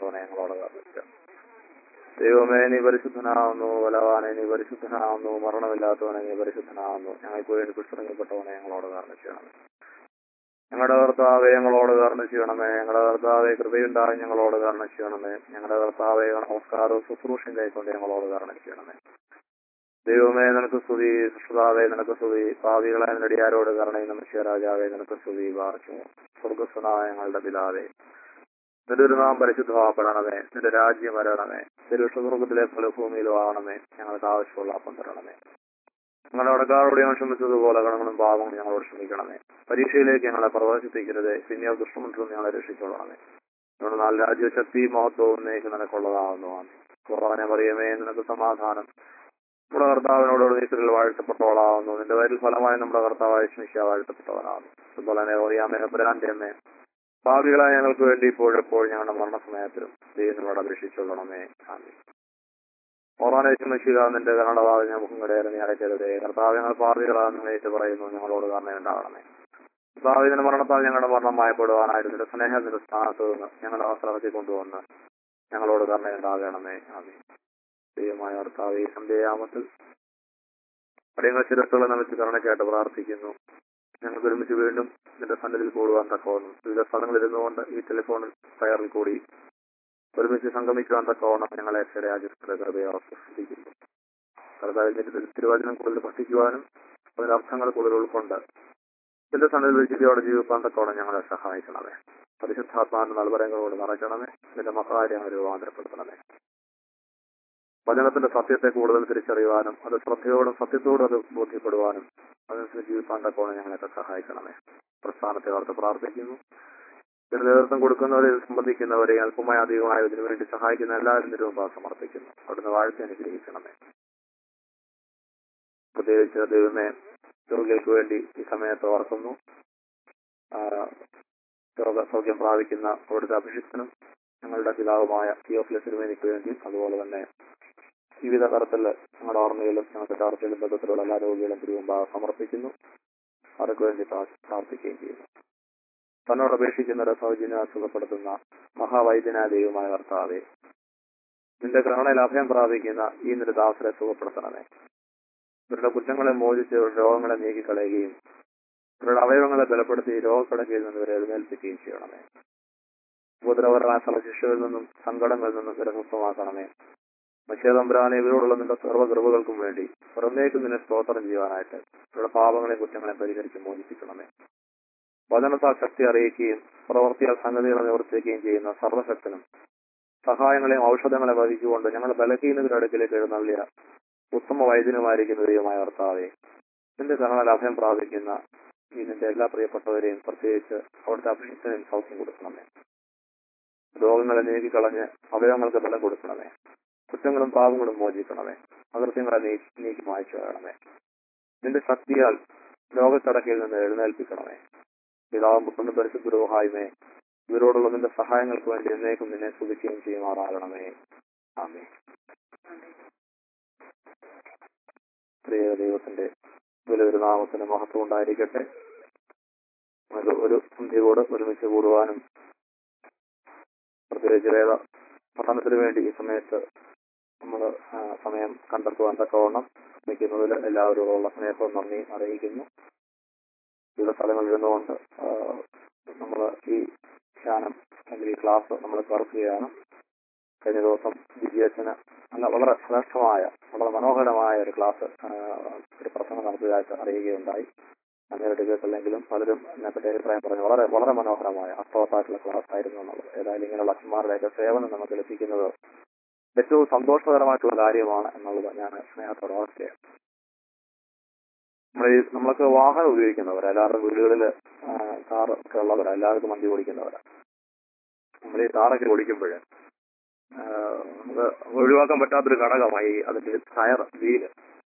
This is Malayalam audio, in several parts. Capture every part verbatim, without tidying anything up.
പരിശുദ്ധനാകപ്പെട്ടവനെ ഞങ്ങളോട് കരുണയ്ക്കണം. ദൈവമേ നീ പരിശുദ്ധനാകുന്നു, ബലവാനെ നീ പരിശുദ്ധനാകുന്നു, മരണമില്ലാത്തവനെ നീ പരിശുദ്ധനാകുന്നു, ഞങ്ങൾക്ക് വേണ്ടി പിടിച്ചിറങ്ങപ്പെട്ടവനെ ഞങ്ങളോട് കരുണയ്ക്കണം. ഞങ്ങളുടെ കർത്താവെ ഞങ്ങളോട് കരുണ ചെയ്യണമേ. ഞങ്ങളുടെ കർത്താവെ കൃപയുണ്ടായി ഞങ്ങളോട് കരുണ ചെയ്യണമേ. ഞങ്ങളുടെ കർത്താവെ നമസ്കാരവും ശുശ്രൂഷയും കൈക്കൊണ്ട് ഞങ്ങളോട് കരുണ ചെയ്യണമേ. ദൈവമേ നിനക്ക് സ്തുതി, സൃഷ്ടാവേ നിനക്ക് സ്തുതി, പാപികളെ നടിയാരോട് കരുണയും നമസ്യ രാജാവേ നിനക്ക് സ്തുതി. വാർച്ചു സ്വർഗസ്വനായ ഞങ്ങളുടെ പിതാവേ, നിന്റെ ഒരു നാം പരിശുദ്ധമാപ്പെടണമേ. നിന്റെ രാജ്യം വരണമേ. തിരുവിഷ്ണുസ്വർഗത്തിലെ പോലെ ഭൂമിയിലും ആകണമേ. ഞങ്ങൾക്ക് ആവശ്യമുള്ള അപ്പം തരണമേ. ഞങ്ങളുടെ അടക്കാരോട് ഞങ്ങൾ ക്ഷമിച്ചതുപോലെ കടങ്ങളും പാപങ്ങളും ഞങ്ങളോട് ക്ഷമിക്കണമേ. പരീക്ഷയിലേക്ക് ഞങ്ങളെ പ്രവേശിപ്പിക്കരുതേ, പിന്നെ ദുഷ്ടമന്ത്രം ഞങ്ങളെ രക്ഷിച്ചോളണമേ. ഞങ്ങളുടെ നാല് രാജ്യശക്തി മഹത്വവും നീക്ക് നിനക്കുള്ളതാകുന്നതാണ്. കുറവനെ പറയുമേ നിനക്ക് സമാധാനം. നമ്മുടെ കർത്താവിനോട് നീക്കറിൽ വാഴ്ത്തപ്പെട്ടവളാകുന്നു. നിന്റെ വയറ്റിൽ ഫലമായി നമ്മുടെ കർത്താവായ ശിഷ്യ വാഴ്ത്തപ്പെട്ടവനാകുന്നു. അതുപോലെ തന്നെ പറയാമേ ഹബ്രാന്റെ അമ്മേ, ഭാവികളായ ഞങ്ങൾക്ക് വേണ്ടി ഇപ്പോഴെപ്പോൾ ഞങ്ങളുടെ മരണസമയത്തിലും ദൈവങ്ങളോട് അപേക്ഷിച്ചോളണമേ. ആമേൻ. ഓറാനേശിക നിന്റെ കർണവാദം ഞാൻ മുഖം കടയേറി അടയ്ക്കരുതേ. കർത്താവ് ഞങ്ങൾ ഭാവികളാണെന്ന് ഏറ്റു പറയുന്നു, ഞങ്ങളോട് കർണയുണ്ടാകണമേ. കർത്താവിന്റെ മരണത്താൽ ഞങ്ങളുടെ മരണം മയപ്പെടുവാനായിട്ട് നിന്റെ സ്നേഹത്തിന്റെ സ്ഥാനത്ത് നിന്ന് ഞങ്ങളുടെ അവസരത്തിൽ കൊണ്ടുവന്ന് ഞങ്ങളോട് കർണയുണ്ടാകണമേ. ആമേൻ. ദൈവമായ കർത്താവ് ഈ സന്ധ്യാമത്തിൽ അടിയങ്ങൾ ശിരസ്സുകളെ നമിച്ച് കരുണയ്ക്കായിട്ട് പ്രാർത്ഥിക്കുന്നു. ഞങ്ങൾക്ക് ഒരുമിച്ച് വീണ്ടും നിന്റെ സന്നിധിയിൽ കൂടുവാൻ തക്കവണ്ണം വിവിധ സ്ഥലങ്ങളിരുന്നു കൊണ്ട് ഈ ടെലിഫോണിൽ ഫയറിൽ കൂടി ഒരുമിച്ച് സംഗമിക്കുവാൻ തക്കവണ്ണം ഞങ്ങളെ ശരാജിയുടെ കൃപയെ ആസ്വദിക്കുന്നു. കർത്താവിന്റെ തിരുവചനം കൂടുതൽ പഠിക്കുവാനും അതിന്റെ അർത്ഥങ്ങൾ കൂടുതൽ ഉൾക്കൊണ്ട് നിന്റെ സന്നിധിയിൽ വിശുദ്ധിയോടെ ജീവിക്കാൻ തക്കവണ്ണം ഞങ്ങളെ സഹായിക്കണമേ. പരിശുദ്ധാത്മാവിന്റെ നൽവരങ്ങളോട് നിറയ്ക്കണമേ. നിന്റെ മഹാകാര്യങ്ങൾ രൂപാന്തരപ്പെടുത്തണമേ. വചനത്തിന്റെ സത്യത്തെ കൂടുതൽ തിരിച്ചറിയുവാനും അത് ശ്രദ്ധയോടും സത്യത്തോടും അത് ബോധ്യപ്പെടുവാനും അതനുസരിച്ച് ജീവിക്കാൻ തക്കവണ്ണം ഞങ്ങളെയൊക്കെ സഹായിക്കണമേ. പ്രസ്ഥാനത്തെ ഓർത്ത് പ്രാർത്ഥിക്കുന്നു. ഇതിന് നേതൃത്വം കൊടുക്കുന്നവരെ സംബന്ധിക്കുന്നവരെ അല്പമായ അധികമായ ഇതിനു വേണ്ടി സഹായിക്കുന്ന എല്ലാവരും തിരുമുമ്പാ സമർപ്പിക്കുന്നു. അവിടുന്ന് വാഴ്ച അനുഗ്രഹിക്കണമേ. പ്രത്യേകിച്ച് ദൈവമേ രോഗികൾക്ക് വേണ്ടി ഈ സമയത്ത് ഓർക്കുന്നു. രോഗ സൗഖ്യം പ്രാപിക്കുന്ന അവിടുത്തെ അഭിഷിക്തനും ഞങ്ങളുടെ പിതാവുമായ തിയോഫിലസ് തിരുമേനിക്ക് വേണ്ടി, അതുപോലെ തന്നെ വിവിധ തരത്തിൽ ഞങ്ങളുടെ ഓർമ്മയിലും ഞങ്ങളുടെ ചാർച്ചയിലും ബന്ധത്തിലുള്ള എല്ലാ രോഗികളും തിരുമുമ്പാ സമർപ്പിക്കുന്നു. അവർക്ക് വേണ്ടി പ്രാർത്ഥിക്കുകയും ചെയ്യുന്നു. തന്നോട് അപേക്ഷിക്കുന്നവരെ സൗജന്യ സുഖപ്പെടുത്തുന്ന മഹാവൈദ്യനായ ദൈവമായ കർത്താവേ, നിന്റെ കരുണയിൽ അഭയം പ്രാപിക്കുന്ന ഈ നിന്റെ ദാസരെ സുഖപ്പെടുത്തണമേ. ഇവരുടെ കുറ്റങ്ങളെ മോചിച്ച് ഇവരുടെ രോഗങ്ങളെ നീക്കിക്കളയുകയും ഇവരുടെ അവയവങ്ങളെ ബലപ്പെടുത്തി രോഗക്കടക്കയിൽ നിന്ന് ഇവരെ എഴുന്നേൽപ്പിക്കുകയും ചെയ്യണമേ. ഉപദ്രവകരമായ സ്ഥലശിക്ഷകളിൽ നിന്നും സങ്കടങ്ങളിൽ നിന്നും ഇവരെ മുക്തമാക്കണമേ. മനുഷ്യതമ്പുരാനെ ഇവരോടുള്ള നിന്റെ സർവ്വകൃപകൾക്കും വേണ്ടി പുറമേക്ക് നിന്നെ സ്തോത്രം ചെയ്യുവാനായിട്ട് ഇവരുടെ പാപങ്ങളെയും കുറ്റങ്ങളെ പരിഹരിച്ച് മോചിപ്പിക്കണമേ. വചനത്താൽ ശക്തി അറിയിക്കുകയും പ്രവർത്തിയാൽ സംഗതികളെ നിവർത്തിക്കുകയും ചെയ്യുന്ന സർവശക്തനും സഹായങ്ങളെയും ഔഷധങ്ങളെ വഹിച്ചുകൊണ്ട് ഞങ്ങൾ ബലഹീനതയുടെ അടുക്കിലേക്ക് എഴുന്നള്ളിയ ഉത്തമ വൈദ്യനുമായിരിക്കുന്ന ദൈവമായ കർത്താവേ, നിന്റെ കരുണയിൽ അഭയം പ്രാപിക്കുന്ന ഈ നിന്റെ എല്ലാ പ്രിയപ്പെട്ടവരെയും പ്രത്യേകിച്ച് അവിടുത്തെ അഭിഷിക്തനെയും സൗഖ്യം കൊടുക്കണമേ. രോഗങ്ങളെ നീക്കിക്കളഞ്ഞ് അവയവങ്ങൾക്ക് ബലം കൊടുക്കണമേ. കുറ്റങ്ങളും പാപങ്ങളും മോചിക്കണമേ. അകൃത്യങ്ങളെ നീ നീക്കി മായ്ച്ചു കളയണമേ. നിന്റെ ശക്തിയാൽ രോഗക്കടക്കയിൽ നിന്ന് എഴുന്നേൽപ്പിക്കണമേ. പിതാവും പുത്രനും പരിശുദ്ധ രൂഹായുമേ, ഇവരോടുള്ള നിന്റെ സഹായങ്ങൾക്ക് വേണ്ടി എന്നേക്കും നിന്നെ സ്തുതിക്കുകയും ചെയ്യുമാറാകണമേ. ആമേൻ. പ്രിയ ദൈവത്തിന്റെ വലിയൊരു നാമത്തിന് മഹത്വം ഉണ്ടായിരിക്കട്ടെ. ഒരു സന്ധ്യയോട് ഒരുമിച്ച് കൂടുവാനും പ്രത്യേകിച്ച് വേദ പഠനത്തിന് വേണ്ടി ഈ സമയത്ത് നമ്മൾ സമയം കണ്ടെത്തുവാൻ തക്കവണ്ണം ശ്രമിക്കുന്നതിൽ എല്ലാവരോടുള്ള സ്നേഹവും നന്ദി അറിയിക്കുന്നു. വിവിധ സ്ഥലങ്ങളിൽ ഇരുന്നുകൊണ്ട് നമ്മൾ ഈ ധ്യാനം അല്ലെങ്കിൽ ഈ ക്ലാസ് നമ്മൾ കേൾക്കുകയാണ്. കഴിഞ്ഞ ദിവസം വിജയച്ചന് നല്ല വളരെ ശ്രേഷ്ഠമായ വളരെ മനോഹരമായ ഒരു ക്ലാസ് ഒരു പ്രസംഗം നടത്തിയതായിട്ട് അറിയുകയുണ്ടായി. നേരിട്ട് കേട്ടില്ലെങ്കിലും പലരും ഇതിനെപ്പറ്റി അഭിപ്രായം പറഞ്ഞു. വളരെ വളരെ മനോഹരമായ അർത്ഥവത്തായിട്ടുള്ള ക്ലാസ് ആയിരുന്നു എന്നുള്ളത്. ഏതായാലും ഇങ്ങനെയുള്ള അച്ഛന്മാരുടെയൊക്കെ സേവനം നമുക്ക് ലഭിക്കുന്നത് ഏറ്റവും സന്തോഷകരമായിട്ടുള്ള കാര്യമാണ് എന്നുള്ളത് ഞാൻ സ്നേഹത്തോടെ ഓർക്കുകയാണ്. നമ്മൾ ഈ നമ്മളൊക്കെ വാഹനം ഉപയോഗിക്കുന്നവരാ, എല്ലാവരുടെ വീടുകളിൽ കാർ ഒക്കെ ഉള്ളവരാ, എല്ലാവർക്കും വണ്ടി ഓടിക്കുന്നവരാ. നമ്മൾ ഈ കാറൊക്കെ ഓടിക്കുമ്പോൾ നമുക്ക് ഒഴിവാക്കാൻ പറ്റാത്തൊരു ഘടകമായി അതിന്റെ ടയർ, വീല്.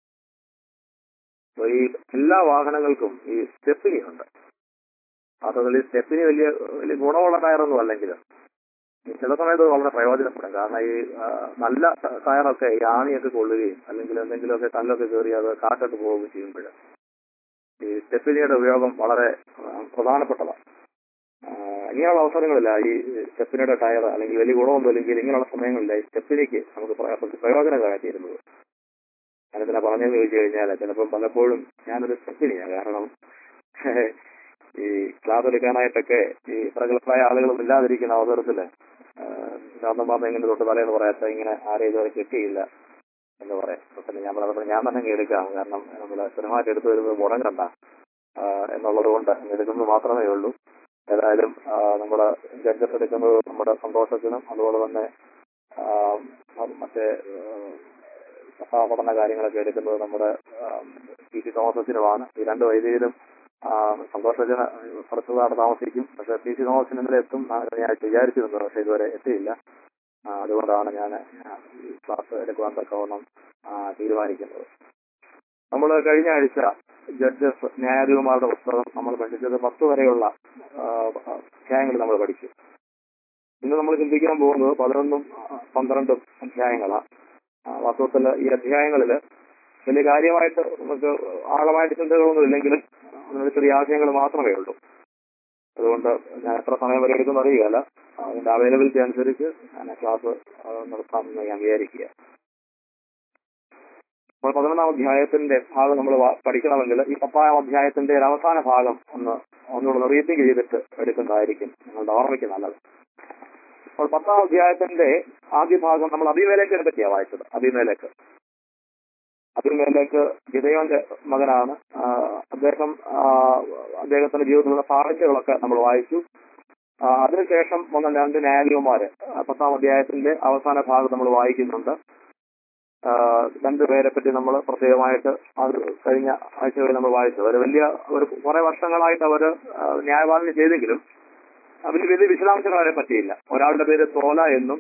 ഈ എല്ലാ വാഹനങ്ങൾക്കും ഈ സ്റ്റെപ്പിനി ഉണ്ട്. അതുപോലെ ഈ സ്റ്റെപ്പിനി വലിയ വലിയ ഗുണമുള്ള ടയറൊന്നും അല്ലെങ്കിലും ചില സമയത്ത് വളരെ പ്രയോജനപ്പെടും. കാരണം ഈ നല്ല ടയറൊക്കെ ഈ ആണിയൊക്കെ കൊള്ളുകയും അല്ലെങ്കിൽ എന്തെങ്കിലുമൊക്കെ കല്ലൊക്കെ കയറി അത് കാറ്റൊക്കെ പോവുകയും ചെയ്യുമ്പോൾ ഈ സ്റ്റെപ്പിനിയുടെ ഉപയോഗം വളരെ പ്രധാനപ്പെട്ടതാണ്. ഇങ്ങനെയുള്ള അവസരങ്ങളില്ല ഈ സ്റ്റെപ്പിനയുടെ ടയർ അല്ലെങ്കിൽ വലിയ ഗുണമൊന്നും ഇല്ലെങ്കിൽ ഇങ്ങനെയുള്ള സമയങ്ങളിൽ സ്റ്റെപ്പിലേക്ക് നമുക്ക് പ്രയോജനകരമായിത്തീരുന്നത്. ഞാനെന്തിനാ പറഞ്ഞതെന്ന് ചോദിച്ചു കഴിഞ്ഞാൽ ചിലപ്പോൾ പലപ്പോഴും ഞാനൊരു സ്റ്റെപ്പിനെയാണ്. കാരണം ഈ ക്ലാസ് എടുക്കാനായിട്ടൊക്കെ ഈ പ്രഗത്ഭരായ ആളുകളും ഇല്ലാതിരിക്കുന്ന അവസരത്തില് ശാന്തം പറഞ്ഞ ഇങ്ങനെ തൊട്ട് തലേന്ന് പറയാത്ത ഇങ്ങനെ ആരെയും ഇതുവരെ കിട്ടിയില്ല എന്ന് പറയാം. പിന്നെ ഞാൻ പറഞ്ഞപ്പോൾ ഞാൻ തന്നെ എടുക്കാം. കാരണം നമ്മൾ സ്ഥിരമായിട്ട് എടുത്തു വരുന്നത് മുടങ്ങണ്ട എന്നുള്ളത് കൊണ്ട് എടുക്കുന്നത് മാത്രമേ ഉള്ളൂ. ഏതായാലും നമ്മുടെ ജഡ്ജസ് എടുക്കുന്നത് നമ്മുടെ സന്തോഷത്തിനും അതുപോലെ തന്നെ മറ്റേ പഠന കാര്യങ്ങളൊക്കെ എടുക്കുന്നത് നമ്മുടെ പി സി തോമസിനുമാണ്. ഈ രണ്ട് വൈദികരും സന്തോഷത്തിന് കുറച്ച് നാട് താമസിക്കും. പക്ഷെ പി സി തോമസിന് ഇന്നലെ എത്തും ഞാൻ വിചാരിച്ചിരുന്നു, പക്ഷെ ഇതുവരെ എത്തിയില്ല. അതുകൊണ്ടാണ് ഞാൻ ക്ലാസ് എടുക്കുവാൻ തക്കവണ്ണം തീരുമാനിക്കുന്നത്. നമ്മൾ കഴിഞ്ഞ ആഴ്ച ജഡ്ജസ് ന്യായാധിപന്മാരുടെ പുസ്തകം നമ്മൾ പഠിച്ചത് പത്ത് വരെയുള്ള അധ്യായങ്ങൾ നമ്മൾ പഠിച്ചു. ഇന്ന് നമ്മൾ ചിന്തിക്കാൻ പോകുന്നത് പതിനൊന്നും പന്ത്രണ്ടും അധ്യായങ്ങളാണ്. വാസ്തവത്തിൽ ഈ അധ്യായങ്ങളിൽ വലിയ കാര്യമായിട്ട് നമുക്ക് ആഴമായിട്ട് ചിന്തകളൊന്നും ഇല്ലെങ്കിലും അതിനുള്ള ചെറിയ ആശയങ്ങൾ മാത്രമേ ഉള്ളൂ. അതുകൊണ്ട് ഞാൻ എത്ര സമയം വരെ എടുക്കുന്ന അറിയുകയല്ല. അതിന്റെ അവൈലബിലിറ്റി അനുസരിച്ച് ഞാൻ ക്ലാസ് നടത്താമെന്ന് ഞാൻ വിചാരിക്കുക. അപ്പോൾ പതിനൊന്നാം അധ്യായത്തിന്റെ ഭാഗം നമ്മൾ പഠിക്കണമെങ്കിൽ ഈ പത്താം അധ്യായത്തിന്റെ ഒരു അവസാന ഭാഗം ഒന്ന് ഒന്നുകൂടെ റീത്തിങ് ചെയ്തിട്ട് എടുക്കുന്നതായിരിക്കും നിങ്ങളുടെ ഓർമ്മയ്ക്ക് നല്ലത്. അപ്പോൾ പത്താം അധ്യായത്തിന്റെ ആദ്യ ഭാഗം നമ്മൾ അബീമേലെക്കിനെ പറ്റിയാണ് വായിച്ചത്. അബീമേലെക്ക് അബീമേലെക്ക് ഗിദെയോന്റെ മകനാണ്. അദ്ദേഹം അദ്ദേഹത്തിന്റെ ജീവിതത്തിലുള്ള സാഹചര്യങ്ങളൊക്കെ നമ്മൾ വായിച്ചു. അതിനുശേഷം വന്ന രണ്ട് ന്യായാധിപന്മാര് പത്താം അധ്യായത്തിന്റെ അവസാന ഭാഗം നമ്മൾ വായിക്കുന്നുണ്ട്. രണ്ടുപേരെ പറ്റി നമ്മൾ പ്രത്യേകമായിട്ട് അത് കഴിഞ്ഞ ആഴ്ചകളിൽ നമ്മൾ വായിച്ചു. അവർ വലിയ ഒരു കുറെ വർഷങ്ങളായിട്ട് അവർ ന്യായപാലനം ചെയ്തെങ്കിലും അവര് വലിയ വിശദാംശങ്ങൾ അവരെ പറ്റിയില്ല. ഒരാളുടെ പേര് തോല എന്നും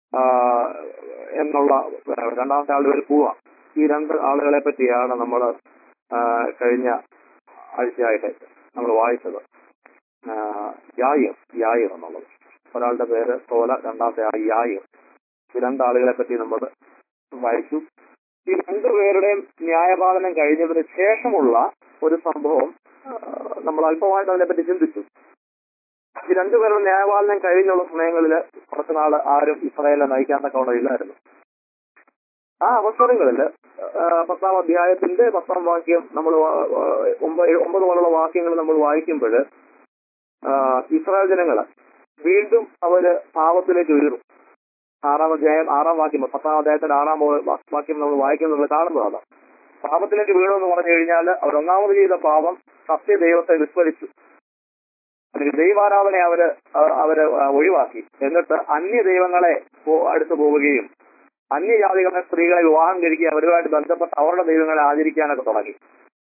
എന്നുള്ള രണ്ടാമത്തെ ആളുടെ പേര് പൂവ. ഈ രണ്ട് ആളുകളെ പറ്റിയാണ് നമ്മൾ കഴിഞ്ഞ ആഴ്ചയായിട്ട് നമ്മൾ വായിച്ചത്. യായിർ യായിർ എന്നുള്ളത് ഒരാളുടെ പേര് തോല, രണ്ടാമത്തെ ആ യായിർ. ഈ രണ്ടാളുകളെ പറ്റി നമ്മൾ വായിച്ചു. ഈ രണ്ടുപേരുടെയും ന്യായപാലനം കഴിഞ്ഞതിന് ശേഷമുള്ള ഒരു സംഭവം നമ്മൾ അല്പമായിട്ട് അതിനെപ്പറ്റി ചിന്തിച്ചു. ഈ രണ്ടുപേരുടെ ന്യായപാലനം കഴിഞ്ഞുള്ള സമയങ്ങളിൽ കുറച്ചു നാൾ ആരും ഇസ്രായേലിനെ നയിക്കാൻ തക്കവണ്ണം ഇല്ലായിരുന്നു. ആ അവസരങ്ങളിൽ പത്താം അധ്യായത്തിന്റെ പത്താം വാക്യം നമ്മൾ ഒമ്പത് ഒമ്പത് പോലുള്ള വാക്യങ്ങൾ നമ്മൾ വായിക്കുമ്പോൾ ഇസ്രായേൽ ജനങ്ങൾ വീണ്ടും അവര് പാപത്തിലേക്ക് വീഴും. ആറാം അധ്യായം ആറാം വാക്യം പത്താം അധ്യായത്തിന്റെ ആറാം വാക്യം നമ്മൾ വായിക്കുന്നത് കാണുന്നതാണ്. പാപത്തിലേക്ക് വീഴുമെന്ന് പറഞ്ഞു കഴിഞ്ഞാൽ അവർ ഒന്നാമത് ചെയ്ത പാപം സത്യദൈവത്തെ വിസ്മരിച്ചു. അല്ലെങ്കിൽ ദൈവാരാധന അവര് അവര് ഒഴിവാക്കി. എന്നിട്ട് അന്യ ദൈവങ്ങളെ അടുത്ത് പോവുകയും അന്യജാതികളെ സ്ത്രീകളെ വിവാഹം കഴിക്കുകയും അവരുമായിട്ട് ബന്ധപ്പെട്ട് അവരുടെ ദൈവങ്ങളെ ആചരിക്കാനൊക്കെ തുടങ്ങി.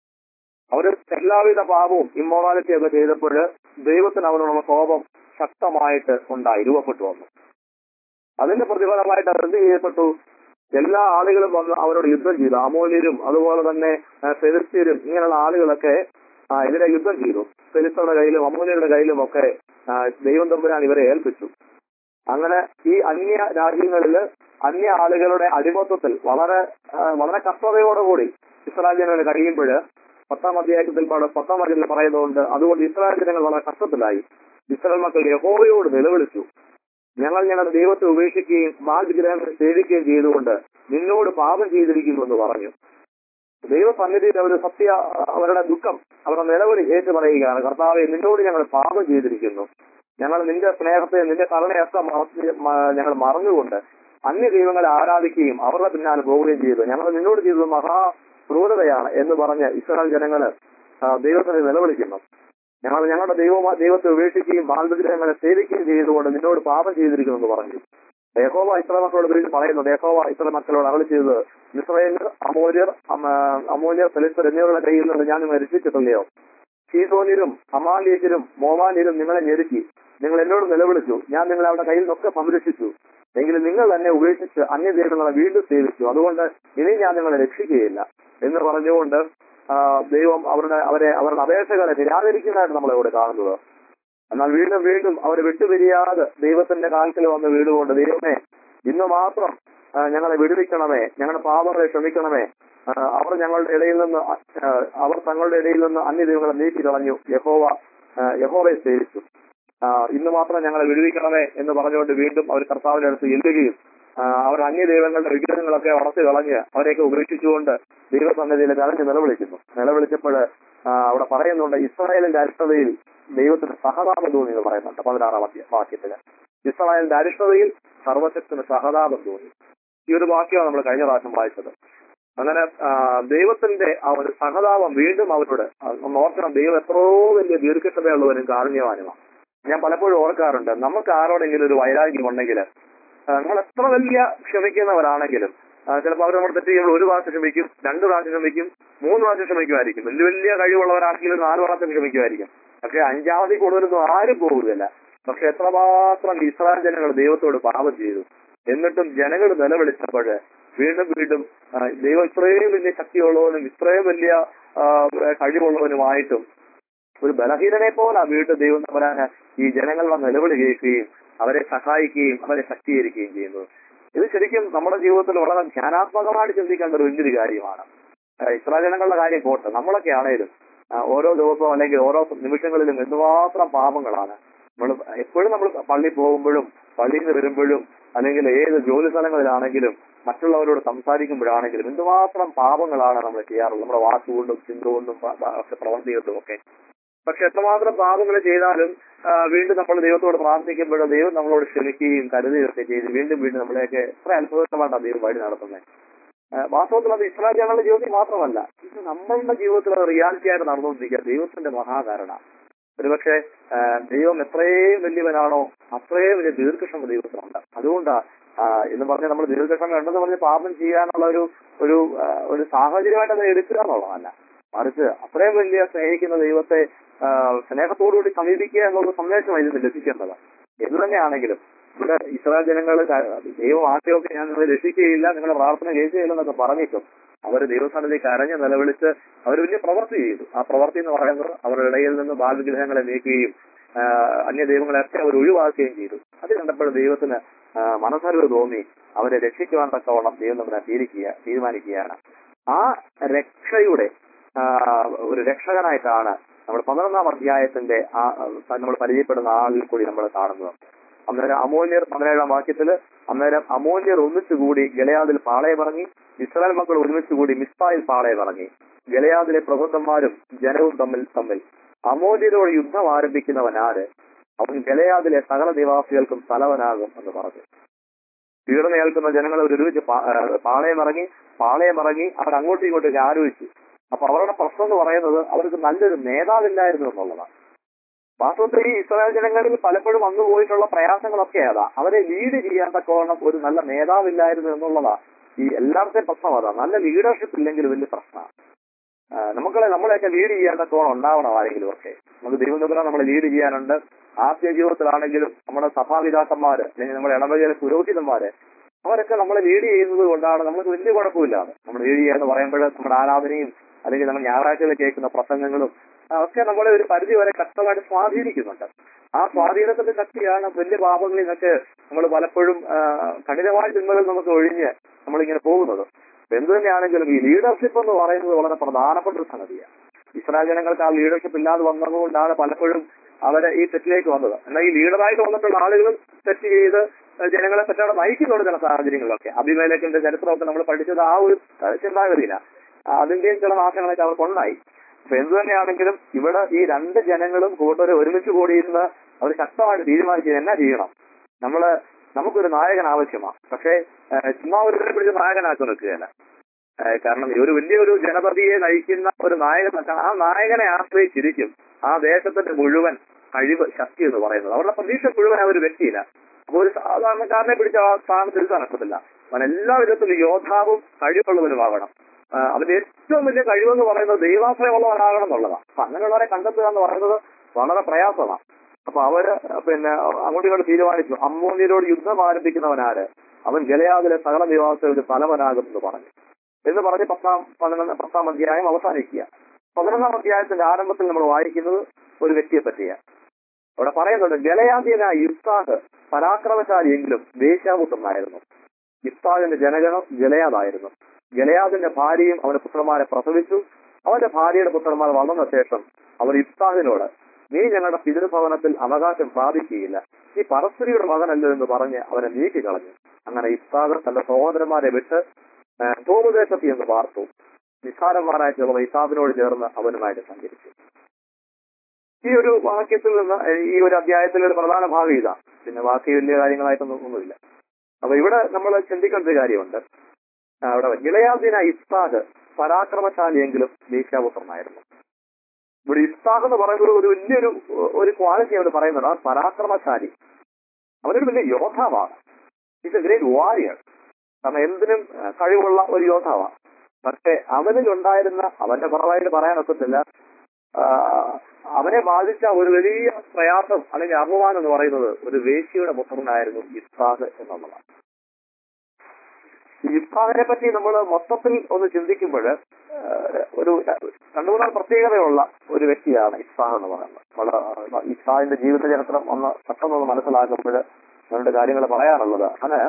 അവര് എല്ലാവിധ പാപവും ഇമ്മോറാലിറ്റി ഒക്കെ ചെയ്തപ്പോൾ ദൈവത്തിന് അവരോടുള്ള കോപം ശക്തമായിട്ട് ഉണ്ടായി രൂപപ്പെട്ടു വന്നു. അതിന്റെ പ്രതിഫലമായിട്ട് അവർ എന്ത് ചെയ്യപ്പെട്ടു? എല്ലാ ആളുകളും വന്ന് അവരോട് യുദ്ധം ചെയ്തു. അമോല്യരും അതുപോലെ തന്നെ ഫെലിസ്ത്യരും ഇങ്ങനെയുള്ള ആളുകളൊക്കെ എതിരെ യുദ്ധം ചെയ്തു. ഫെലിസ്ത്യരുടെ കയ്യിലും അമോല്യരുടെ കയ്യിലും ഒക്കെ ദൈവം തമ്പുരാൻ ഇവരെ ഏൽപ്പിച്ചു. അങ്ങനെ ഈ അന്യ രാജ്യങ്ങളില് അന്യ ആളുകളുടെ അടിമത്വത്തിൽ വളരെ വളരെ കഷ്ടതയോടുകൂടി ഇസ്രായേൽ ജനങ്ങൾ കഴിയുമ്പോൾ പത്താം അധ്യായത്തിൽ പത്താം അധ്യായത്തിൽ പറയുന്നതുകൊണ്ട് അതുകൊണ്ട് ഇസ്രായേൽ ജനങ്ങൾ വളരെ കഷ്ടത്തിലായി. ഇസ്രായേൽ മക്കൾ യഹോവയോട് നിലവിളിച്ചു, ഞങ്ങൾ ഞങ്ങളുടെ ദൈവത്തെ ഉപേക്ഷിക്കുകയും ബാൽവിഗ്രഹങ്ങളെ സേവിക്കുകയും ചെയ്തുകൊണ്ട് നിന്നോട് പാപം ചെയ്തിരിക്കുന്നു എന്ന് പറഞ്ഞു. ദൈവസന്നിധിയിൽ അവർ സത്യ അവരുടെ ദുഃഖം അവരുടെ നിലവിളി ഏറ്റു പറയുകയാണ്. കർത്താവെ, നിന്നോട് ഞങ്ങൾ പാപം ചെയ്തിരിക്കുന്നു. ഞങ്ങൾ നിന്റെ സ്നേഹത്തെ നിന്റെ കരുണയൊക്കെ ഞങ്ങൾ മറന്നുകൊണ്ട് അന്യ ദൈവങ്ങളെ ആരാധിക്കുകയും അവരുടെ പിന്നാലെ പോവുകയും ചെയ്തു. ഞങ്ങൾ നിന്നോട് ചെയ്തത് മഹാ ക്രൂരതയാണ് എന്ന് പറഞ്ഞ് ഇസ്രായേൽ ജനങ്ങള് ദൈവത്തിന് നിലവിളിക്കുന്നു. ഞങ്ങൾ ഞങ്ങളുടെ ദൈവ ദൈവത്തെ ഉപേക്ഷിക്കുകയും ബാൽവിഗ്രഹങ്ങളെ സേവിക്കുകയും ചെയ്തുകൊണ്ട് നിന്നോട് പാപം ചെയ്തിരിക്കുന്നു എന്ന് പറഞ്ഞു. യഹോവ ഇസ്രായേൽ മക്കളോട് പിരിച്ച് പറയുന്നത്, യഹോവ ഇസ്രായേൽ മക്കളോട് അരുളി ചെയ്തത്, ഇസ്രായേലിൽ അമോര്യർ അമോര്യർ ഫെലിസ്ത്യർ എന്നിവരുടെ കയ്യിൽ നിന്ന് ഞാൻ നിങ്ങളെ രക്ഷിച്ചിട്ടില്ലയോ? ശീതോന്യരും അമാലേക്കരും മോവാന്യരും നിങ്ങളെ ഞെരുക്കി. നിങ്ങൾ എന്നോട് നിലവിളിച്ചു, ഞാൻ നിങ്ങളെ അവരുടെ കയ്യിൽ നിന്നൊക്കെ സംരക്ഷിച്ചു. എങ്കിലും നിങ്ങൾ തന്നെ ഉപേക്ഷിച്ച് അന്യ ദൈവങ്ങളെ വീണ്ടും സേവിച്ചു. അതുകൊണ്ട് ഇനി ഞാൻ നിങ്ങളെ രക്ഷിക്കുകയില്ല എന്ന് പറഞ്ഞുകൊണ്ട് ദൈവം അവരുടെ അവരെ അവരുടെ അപേക്ഷകളെ നിരാകരിക്കുന്നതായിട്ട് നമ്മളിവിടെ കാണുന്നത്. എന്നാൽ വീണ്ടും വീണ്ടും അവരെ വിട്ടുപിരിയാതെ ദൈവത്തിന്റെ കാലത്തിൽ വന്ന് വീടുകൊണ്ട്, ദൈവമേ ഇന്ന് മാത്രം ഞങ്ങളെ വിടുവിക്കണമേ, ഞങ്ങളുടെ പാപങ്ങളെ ക്ഷമിക്കണമേ. അവർ ഞങ്ങളുടെ ഇടയിൽ നിന്ന് അവർ തങ്ങളുടെ ഇടയിൽ നിന്ന് അന്യ ദൈവങ്ങളെ നീക്കി കളഞ്ഞു, യഹോവ യഹോവയെ സേവിച്ചു. ഇന്ന് മാത്രം ഞങ്ങളെ വിടുവിക്കണമേ എന്ന് പറഞ്ഞുകൊണ്ട് വീണ്ടും അവർ കർത്താവിന്റെ അടുത്ത് എല്ലുകയും അവർ അന്യ ദൈവങ്ങളുടെ വിഗ്രഹങ്ങളൊക്കെ വളർത്തി കളഞ്ഞ് അവരെയൊക്കെ ഉപേക്ഷിച്ചുകൊണ്ട് ദൈവസന്നിധിയിൽ കരഞ്ഞ് നിലവിളിക്കുന്നു. നിലവിളിച്ചപ്പോൾ അവിടെ പറയുന്നുണ്ട്, ഇസ്രായേലിന്റെ അരിഷ്ടതയിൽ ദൈവത്തിന് സഹതാപം തോന്നി എന്ന് പറയുന്നുണ്ട് പതിനാറാം വാക്യത്തില്. ഇസ്രായേലിന്റെ അരിഷ്ടതയിൽ സർവശക്തിന് സഹതാപം തോന്നി. ഈ ഒരു വാക്യമാണ് നമ്മൾ കഴിഞ്ഞ പ്രാവശ്യം വായിച്ചത്. അങ്ങനെ ദൈവത്തിന്റെ ആ ഒരു സഹതാപം വീണ്ടും അവരോട് ഒന്ന് ഓർക്കണം. ദൈവം എത്രയോ വലിയ ദീർഘക്ഷമയുള്ളവനും കാരുണ്യവാനുമാണ്. ഞാൻ പലപ്പോഴും ഓർക്കാറുണ്ട്, നമുക്ക് ആരോടെങ്കിലും ഒരു വൈരാഗ്യം ഉണ്ടെങ്കിൽ നമ്മൾ എത്ര വലിയ ക്ഷമിക്കുന്നവരാണെങ്കിലും ചിലപ്പോൾ അവർ നമ്മൾ തെറ്റ് ചെയ്യുമ്പോൾ ഒരു പ്രാവശ്യം ക്ഷമിക്കും, രണ്ട് പ്രാവശ്യം ക്ഷമിക്കും, മൂന്ന് പ്രാവശ്യം ക്ഷമിക്കുമായിരിക്കും. വലിയ വലിയ കഴിവുള്ളവരാണെങ്കിലും നാല് പ്രാവശ്യം ക്ഷമിക്കുമായിരിക്കും. പക്ഷെ അഞ്ചാമതിൽ കൂടുതലൊന്നും ആരും പോകുകയില്ല. പക്ഷെ എത്രമാത്രം ഇസ്രായേൽ ജനങ്ങൾ ദൈവത്തോട് പാപം ചെയ്തു. എന്നിട്ടും ജനങ്ങൾ നിലവിളിച്ചപ്പോൾ വീണ്ടും വീണ്ടും ദൈവം ഇത്രയും വലിയ ശക്തിയുള്ളവനും ഇത്രയും വലിയ കഴിവുള്ളവനുമായിട്ടും ഒരു ബലഹീനനെ പോലെ വീണ്ടും ദൈവം തമ്പുരാൻ ഈ ജനങ്ങളുടെ നിലവിളി കേൾക്കുകയും അവരെ സഹായിക്കുകയും അവരെ ശക്തീകരിക്കുകയും ചെയ്യുന്നത്. ഇത് ശരിക്കും നമ്മുടെ ജീവിതത്തിൽ വളരെ ധ്യാനാത്മകമായിട്ട് ചിന്തിക്കേണ്ട ഒരു വലിയൊരു കാര്യമാണ്. ഇസ്രായേൽ ജനങ്ങളുടെ കാര്യം പോട്ടെ, നമ്മളൊക്കെ ആണേലും ഓരോ ദിവസവും അല്ലെങ്കിൽ ഓരോ നിമിഷങ്ങളിലും എന്തുമാത്രം പാപങ്ങളാണ്. നമ്മൾ എപ്പോഴും നമ്മൾ പള്ളി പോകുമ്പോഴും പള്ളിയിൽ നിന്ന് വരുമ്പോഴും അല്ലെങ്കിൽ ഏത് ജോലി സ്ഥലങ്ങളിലാണെങ്കിലും മറ്റുള്ളവരോട് സംസാരിക്കുമ്പോഴാണെങ്കിലും എന്തുമാത്രം പാപങ്ങളാണ് നമ്മൾ ചെയ്യാറുള്ളത്, നമ്മുടെ വാക്കുകൊണ്ടും ചിന്ത കൊണ്ടും പ്രവർത്തി കൊണ്ടും ഒക്കെ. പക്ഷെ എത്രമാത്രം പാപങ്ങൾ ചെയ്താലും വീണ്ടും നമ്മൾ ദൈവത്തോട് പ്രാർത്ഥിക്കുമ്പോഴോ ദൈവം നമ്മളോട് ക്ഷമിക്കുകയും കരുതുകയൊക്കെ ചെയ്ത് വീണ്ടും വീണ്ടും നമ്മളെയൊക്കെ എത്ര അത്ഭുതമായിട്ടാണ് ദൈവം വഴി നടത്തുന്നത്. വാസ്തവത്തിൽ അത് ഇസ്രായേൽ ജനങ്ങളുടെ ജീവിതത്തിൽ മാത്രമല്ല, ഇത് നമ്മളുടെ ജീവിതത്തിൽ അത് റിയാലിറ്റി ആയിട്ട് നടന്നുകൊണ്ടിരിക്കുക. ദൈവത്തിന്റെ മഹാകാരണ ഒരുപക്ഷെ ദൈവം എത്രയും വലിയവനാണോ അത്രയും വലിയ ദീർഘക്ഷമ ദൈവത്തിനുണ്ട്. അതുകൊണ്ടാ എന്ന് പറഞ്ഞാൽ നമ്മൾ ദീർഘക്ഷമ ഉണ്ടെന്ന് പറഞ്ഞ് പാപം ചെയ്യാനുള്ള ഒരു ഒരു ഒരു സാഹചര്യമായിട്ട് അത് എടുക്കുക എന്നുള്ളതല്ല, മറിച്ച് അത്രയും വലിയ സ്നേഹിക്കുന്ന ദൈവത്തെ സ്നേഹത്തോടുകൂടി സമീപിക്കുക എന്നുള്ള സന്ദേശമാണ് ഇതിന് ലഭിക്കേണ്ടത്. എന്ത് തന്നെയാണെങ്കിലും ഇവിടെ ഇസ്രായേൽ ജനങ്ങൾ ദൈവം ആദ്യമൊക്കെ ഞാൻ നിങ്ങളെ രക്ഷിക്കുകയില്ല, നിങ്ങളുടെ പ്രാർത്ഥന കേൾക്കുകയില്ല എന്നൊക്കെ പറഞ്ഞിട്ടും അവർ ദൈവസന്നിധി കരഞ്ഞ് നിലവിളിച്ച് അവർ വലിയ പ്രവൃത്തി ചെയ്തു. ആ പ്രവൃത്തി എന്ന് പറയുന്നത് അവരുടെ ഇടയിൽ നിന്ന് ബാലവിഗ്രഹങ്ങളെ നീക്കുകയും അന്യ ദൈവങ്ങളെയൊക്കെ അവർ ഒഴിവാക്കുകയും ചെയ്തു. അത് കണ്ടപ്പോൾ ദൈവത്തിന് മനസ്സറിവ് തോന്നി അവരെ രക്ഷിക്കുവാൻ തക്കവണ്ണം ദൈവം നമ്മളെ തീരുക്കുക തീരുമാനിക്കുകയാണ്. ആ രക്ഷയുടെ ഒരു രക്ഷകനായിട്ടാണ് നമ്മൾ പതിനൊന്നാം അധ്യായത്തിന്റെ ആ നമ്മൾ പരിചയപ്പെടുന്ന ആളിൽ കൂടി നമ്മൾ കാണുന്നത്. അന്നേരം അമോന്യർ പതിനേഴാം വാക്യത്തില് അന്നേരം അമോന്യർ ഒന്നിച്ചുകൂടി ഗിലെയാദിൽ പാളയമിറങ്ങി, ഇസ്രായേൽ മക്കൾ ഒരുമിച്ചുകൂടി മിസ്പായിൽ പാളയമിറങ്ങി. ഗിലെയാദിലെ പ്രഭുക്കന്മാരും ജനവും തമ്മിൽ തമ്മിൽ അമോന്യരോട് യുദ്ധം ആരംഭിക്കുന്നവനാര്, അവൻ ഗിലെയാദിലെ സകല നിവാസികൾക്കും തലവനാകും എന്ന് പറഞ്ഞു. പീഡന ഏൽക്കുന്ന ജനങ്ങൾ ഒരുമിച്ച് പാളയമിറങ്ങി പാളയമിറങ്ങി അവർ അങ്ങോട്ടും ഇങ്ങോട്ടും ആലോചിച്ചു. അപ്പൊ അവരുടെ പ്രശ്നം എന്ന് പറയുന്നത് അവർക്ക് നല്ലൊരു നേതാവില്ലായിരുന്നു എന്നുള്ളതാണ്. വാസ്തവത്തിൽ ഈ ഇസ്രായേൽ ജനങ്ങളിൽ പലപ്പോഴും വന്നു പോയിട്ടുള്ള പ്രയാസങ്ങളൊക്കെ അതാ, അവരെ ലീഡ് ചെയ്യാൻ തക്കവണ്ണം ഒരു നല്ല നേതാവില്ലായിരുന്നു എന്നുള്ളതാ ഈ എല്ലാവർക്കും പ്രശ്നം. അതാ, നല്ല ലീഡർഷിപ്പ് ഇല്ലെങ്കിൽ വലിയ പ്രശ്നമാണ്. നമുക്കളെ നമ്മളെയൊക്കെ ലീഡ് ചെയ്യാൻ തക്കവണ്ണം ഉണ്ടാവണം ആരെങ്കിലും ഒക്കെ. നമുക്ക് ദൈവം തമ്പുരാൻ നമ്മളെ ലീഡ് ചെയ്യാനുണ്ട്. ആത്മീയ ജീവിതത്തിലാണെങ്കിലും നമ്മുടെ സഭാപിതാക്കന്മാര് അല്ലെങ്കിൽ നമ്മുടെ ഇടവകയിലെ പുരോഹിതന്മാര് അവരൊക്കെ നമ്മളെ ലീഡ് ചെയ്യുന്നത് കൊണ്ടാണ് നമുക്ക് വലിയ കുഴപ്പമില്ലാതെ നമ്മൾ ലീഡ് ചെയ്യുക എന്ന് പറയുമ്പോൾ നമ്മുടെ ആരാധനയും അല്ലെങ്കിൽ നമ്മൾ ഞായറാഴ്ചകൾ കേൾക്കുന്ന പ്രസംഗങ്ങളും ഒക്കെ നമ്മളെ ഒരു പരിധി വരെ കഷ്ടമായിട്ട് സ്വാധീനിക്കുന്നുണ്ട്. ആ സ്വാധീനത്തിന്റെ ശക്തിയാണ് വലിയ പാപങ്ങളിൽ നിന്നൊക്കെ നമ്മൾ പലപ്പോഴും കഠിനമായ ചിന്തകൾ നമുക്ക് ഒഴിഞ്ഞ് നമ്മളിങ്ങനെ പോകുന്നത്. എന്തു തന്നെയാണെങ്കിലും ഈ ലീഡർഷിപ്പ് എന്ന് പറയുന്നത് വളരെ പ്രധാനപ്പെട്ട ഒരു സംഗതിയാണ്. ഇസ്രായേൽ ജനങ്ങൾക്ക് ആ ലീഡർഷിപ്പ് ഇല്ലാതെ വന്നതുകൊണ്ടാണ് പലപ്പോഴും അവര് ഈ തെറ്റിലേക്ക് വന്നത്. എന്നാൽ ഈ ലീഡറായിട്ട് വന്നിട്ടുള്ള ആളുകളും തെറ്റ് ചെയ്ത് ജനങ്ങളെ തെറ്റവിടെ നയിക്കുന്നുണ്ട് ചില സാഹചര്യങ്ങളിലൊക്കെ. അബിമേലെക്കിന്റെ ചരിത്രമൊക്കെ നമ്മൾ പഠിച്ചത് ആ ഒരു ചിന്താഗതിയില്ല. അതിന്റെയും ചില നാശങ്ങളൊക്കെ അവർക്കുണ്ടായി. അപ്പൊ എന്തു തന്നെയാണെങ്കിലും ഇവിടെ ഈ രണ്ട് ജനങ്ങളും കൂട്ടരെ ഒരുമിച്ച് കൂടിയിരുന്ന് അവർ ശക്തമായിട്ട് തീരുമാനിച്ചത് എന്നാ ചെയ്യണം, നമ്മള് നമുക്കൊരു നായകൻ ആവശ്യമാണ്. പക്ഷേ ചുമ്മാ ഒരു പിടിച്ച് നായകനാക്കി നിൽക്കുകയല്ല. കാരണം ഒരു വലിയൊരു ജനപതിയെ നയിക്കുന്ന ഒരു നായകൻ, ആ നായകനെ ആശ്രയിച്ചിരിക്കും ആ ദേശത്തിന്റെ മുഴുവൻ കഴിവ് ശക്തി എന്ന് പറയുന്നത്. അവരുടെ പ്രതീക്ഷ മുഴുവൻ ആ ഒരു വ്യക്തിയില്ല. അപ്പൊ ഒരു സാധാരണക്കാരനെ പിടിച്ച ആ സ്ഥാനത്ത് ഇരുത്താൻ ഒക്കത്തില്ല. അവൻ എല്ലാ വിധത്തിലും യോദ്ധാവും കഴിവുള്ളവനുമാകണം. അവന്റെ ഏറ്റവും വലിയ കഴിവെന്ന് പറയുന്നത് ദൈവാശ്രയമുള്ളവനാകണം എന്നുള്ളതാണ്. അപ്പൊ അങ്ങനെയുള്ളവരെ കണ്ടെത്തുക എന്ന് പറയുന്നത് വളരെ പ്രയാസമാണ്. അപ്പൊ അവര് പിന്നെ അങ്ങോട്ടും ഇങ്ങോട്ട് തീരുമാനിച്ചു, അമ്മോന്യരോട് യുദ്ധം ആരംഭിക്കുന്നവനാര്, അവൻ ഗിലെയാദിലെ സകല നിവാസികൾക്ക് തലവനാകും എന്ന് പറഞ്ഞു. എന്ന് പറഞ്ഞ് പത്താം പതിനൊന്ന് പത്താം അധ്യായം അവസാനിക്കുക. പതിനൊന്നാം അധ്യായത്തിന്റെ ആരംഭത്തിൽ നമ്മൾ വായിക്കുന്നത് ഒരു വ്യക്തിയെ പറ്റിയാണ്. അവിടെ പറയുന്നുണ്ട്, ഗിലെയാദ്യനായ യിഫ്താഹ് പരാക്രമശാലിയെങ്കിലും വേശ്യാപുത്രനായിരുന്നു. യിഫ്താഹിന്റെ ജനഗണം ഗിലെയാദായിരുന്നു. ഗിലെയാദിന്റെ ഭാര്യയും അവന്റെ പുത്രന്മാരെ പ്രസവിച്ചു. അവന്റെ ഭാര്യയുടെ പുത്രന്മാർ വളർന്ന ശേഷം അവർ യിഫ്താഹിനോട്, നീ ഞങ്ങളുടെ പിതൃഭവനത്തിൽ അവകാശം പ്രാപിക്കുകയില്ല, ഈ പരസ്പരിയുടെ മകനല്ലോ എന്ന് പറഞ്ഞ് അവനെ നീക്കിക്കളഞ്ഞു. അങ്ങനെ ഇസ്ഹാക്ക് തന്റെ സഹോദരന്മാരെ വിട്ട് തോമുദേശത്ത് എന്ന് പാർത്തു. നിസ്സാരന്മാരായ ചിലർ ഇസാബിനോട് ചേർന്ന് അവനുമായിട്ട് സഞ്ചരിച്ചു. ഈ ഒരു വാക്യത്തിൽ നിന്ന് ഈ ഒരു അധ്യായത്തിലെ ഒരു പ്രധാന ഭാഗം ഇതാ. പിന്നെ ബാക്കി വലിയ കാര്യങ്ങളായിട്ടൊന്നും ഒന്നുമില്ല. അപ്പൊ ഇവിടെ നമ്മൾ ചിന്തിക്കേണ്ട ഒരു കാര്യമുണ്ട്. അവിടെ ഗിലെയാദിന ഇസ്ഹാക്ക് പരാക്രമശാലിയെങ്കിലും വേശ്യാപുത്രനായിരുന്നു. ഇവിടെ ഇസ്ഹാക്ക് എന്ന് പറയുന്നത് ഒരു വലിയൊരു ഒരു ക്വാളിറ്റി അവർ പറയുന്നത്, ആ പരാക്രമശാലി. അവനൊരു വലിയ യോദ്ധാവാണ്. It's a great warrior. കാരണം എന്തിനും കഴിവുള്ള ഒരു യോദ്ധാവാണ്. പക്ഷെ അവനിലുണ്ടായിരുന്ന, അവന്റെ കുറവായിട്ട് പറയാനൊക്കത്തില്ല, അവനെ ബാധിച്ച ഒരു വലിയ പ്രയാസം അല്ലെങ്കിൽ അപമാനം എന്ന് പറയുന്നത് ഒരു വേശ്യയുടെ പുത്രനായിരുന്നു ഇസ്ഹാക്ക് എന്നുള്ളതാണ്. ഇസ്ഹാക്കിനെ പറ്റി നമ്മൾ മൊത്തത്തിൽ ഒന്ന് ചിന്തിക്കുമ്പോൾ ഒരു രണ്ടു മൂന്നാല് പ്രത്യേകതയുള്ള ഒരു വ്യക്തിയാണ് ഇസ്ഹാക്ക് എന്ന് പറയുന്നത്. വളരെ ഇസ്ഹാക്കിന്റെ ജീവിത ചരിത്രം ഒന്ന് പെട്ടെന്നൊന്ന് മനസ്സിലാക്കുമ്പോൾ രണ്ട് കാര്യങ്ങൾ പറയാനുള്ളത്. അങ്ങനെ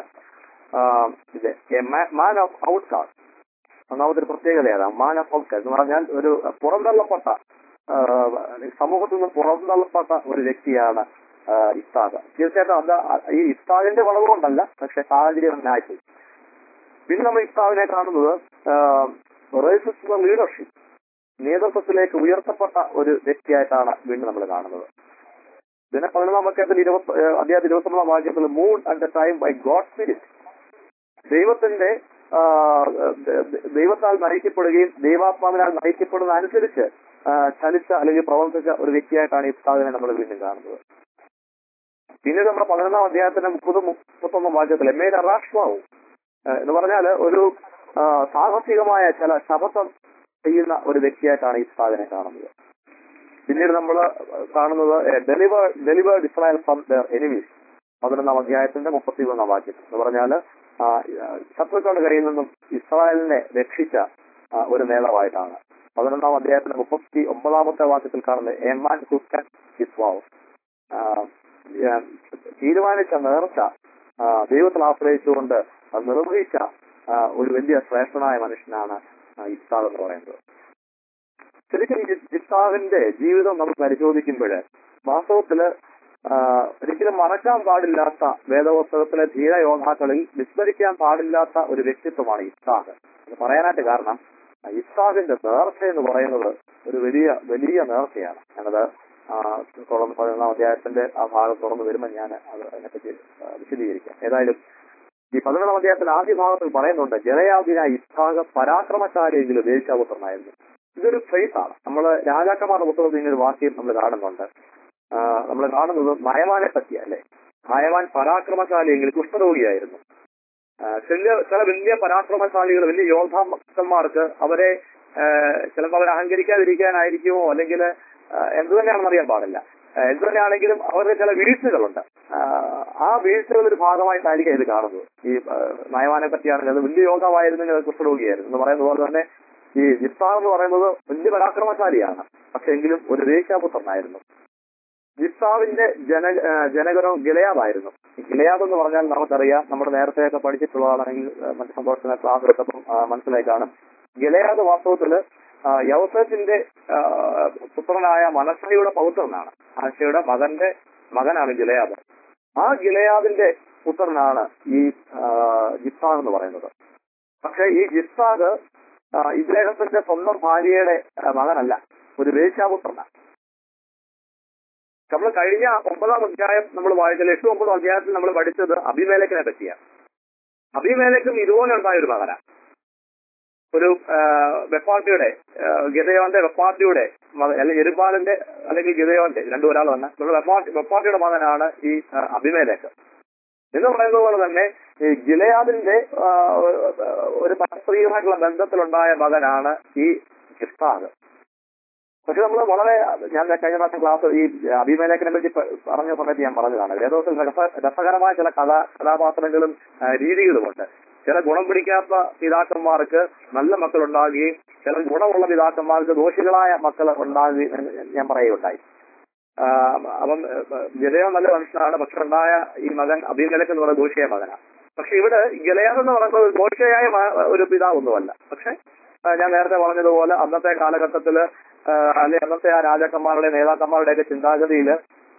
മാൻ ഓഫ് ഔട്ട്കാസ്റ്റ്, ഒന്നാമത്തെ ഒരു പ്രത്യേകതയാണ് മാൻ ഓഫ് ഔട്ട്കാസ്റ്റ് എന്ന് പറഞ്ഞാൽ ഒരു പുറന്തള്ളപ്പെട്ട, സമൂഹത്തിൽ നിന്ന് പുറന്തള്ളപ്പെട്ട ഒരു വ്യക്തിയാണ് ഇസ്ഹാക്ക്. തീർച്ചയായിട്ടും അത് ഈ ഇസ്ഹാക്കിന്റെ വളവ് കൊണ്ടല്ല, പക്ഷെ സാഹചര്യം ഉണ്ടായി. പിന്നെ നമ്മൾ ഇസ്ഹാക്കിനെ കാണുന്നത് ലീഡർഷിപ്പ്, നേതൃത്വത്തിലേക്ക് ഉയർത്തപ്പെട്ട ഒരു വ്യക്തിയായിട്ടാണ് വീണ്ടും നമ്മൾ കാണുന്നത്. പിന്നെ പതിനൊന്നാം വാക്യത്തിൽ ഇരുപത്തി അധ്യായത്തിൽ ഇരുപത്തി ഒമ്പതാം വാക്യത്തിൽ moon at the time by God spirit, ദൈവത്തിന്റെ ദൈവത്താൽ നയിക്കപ്പെടുകയും ദൈവാത്മാവിനാൽ നയിക്കപ്പെടുന്ന അനുസരിച്ച് ചലിച്ച അല്ലെങ്കിൽ പ്രവർത്തിച്ച ഒരു വ്യക്തിയായിട്ടാണ് ഇസ്ഹാക്കിനെ നമ്മൾ വീണ്ടും കാണുന്നത്. പിന്നീട് നമ്മുടെ പതിനൊന്നാം അധ്യായത്തിന്റെ മുപ്പതും മുപ്പത്തൊന്നാം വാക്യത്തിൽ എമ്മേൽ രാഷ്ട്രമാവും എന്ന് പറഞ്ഞാല് ഒരു സാഹസികമായ ചില ശപഥം ചെയ്യുന്ന ഒരു വ്യക്തിയായിട്ടാണ് ഇസ്ഹാക്കിനെ കാണുന്നത്. പിന്നീട് നമ്മൾ കാണുന്നത് deliver delivered Israel from their enemies, പതിനൊന്നാം അധ്യായത്തിന്റെ മുപ്പത്തി മൂന്നാം വാക്യം എന്ന് പറഞ്ഞാല് ശത്രുക്കളുടെ കയ്യിൽ നിന്നും ഇസ്രായേലിനെ രക്ഷിച്ച ഒരു നേതാവായിട്ടാണ്. പതിനൊന്നാം അധ്യായത്തിന്റെ മുപ്പത്തി ഒമ്പതാമത്തെ വാക്യത്തിൽ കാണുന്നത് a man who can his vow, തീരുമാനിച്ച നേർച്ച ദൈവത്തിൽ ആശ്രയിച്ചുകൊണ്ട് നിർവഹിച്ച ഒരു വലിയ ശ്രേഷ്ഠനായ മനുഷ്യനാണ് ഇസ്ഹാക്ക് എന്ന് പറയുന്നത്. ശരിക്കും ഇസ്ഹാക്കിന്റെ ജീവിതം നമ്മൾ പരിശോധിക്കുമ്പോൾ വാസ്തവത്തില് ഒരിക്കലും മറക്കാൻ പാടില്ലാത്ത, വേദപുസ്തകത്തിലെ ധീരയോദ്ധാക്കളിൽ വിസ്മരിക്കാൻ പാടില്ലാത്ത ഒരു വ്യക്തിത്വമാണ് ഇസ്ഹാക്ക്. അത് പറയാനായിട്ട് കാരണം ഇസ്ഹാക്കിന്റെ നേർച്ച എന്ന് പറയുന്നത് ഒരു വലിയ വലിയ നേർച്ചയാണ്. ഞാനത് തുറന്ന് പതിനൊന്നാം അധ്യായത്തിന്റെ ആ ഭാഗം തുറന്നു വരുമ്പോൾ ഞാൻ അത് അതിനെപ്പറ്റി വിശദീകരിക്കാം. ഏതായാലും ഈ പതിനൊന്നാം അധ്യായത്തിന്റെ ആദ്യ ഭാഗത്തിൽ പറയുന്നുണ്ട്, ഗിലെയാദിന ഇസ്ഹാക്ക് പരാക്രമശാലിയെങ്കിലും വേശ്യാപുത്രനായിരുന്നു. ഇതൊരു ഫ്രേസാണ്. നമ്മൾ രാജാക്കന്മാരുടെ പുസ്തകത്തിൽ ഇങ്ങനെ ഒരു വാക്യം നമ്മൾ കാണുന്നുണ്ട്. നമ്മൾ കാണുന്നത് നയമാനെ പറ്റിയ അല്ലെ. നയമാൻ പരാക്രമശാലിയെങ്കിൽ കുഷ്ഠരോഗിയായിരുന്നു. ചില ചില വലിയ പരാക്രമശാലികൾ, വലിയ യോദ്ധാക്കന്മാർക്ക് അവരെ ചിലപ്പോൾ അവർ അഹങ്കരിക്കാതിരിക്കാനായിരിക്കുമോ അല്ലെങ്കിൽ എന്തു തന്നെയാണെന്ന് അറിയാൻ പാടില്ല. എന്തു തന്നെയാണെങ്കിലും അവരുടെ ചില വീഴ്ചകളുണ്ട്. ആ വീഴ്ചകളുടെ ഒരു ഭാഗമായിട്ടായിരിക്കും ഇത് കാണുന്നത്. ഈ നയമാനെ പറ്റിയാണ്, അത് വലിയ യോദ്ധാവായിരുന്നെങ്കിൽ അത് കുഷ്ഠരോഗിയായിരുന്നു എന്ന് പറയുന്നത് പോലെ തന്നെ ഈ ഇസ്ഹാക്ക് എന്ന് പറയുന്നത് വലിയ പരാക്രമശാലിയാണ്, പക്ഷെ എങ്കിലും ഒരു വേശ്യാപുത്രനായിരുന്നു. ഇസ്ഹാക്കിന്റെ ജന ജനകരം ഗിലെയാദായിരുന്നു. ഗിലെയാദ് എന്ന് പറഞ്ഞാൽ നമുക്കറിയാം, നമ്മുടെ നേരത്തെയൊക്കെ പഠിച്ചിട്ടുള്ളതാണെങ്കിൽ മറ്റു സന്തോഷത്തിന് ക്ലാസ് എടുത്തപ്പം മനസ്സിലായി കാണും. ഗിലെയാദ് വാസ്തവത്തില് യൗസേഫിന്റെ പുത്രനായ മനശ്ശയുടെ പൗത്രനാണ്. മനശ്ശയുടെ മകന്റെ മകനാണ് ഗിലെയാദ്. ആ ഗിലെയാദിന്റെ പുത്രനാണ് ഈ ഇസ്ഹാക്ക് എന്ന് പറയുന്നത്. പക്ഷെ ഈ ഇസ്ഹാക്ക് ഇദ്ദേഹത്തിന്റെ സ്വന്തം ഭാര്യയുടെ മകനല്ല, ഒരു വേശ്യാപുത്രനാണ്. നമ്മൾ കഴിഞ്ഞ ഒമ്പതാം അധ്യായം നമ്മൾ വായിച്ചത്, എട്ടും ഒമ്പതാം അധ്യായത്തിൽ നമ്മൾ പഠിച്ചത് അബീമേലെക്കിനെ പറ്റിയാണ്. അബീമേലെക്കും ഇതുപോലെ ഉണ്ടായ ഒരു മകനാണ്. ഒരു വെപ്പാട്ടിയുടെ, ഗിദെയോന്റെ വെപ്പാട്ടിയുടെ അല്ലെങ്കിൽ യെരുബ്ബാലിന്റെ അല്ലെങ്കിൽ ഗിദെയോന്റെ രണ്ടു ഒരാൾ തന്നെ വെപ്പാട്ടിയുടെ മകനാണ് ഈ അബീമേലെക്ക് എന്ന് പറയുന്നത് പോലെ തന്നെ ഈ ഗിലെയാദിന്റെ ഒരു പരസ്പരികമായിട്ടുള്ള ബന്ധത്തിലുണ്ടായ മകനാണ് ഈ ഇസ്ഹാക്ക്. പക്ഷെ നമ്മൾ വളരെ, ഞാൻ കഴിഞ്ഞ പ്രാവശ്യം ക്ലാസ് ഈ അബീമേലെക്കിനെ പറ്റി പറഞ്ഞ സമയത്ത് ഞാൻ പറഞ്ഞതാണ്, വേദോസിൽ രസകരമായ ചില കഥാ കഥാപാത്രങ്ങളും രീതികളുമുണ്ട്. ചില ഗുണം പിടിക്കാത്ത പിതാക്കന്മാർക്ക് നല്ല മക്കൾ ഉണ്ടാകുകയും ചില ഗുണമുള്ള പിതാക്കന്മാർക്ക് ദോഷികളായ മക്കൾ ഉണ്ടാകുകയും ഞാൻ പറയുകയുണ്ടായി. അപ്പം ഗിലെയാദ് നല്ല മനുഷ്യനാണ്, പക്ഷെ ഉണ്ടായ ഈ മകൻ അബീമേലെക്ക് എന്ന് പറയുന്ന ദോഷിയായ മകനാണ്. പക്ഷെ ഇവിടെ ഗിലെയാദ് എന്ന് പറയുന്നത് ദോഷിയായ ഒരു പിതാവൊന്നുമല്ല. പക്ഷെ ഞാൻ നേരത്തെ പറഞ്ഞതുപോലെ അന്നത്തെ കാലഘട്ടത്തില് അല്ലെ അന്നത്തെ ആ രാജാക്കന്മാരുടെ നേതാക്കന്മാരുടെ ഒക്കെ ചിന്താഗതിയിൽ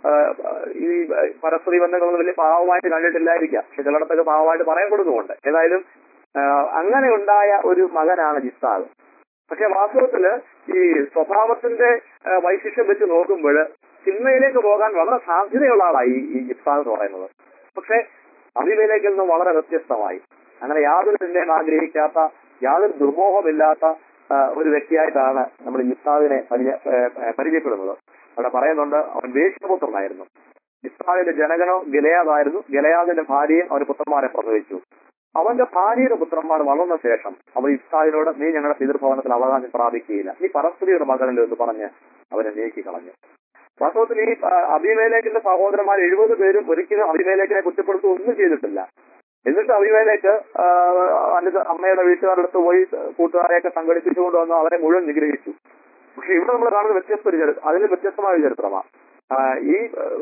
ഈ പരസ്പരി ബന്ധങ്ങളൊന്നും വലിയ പാവമായിട്ട് കണ്ടിട്ടില്ലായിരിക്കാം. പക്ഷെ ചിലയിടത്തൊക്കെ പാവമായിട്ട് പറയപ്പെടുന്നുമുണ്ട്. ഏതായാലും അങ്ങനെ ഉണ്ടായ ഒരു മകനാണ് ജിസ്താഖ്. പക്ഷെ വാസ്തവത്തില് ഈ സ്വഭാവത്തിന്റെ വൈശിഷ്ട്യം വെച്ച് നോക്കുമ്പോൾ സിനിമയിലേക്ക് പോകാൻ വളരെ സാധ്യതയുള്ള ആളായി ഈ ജിസ്താഖ് എന്ന് പറയുന്നത്. പക്ഷെ അബീമേലെക്കിൽ നിന്നും വളരെ വ്യത്യസ്തമായി, അങ്ങനെ യാതൊരു ചിന്തയും ആഗ്രഹിക്കാത്ത, യാതൊരു ദുർമോഹമില്ലാത്ത ഒരു വ്യക്തിയായിട്ടാണ് നമ്മൾ ജിസ്താഖിനെ പരിചയ പരിചയപ്പെടുന്നത്. അവിടെ പറയുന്നുണ്ട്, അവൻ വേശ്യപുത്രനായിരുന്നു. ജിസ്താഖിന്റെ ജനകനോ ഗിലെയാദായിരുന്നു. ഗിലെയാദിന്റെ ഭാര്യയും അവന് പുത്രന്മാരെ പ്രസവിച്ചു. അവന്റെ ഭാര്യയുടെ പുത്രന്മാർ വളർന്ന ശേഷം അവർ ജിസ്താഖിനോട്, നീ ഞങ്ങളുടെ പിതൃഭവനത്തിൽ അവകാശം പ്രാപിക്കുകയില്ല, നീ പരസ്ത്രീയുടെ മകനല്ലോ എന്ന് പറഞ്ഞ് അവരെ നീക്കി കളഞ്ഞു. വാസ്തവത്തിൽ ഈ അബീമേലെക്കിന്റെ സഹോദരന്മാർ എഴുപത് പേരും ഒരിക്കലും അബീമേലെക്കിനെ കുറ്റപ്പെടുത്തുക ഒന്നും ചെയ്തിട്ടില്ല. എന്നിട്ട് അബീമേലെക്ക് അതിന്റെ അമ്മയുടെ വീട്ടുകാരുടെ അടുത്ത് പോയി കൂട്ടുകാരെയൊക്കെ സംഘടിപ്പിച്ചുകൊണ്ട് വന്ന് അവരെ മുഴുവൻ നിഗ്രഹിച്ചു. പക്ഷെ ഇവിടെ നമ്മൾ കാണുന്ന വ്യത്യസ്ത ഒരു ചരിത്രം, അതിന് വ്യത്യസ്തമായ ഒരു ചരിത്രമാണ്. ഈ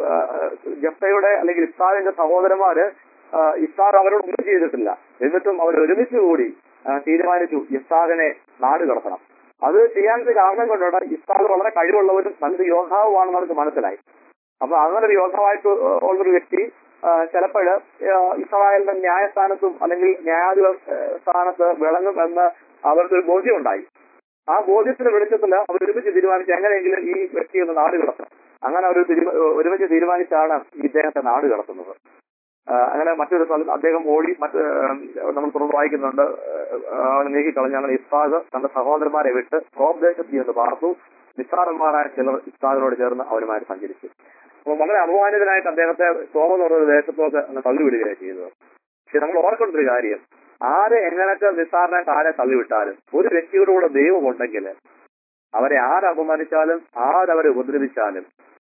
ജഫ്തയുടെ അല്ലെങ്കിൽ ഇഫ്താറിന്റെ സഹോദരന്മാര് ഇഫ്താർ അവരോട് ഒന്നും ചെയ്തിട്ടില്ല. എന്നിട്ടും അവർ ഒരുമിച്ച് കൂടി തീരുമാനിച്ചു ഇഫ്താറിനെ നാട് കടത്തണം. അത് ചെയ്യാനൊരു കാരണം കൊണ്ടാണ് ഇഫ്താർ വളരെ കഴിവുള്ളവരും നല്ലൊരു യോദ്ധാവുമാണെന്ന് അവർക്ക് മനസ്സിലായി. അപ്പൊ അങ്ങനെ ഒരു യോദ്ധാവായിട്ട് ഉള്ളൊരു വ്യക്തി ചിലപ്പോൾ ഇസ്രായേലിന്റെ ന്യായസ്ഥാനത്തും അല്ലെങ്കിൽ ന്യായാധിപ സ്ഥാനത്ത് വിളങ്ങും എന്ന് അവർക്കൊരു ബോധ്യം ഉണ്ടായി. ആ ബോധ്യത്തിന്റെ വെളിച്ചത്തിൽ അവർ ഒരുമിച്ച് തീരുമാനിച്ച് എങ്ങനെയെങ്കിലും ഈ വ്യക്തിയെ ഒന്ന് നാട് കടത്തണം. അങ്ങനെ അവർ ഒരുമിച്ച് തീരുമാനിച്ചാണ് ഇദ്ദേഹത്തെ നാട് കടത്തുന്നത്. അങ്ങനെ മറ്റൊരു സ്ഥലത്ത് അദ്ദേഹം ഓടി മറ്റ് നമ്മൾ തുറന്ന് വായിക്കുന്നുണ്ട്, അവനെ നീക്കിക്കളഞ്ഞ് അങ്ങനെ ഇസ്ഹാഖ് തന്റെ സഹോദരന്മാരെ വിട്ട് കോപ് ദേശത്ത് ചെന്ന് പാർത്തു. നിസ്സാരന്മാരായ ചിലർ ഇസ്ഹാഖിനോട് ചേർന്ന് അവരുമായിട്ട് സഞ്ചരിച്ചു. അപ്പൊ വളരെ അപമാനിതനായിട്ട് അദ്ദേഹത്തെ കോപം എന്ന് പറഞ്ഞ ദേശത്തൊക്കെ ഒന്ന് തള്ളിവിടുകയാണ് ചെയ്തത്. പക്ഷെ നമ്മൾ ഓർക്കേണ്ട ഒരു കാര്യം, ആരെ എങ്ങനെയൊക്കെ നിസ്സാരനായിട്ട് ആരെ തള്ളിവിട്ടാലും ഒരു വ്യക്തിയുടെ കൂടെ ദൈവമുണ്ടെങ്കിൽ അവരെ ആരപമാനിച്ചാലും ആരവരെ ഉപദ്രവിച്ചാലും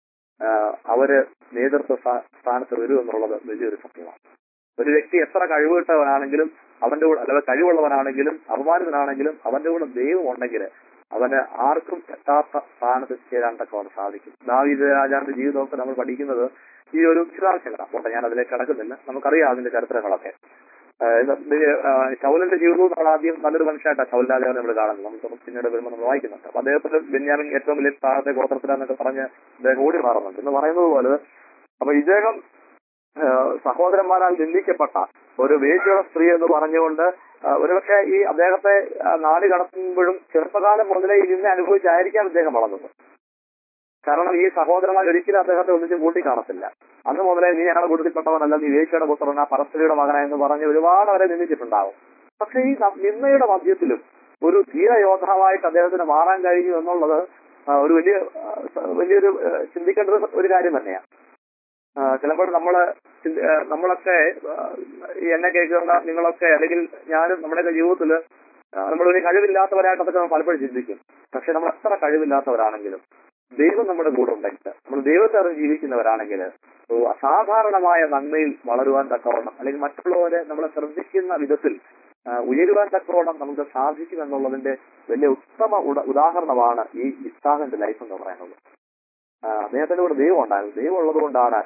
അവര് നേതൃത്വ സ്ഥാനത്ത് വരും എന്നുള്ളത് വലിയൊരു സത്യമാണ്. ഒരു വ്യക്തി എത്ര കഴിവുകിട്ടവനാണെങ്കിലും അവന്റെ കൂടെ അല്ല കഴിവുള്ളവനാണെങ്കിലും അപമാനിതനാണെങ്കിലും അവന്റെ കൂടെ ദൈവം ഉണ്ടെങ്കിൽ അവന് ആർക്കും എത്താത്ത സ്ഥാനത്ത് ചേരാൻ തക്കവണ്ണം സാധിക്കും. ദാവീദ് രാജാവിന്റെ ജീവിതമൊക്കെ നമ്മൾ പഠിക്കുന്നത് ഈ ഒരു വിശദാംശങ്ങളാണ്. അപ്പോൾ ഞാൻ അതിലേക്ക് കടക്കുന്നില്ല, നമുക്കറിയാം അതിന്റെ ചരിത്രങ്ങളൊക്കെ. ശൗലിന്റെ ജീവിതവും നമ്മൾ ആദ്യം നല്ലൊരു മനുഷ്യനായിട്ടാണ് ശൗൽ രാജാവിനെ നമ്മൾ കാണുന്നത്. നമുക്ക് പിന്നീട് വരുമ്പോൾ നമ്മൾ വായിക്കുന്നുണ്ട്. അപ്പൊ അദ്ദേഹത്തിന് ബെന്യാമിൻ ഏറ്റവും വലിയ സ്ഥാനത്തെ ഗോത്രത്തിലാന്നൊക്കെ പറഞ്ഞ് അദ്ദേഹം ഓടി മാറുന്നുണ്ട് എന്ന് പറയുന്നത് പോലെ. അപ്പൊ ഇദ്ദേഹം സഹോദരന്മാരാൽ നിന്ദിക്കപ്പെട്ട ഒരു വേശ്യ സ്ത്രീ എന്ന് പറഞ്ഞുകൊണ്ട് ഒരുപക്ഷെ ഈ അദ്ദേഹത്തെ നാട് കടത്തുമ്പോഴും ചെറുപ്പകാലം മുതലേ ഇതിനെ അനുഭവിച്ചായിരിക്കാം അദ്ദേഹം വളർന്നത്. കാരണം ഈ സഹോദരന്മാർ ഒരിക്കലും അദ്ദേഹത്തെ ഒന്നിച്ച് കൂട്ടി കാണത്തില്ല. അന്ന് മുതലേ നീ ഞങ്ങളുടെ കൂട്ടത്തിൽപ്പെട്ടവനല്ല, നീ വേശ്യയുടെ പുത്രൻ, ആ പരസ്ത്രീയുടെ മകനെന്ന് പറഞ്ഞ് ഒരുപാട് അവരെ നിന്ദിച്ചിട്ടുണ്ടാവും. പക്ഷെ ഈ നിന്ദയുടെ മധ്യത്തിലും ഒരു ധീര യോദ്ധാവായിട്ട് അദ്ദേഹത്തിന് മാറാൻ കഴിഞ്ഞു എന്നുള്ളത് ഒരു വലിയ വലിയൊരു ചിന്തിക്കേണ്ട ഒരു കാര്യം തന്നെയാണ്. ചിലപ്പോൾ നമ്മള് നമ്മളൊക്കെ ഈ എന്നെ കേൾക്കേണ്ട നിങ്ങളൊക്കെ അല്ലെങ്കിൽ ഞാനും നമ്മുടെയൊക്കെ ജീവിതത്തില് നമ്മൾ ഒരു കഴിവില്ലാത്തവരായിട്ട് അതൊക്കെ നമ്മൾ പലപ്പോഴും ചിന്തിക്കും. പക്ഷെ നമ്മൾ എത്ര കഴിവില്ലാത്തവരാണെങ്കിലും ദൈവം നമ്മുടെ കൂടെ ഉണ്ടെങ്കിൽ, നമ്മൾ ദൈവത്തെ അറിഞ്ഞ് ജീവിക്കുന്നവരാണെങ്കിൽ അസാധാരണമായ നന്മയിൽ വളരുവാൻ തക്കവണ്ണം അല്ലെങ്കിൽ മറ്റുള്ളവരെ നമ്മളെ ശ്രദ്ധിക്കുന്ന വിധത്തിൽ ഉയരുവാൻ തക്കവണ്ണം നമുക്ക് സാധിക്കും എന്നുള്ളതിന്റെ വലിയ ഉത്തമ ഉദാഹരണമാണ് ഈ ഇസ്ഹാഖിന്റെ ലൈഫ് എന്ന് പറയുന്നത്. അദ്ദേഹത്തിന്റെ കൂടെ ദൈവം ഉണ്ടായിരുന്നു. ദൈവം ഉള്ളത് കൊണ്ടാണ്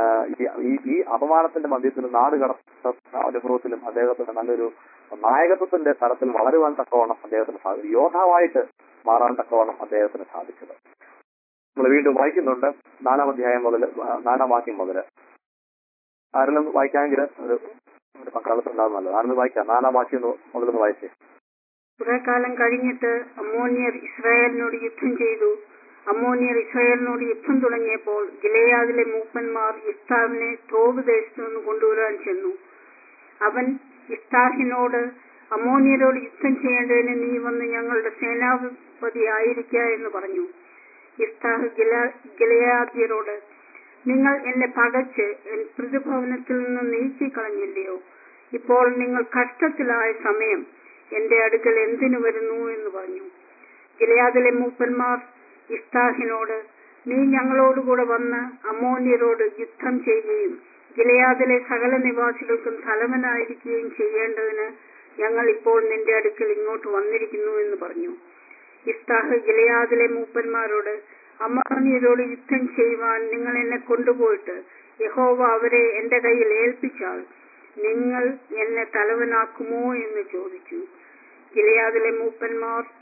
ഈ ഈ അപമാനത്തിന്റെ മധ്യത്തിലും നാട് കടത്ത അനുഭവത്തിലും അദ്ദേഹത്തിന് നല്ലൊരു നായകത്വത്തിന്റെ തലത്തിൽ വളരുവാൻ തക്കവണ്ണം അദ്ദേഹത്തിന് സാധിച്ചു, യോദ്ധാവായിട്ട് മാറാൻ തക്കവണ്ണം അദ്ദേഹത്തിന് സാധിച്ചത്. നമ്മൾ വീണ്ടും വായിക്കുന്നുണ്ട് നാലാം അധ്യായം മുതൽ നാലാം വാക്യം മുതൽ. ആരെങ്കിലും വായിക്കാമെങ്കിൽ ഒരു ഒരു പങ്കാളിത്തം നല്ലത്. ആരെങ്കിലും വായിക്കാം, നാലാം വാക്യം മുതലൊന്ന് വായിച്ചേ. കുറെ കാലം കഴിഞ്ഞിട്ട് അമ്മോന്യർ ഇസ്രായേലിനോട് യുദ്ധം ചെയ്തു. അമ്മോന്യർ ഇസ്രായേലിനോട് യുദ്ധം തുടങ്ങിയപ്പോൾ ഗിലെയാദിലെ മൂപ്പന്മാർ ഇഫ്താഹിനെ തോബ് ദേശത്തു നിന്ന് കൊണ്ടുവരാൻ ചെന്നു. അവൻ ഇഫ്താഹിനോട്, അമ്മോന്യരോട് യുദ്ധം ചെയ്യേണ്ടതിന് നീ വന്ന് ഞങ്ങളുടെ സേനാപതി ആയിരിക്ക എന്ന് പറഞ്ഞു. ഇഫ്താഹ് ഗിലെയാദ്യരോട്, നിങ്ങൾ എന്നെ പകച്ച് എൻ പിതൃഭവനത്തിൽ നിന്ന് നീക്കി കളഞ്ഞില്ലയോ? ഇപ്പോൾ നിങ്ങൾ കഷ്ടത്തിലായ സമയം എന്റെ അടുക്കൽ എന്തിനു വരുന്നു എന്ന് പറഞ്ഞു. ഗിലെയാദിലെ മൂപ്പന്മാർ ഇഫ്താഹിനോട്, നീ ഞങ്ങളോടുകൂടെ വന്ന് അമ്മോന്യരോട് യുദ്ധം ചെയ്യുകയും ഗിലെയാദിലെ സകല നിവാസികൾക്കും തലവനായിരിക്കുകയും ചെയ്യേണ്ടതിന് ഞങ്ങൾ ഇപ്പോൾ നിന്റെ അടുക്കൽ ഇങ്ങോട്ട് വന്നിരിക്കുന്നു എന്ന് പറഞ്ഞു. ഇഫ്താഹ് ഗിലെയാദിലെ മൂപ്പന്മാരോട്, അമ്മോന്യരോട് യുദ്ധം ചെയ്യുവാൻ നിങ്ങൾ എന്നെ കൊണ്ടുപോയിട്ട് യഹോവ അവരെ എന്റെ കയ്യിൽ ഏൽപ്പിച്ചാൽ നിങ്ങൾ എന്നെ തലവനാക്കുമോ എന്ന് ചോദിച്ചു. ഗിലെയാദിലെ മൂപ്പന്മാർ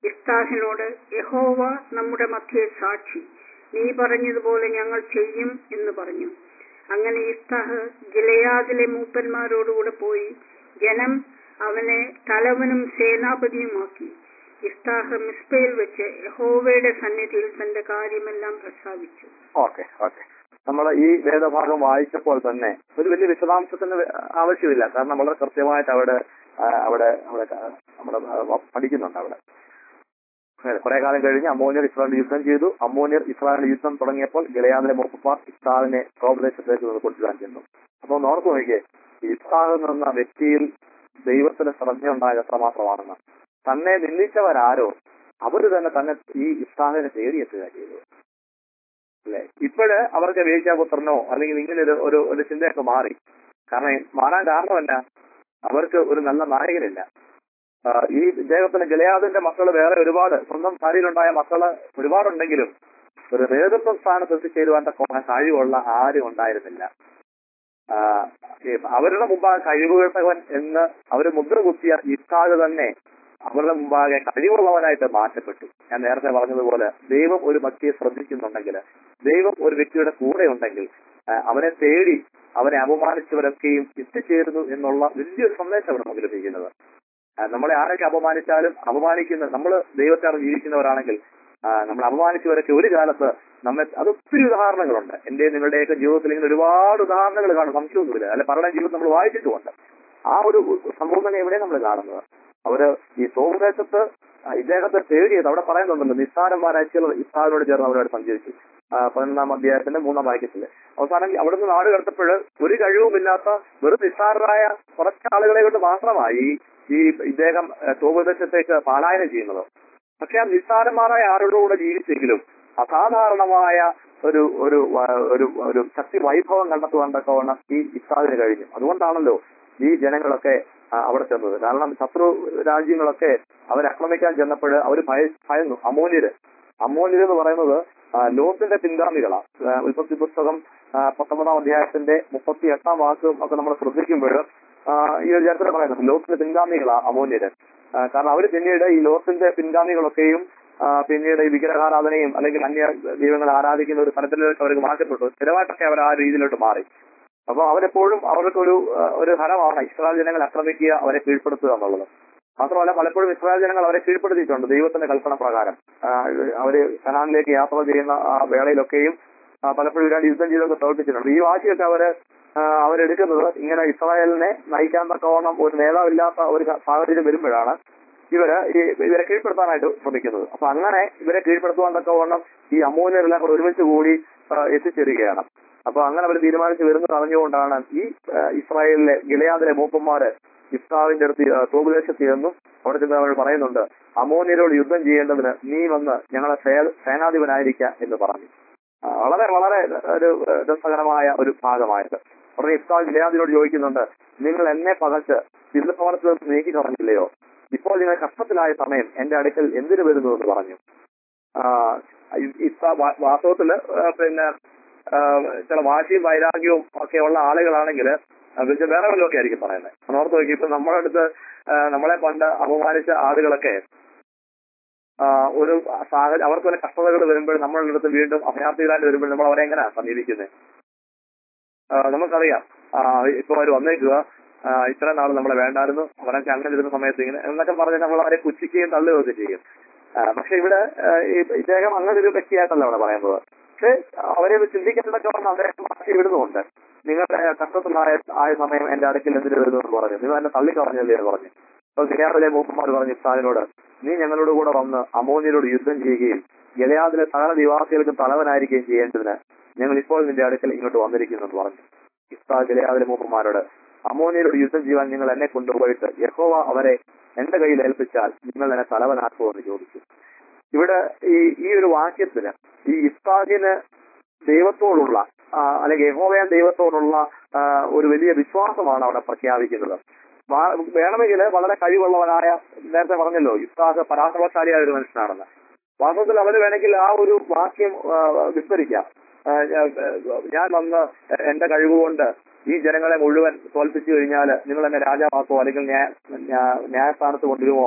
ഇഫ്താഹിനോട്, യഹോവ നമ്മുടെ മധ്യേ സാക്ഷി, നീ പറഞ്ഞതുപോലെ ഞങ്ങൾ ചെയ്യും എന്ന് പറഞ്ഞു. അങ്ങനെ ഇഫ്താഹ് ഗിലെയാദിലെ മൂപ്പന്മാരോടുകൂടെ പോയി ജനം അവനെ തലവനും സേനാപതിയുമാക്കി. ഇഫ്താഹ് മിസ്പയിൽ വെച്ച് യഹോവയുടെ സന്നിധിയിൽ തന്റെ കാര്യമെല്ലാം പ്രസ്താവിച്ചു. ഓക്കെ ഓക്കെ നമ്മൾ ഈ വേദഭാഗം വായിച്ചപ്പോൾ തന്നെ ഒരു വലിയ വിശദാംശത്തിന് ആവശ്യമില്ല. കാരണം വളരെ കൃത്യമായിട്ട് അവിടെ അവിടെ അവിടെ നമ്മുടെ പഠിക്കുന്നുണ്ട്. അവിടെ കുറെ കാലം കഴിഞ്ഞ് അമ്മോന്യർ ഇസ്രായേൽ യുദ്ധം ചെയ്തു. അമ്മോന്യർ ഇസ്രായേൽ യുദ്ധം തുടങ്ങിയപ്പോൾ ഗിലെയാദിലെ മൂപ്പന്മാർ ഇഫ്താഹിനെ പ്രദേശത്തേക്ക് നിന്ന് കൊണ്ടുവരാൻ ചെന്നു. അപ്പൊ ഓർത്ത് നോക്കിയേ, ഇഫ്താഹ് എന്ന വ്യക്തിയിൽ ദൈവത്തിന് ശ്രദ്ധയുണ്ടായത് എത്രമാത്രമാണെന്ന്. തന്നെ നിന്ദിച്ചവരാരോ അവര് തന്നെ തന്നെ ഈ ഇഫ്താഹിനെ തേടിയെത്തുക ചെയ്തു അല്ലെ. ഇപ്പോഴ് അവർക്ക് വേശ്യാപുത്രനോ അല്ലെങ്കിൽ ഇങ്ങനെ ഒരു ഒരു ഒരു ചിന്തയൊക്കെ മാറി. കാരണം മാറാൻ കാരണമല്ല, അവർക്ക് ഒരു നല്ല നായകനില്ല. ഈ ഇദ്ദേഹത്തിന് ഗിലെയാദിന്റെ മക്കള് വേറെ ഒരുപാട്, സ്വന്തം ഭാര്യയിലുണ്ടായ മക്കള് ഒരുപാടുണ്ടെങ്കിലും ഒരു നേതൃത്വ സ്ഥാനത്ത് എത്തിച്ചേരുവാൻ തക്ക കഴിവുള്ള ആരും ഉണ്ടായിരുന്നില്ല. അവരുടെ മുമ്പാകെ കഴിവുകെട്ടവൻ എന്ന് അവര് മുദ്ര കുത്തിയ ഇഫ്താഹ് തന്നെ അവരുടെ മുമ്പാകെ കഴിവുള്ളവനായിട്ട് മാറ്റപ്പെട്ടു. ഞാൻ നേരത്തെ പറഞ്ഞതുപോലെ ദൈവം ഒരു വ്യക്തിയെ ശ്രദ്ധിക്കുന്നുണ്ടെങ്കിൽ, ദൈവം ഒരു വ്യക്തിയുടെ കൂടെ ഉണ്ടെങ്കിൽ അവനെ തേടി അവനെ അപമാനിച്ചവരൊക്കെയും എത്തിച്ചേരുന്നു എന്നുള്ള വലിയൊരു സന്ദേശമാണ് നമുക്ക് ലഭിക്കുന്നത്. നമ്മളെ ആരൊക്കെ അപമാനിച്ചാലും അപമാനിക്കുന്ന നമ്മൾ ദൈവത്തെ അറിഞ്ഞ് ജീവിക്കുന്നവരാണെങ്കിൽ നമ്മൾ അപമാനിച്ചവരൊക്കെ ഒരു കാലത്ത് നമ്മെ, അതൊത്തിരി ഉദാഹരണങ്ങളുണ്ട്. എന്റെ നിങ്ങളുടെയൊക്കെ ജീവിതത്തിൽ ഇങ്ങനെ ഒരുപാട് ഉദാഹരണങ്ങൾ കാണും, സംശയമൊന്നുമില്ല. അല്ലെ, പലരുടെ ജീവിതം നമ്മൾ വായിച്ചിട്ടുമുണ്ട്. ആ ഒരു സംഭവം തന്നെ എവിടെ നമ്മൾ കാണുന്നത്. അവര് ഈ സോമദേശത്ത് ഇദ്ദേഹത്തെ തേടിയത് അവിടെ പറയുന്നുണ്ടല്ലോ, നിസ്സാരന്മാരായ ചിലർ ഇഫ്താഹിനോട് ചേർന്ന് അവരോട് സഞ്ചരിച്ചു. പതിനൊന്നാം അധ്യായത്തിന്റെ മൂന്നാം വാക്യത്തില് അവസാനം അവിടുന്ന് നാട് കടത്തപ്പോൾ ഒരു കഴിവുമില്ലാത്ത വെറും നിസ്സാരരായ കുറച്ചാളുകളെ കൊണ്ട് മാത്രമായി ഈ ഇദ്ദേഹം സോമദേശത്തേക്ക് പാലായനം ചെയ്യുന്നത്. പക്ഷെ ആ നിസ്സാരന്മാരായ ആളുകളുടെ കൂടെ ജീവിച്ചെങ്കിലും അസാധാരണമായ ഒരു ഒരു ഒരു ഒരു ശക്തി വൈഭവം കണ്ടെത്തുവാൻ തക്കവണ്ണം ഈ ഇഫ്താഹിന് കഴിഞ്ഞു. അതുകൊണ്ടാണല്ലോ ഈ ജനങ്ങളൊക്കെ അവിടെ ചെന്നത്. കാരണം ശത്രു രാജ്യങ്ങളൊക്കെ അവരാക്രമിക്കാൻ ചെന്നപ്പോൾ അവർ ഭയ ഭയന്നു അമ്മോന്യര്. അമ്മോന്യര് എന്ന് പറയുന്നത് ലോത്തിന്റെ പിൻഗാമികളാണ്. ഉൽപ്പത്തി പുസ്തകം പത്തൊമ്പതാം അധ്യായത്തിന്റെ മുപ്പത്തി എട്ടാം വാക്കും ഒക്കെ നമ്മൾ ശ്രദ്ധിക്കുമ്പോൾ ഈ ഒരു ചരിത്രം പറയുന്നത് ലോത്തിന്റെ പിൻഗാമികളാ അമ്മോന്യര്. കാരണം അവർ പിന്നീട് ഈ ലോത്തിന്റെ പിൻഗാമികളൊക്കെയും പിന്നീട് ഈ വിഗ്രഹാരാധനയും അല്ലെങ്കിൽ അന്യ ദൈവങ്ങളെ ആരാധിക്കുന്ന ഒരു തരത്തിലേക്ക് അവർക്ക് മാറ്റപ്പെട്ടു. സ്ഥിരമായിട്ടൊക്കെ അവർ ആ രീതിയിലോട്ട് മാറി. അപ്പൊ അവരെപ്പോഴും അവർക്കൊരു ഒരു ഹരമാണ് ഇസ്രായേൽ ജനങ്ങളെ ആക്രമിക്കുക, അവരെ കീഴ്പ്പെടുത്തുക എന്നുള്ളത്. മാത്രമല്ല പലപ്പോഴും ഇസ്രായേൽ ജനങ്ങൾ അവരെ കീഴ്പ്പെടുത്തിയിട്ടുണ്ട് ദൈവത്തിന്റെ കൽപ്പന പ്രകാരം. അവര് കനാനിലേക്ക് യാത്ര ചെയ്യുന്ന ആ വേളയിലൊക്കെയും പലപ്പോഴും രണ്ട് യുദ്ധം ചെയ്തൊക്കെ പ്രവർത്തിച്ചിട്ടുണ്ട്. ഈ വാശിയൊക്കെ അവര് അവരെടുക്കുന്നത് ഇങ്ങനെ ഇസ്രായേലിനെ നയിക്കാൻ തക്കവണ്ണം ഒരു നേതാവില്ലാത്ത ഒരു സാഹചര്യം വരുമ്പോഴാണ് ഇവര് ഈ ഇവരെ കീഴ്പ്പെടുത്താനായിട്ട് ശ്രമിക്കുന്നത്. അപ്പൊ അങ്ങനെ ഇവരെ കീഴ്പ്പെടുത്തുവാൻ തക്കവണ്ണം ഈ അമ്മോന്യരെല്ലാം കൂടെ ഒരുമിച്ച് കൂടി എത്തിച്ചേരുകയാണ്. അപ്പൊ അങ്ങനെ അവർ തീരുമാനിച്ച് വരുന്നത് അറിഞ്ഞുകൊണ്ടാണ് ഈ ഇസ്രായേലിലെ ഗിലെയാദിലെ മൂപ്പന്മാര് ഇഫ്താഹിന്റെ അടുത്ത് തോപദേശത്ത് ചെന്നും അവിടെ ചെന്ന് അവർ പറയുന്നുണ്ട്, അമ്മോന്യരോട് യുദ്ധം ചെയ്യേണ്ടതിന് നീ വന്ന് ഞങ്ങളെ സേനാധിപനായിരിക്ക എന്ന് പറഞ്ഞു. വളരെ വളരെ ഒരു രസകരമായ ഒരു ഭാഗമായത്. ഉടനെ ഇഫ്താഹ് ഗിലെയാദിനോട് ചോദിക്കുന്നുണ്ട്, നിങ്ങൾ എന്നെ പകച്ച് യുദ്ധഭവനത്തിൽ നിന്ന് നീക്കി കളഞ്ഞില്ലയോ? ഇപ്പോൾ നിങ്ങൾ കഷ്ടത്തിലായ സമയം എന്റെ അടുക്കൽ എന്തിനു വരുന്നു എന്ന് പറഞ്ഞു. വാസ്തവത്തില് പിന്നെ ചില വാശിയും വൈരാഗ്യവും ഒക്കെ ഉള്ള ആളുകളാണെങ്കിൽ വേറെ വല്ലതൊക്കെ ആയിരിക്കും പറയുന്നത്. ഓർത്ത് നോക്കി, ഇപ്പൊ നമ്മുടെ അടുത്ത് നമ്മളെ പണ്ട് അപമാനിച്ച ആളുകളൊക്കെ ഒരു സാഹചര്യം അവർക്ക് വല്ല കഷ്ടതകൾ വരുമ്പോൾ നമ്മളുടെ അടുത്ത് വീണ്ടും അഭയാർത്ഥികളായിട്ട് വരുമ്പോൾ നമ്മൾ അവരെ എങ്ങനെയാണ് സമീപിക്കുന്നത്? നമുക്കറിയാം, ഇപ്പൊ അവർ വന്നേക്കുക ഇത്ര നാൾ നമ്മളെ വേണ്ടായിരുന്നു, അവരൊക്കെ അങ്ങനെ ഇരുന്ന സമയത്ത് ഇങ്ങനെ എന്നൊക്കെ പറഞ്ഞ് നമ്മൾ അവരെ പുച്ഛിക്കുകയും തള്ളുകയൊക്കെ ചെയ്യും. പക്ഷെ ഇവിടെ ഇദ്ദേഹം അങ്ങനെ ഒരു വ്യക്തിയായിട്ടല്ല അവിടെ പറയുന്നത്. പക്ഷെ അവരെ ചിന്തിക്കേണ്ടതൊക്കെ അവരെ മാറ്റി വിടുന്നുണ്ട്. നിങ്ങളുടെ കഷ്ടത്തിലായ ആയ സമയം എന്റെ അടുക്കൽ എന്തിനു വരുന്നു എന്ന് പറഞ്ഞു. നിങ്ങൾ എന്നെ തള്ളിക്കളഞ്ഞല്ലേ എന്ന് പറഞ്ഞു. അപ്പൊ ഗിലെയാദിലെ മൂപ്പന്മാർ പറഞ്ഞു ഇഫ്താഹിനോട്, നീ ഞങ്ങളോട് കൂടെ വന്ന് അമ്മോന്യരോട് യുദ്ധം ചെയ്യുകയും ഗിലെയാദിലെ സകല നിവാസികൾക്കും തലവനായിരിക്കുകയും ചെയ്യേണ്ടതിന് ഞങ്ങൾ ഇപ്പോൾ നിന്റെ അടുക്കൽ ഇങ്ങോട്ട് വന്നിരിക്കുന്നു എന്ന് പറഞ്ഞു. ഇഫ്താഹ് ഗിലെയാദിലെ മൂപ്പന്മാരോട്, അമ്മോന്യരോട് യുദ്ധം ചെയ്യാൻ നിങ്ങൾ എന്നെ കൊണ്ടുപോയിട്ട് യഹോവ അവരെ എന്റെ കയ്യിൽ ഏൽപ്പിച്ചാൽ നിങ്ങൾ എന്നെ തലവനാക്കുമോ എന്ന് ചോദിച്ചു. ഇവിടെ ഈ ഈ ഒരു വാക്യത്തിന് ഈ ഇഫ്താഹിന് ദൈവത്തോടുള്ള അല്ലെങ്കിൽ യഹോവയ ദൈവത്തോടുള്ള ഒരു വലിയ വിശ്വാസമാണ് അവിടെ പ്രഖ്യാപിക്കുന്നത്. വേണമെങ്കിൽ വളരെ കഴിവുള്ളവനായ, നേരത്തെ പറഞ്ഞല്ലോ ഇഫ്താഹ് പരാക്രമശാലിയായ ഒരു മനുഷ്യനാണെന്ന്. വാസ്തവത്തിൽ അവന് വേണമെങ്കിൽ ആ ഒരു വാക്യം വിസ്മരിക്കാം. ഞാൻ വന്ന് എന്റെ കഴിവുകൊണ്ട് ഈ ജനങ്ങളെ മുഴുവൻ തോൽപ്പിച്ചു കഴിഞ്ഞാൽ നിങ്ങൾ എന്നെ രാജാവാക്കോ അല്ലെങ്കിൽ ന്യായസ്ഥാനത്ത് കൊണ്ടുവരുമോ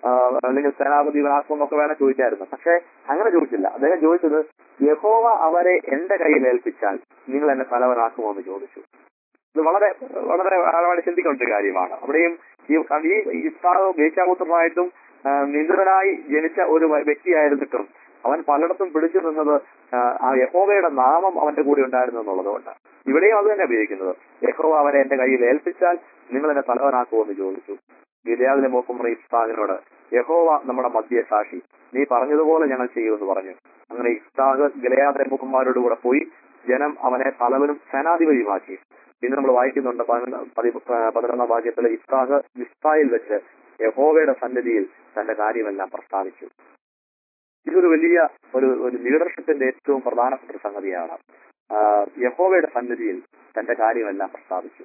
ആ, അല്ലെങ്കിൽ സേനാപതി ഇവനാക്കുമെന്നൊക്കെ വേണം ചോദിക്കായിരുന്നു. പക്ഷെ അങ്ങനെ ചോദിച്ചില്ല. അദ്ദേഹം ചോദിച്ചത് യഹോവ അവരെ എന്റെ കയ്യിൽ ഏൽപ്പിച്ചാൽ നിങ്ങൾ എന്നെ തലവനാക്കുമോ എന്ന് ചോദിച്ചു. ഇത് വളരെ വളരെ ആഴമായി ചിന്തിക്കേണ്ട ഒരു കാര്യമാണ്. അവിടെയും ഈ ഈ ഇസ്ഹാഖ് വേശ്യാപുത്രനായിട്ടും നിന്ദ്രനായി ജനിച്ച ഒരു വ്യക്തിയായിരുന്നിട്ടും അവൻ പലയിടത്തും പിടിച്ചു നിന്നത് ആ, ആ യഹോവയുടെ നാമം അവന്റെ കൂടെ ഉണ്ടായിരുന്നു എന്നുള്ളതുകൊണ്ട് ഇവിടെയും അത് തന്നെ ഉപയോഗിക്കുന്നത്. യഹോവ അവരെ എന്റെ കയ്യിൽ ഏൽപ്പിച്ചാൽ നിങ്ങൾ എന്നെ തലവനാക്കുമോ എന്ന് ചോദിച്ചു. ഗിലെയാദിലെ മൂപ്പന്മാർ ഇസ്ഹാഖിനോട് യഹോവ നമ്മുടെ മധ്യ സാക്ഷി, നീ പറഞ്ഞതുപോലെ ഞങ്ങൾ ചെയ്യുമെന്ന് പറഞ്ഞു. അങ്ങനെ ഇസ്ഹാഖ് ഗിലെയാദിലെ മൂപ്പന്മാരോട് കൂടെ പോയി ജനം അവനെ തലവനും സേനാധിപതിയുമാക്കി. പിന്നെ നമ്മൾ വായിക്കുന്നുണ്ട് പതിനൊന്ന് പതി പതിനൊന്നാം വാക്യത്തിൽ ഇസ്ഹാഖ് മിസ്പായിൽ വെച്ച് യഹോവയുടെ സന്നിധിയിൽ തന്റെ കാര്യമെല്ലാം പ്രസ്താവിച്ചു. ഇതൊരു വലിയ ഒരു ഒരു ലീഡർഷിപ്പിന്റെ ഏറ്റവും പ്രധാനപ്പെട്ട ഒരു സംഗതിയാണ്. യഹോവയുടെ സന്നിധിയിൽ തന്റെ കാര്യമെല്ലാം പ്രസ്താവിച്ചു.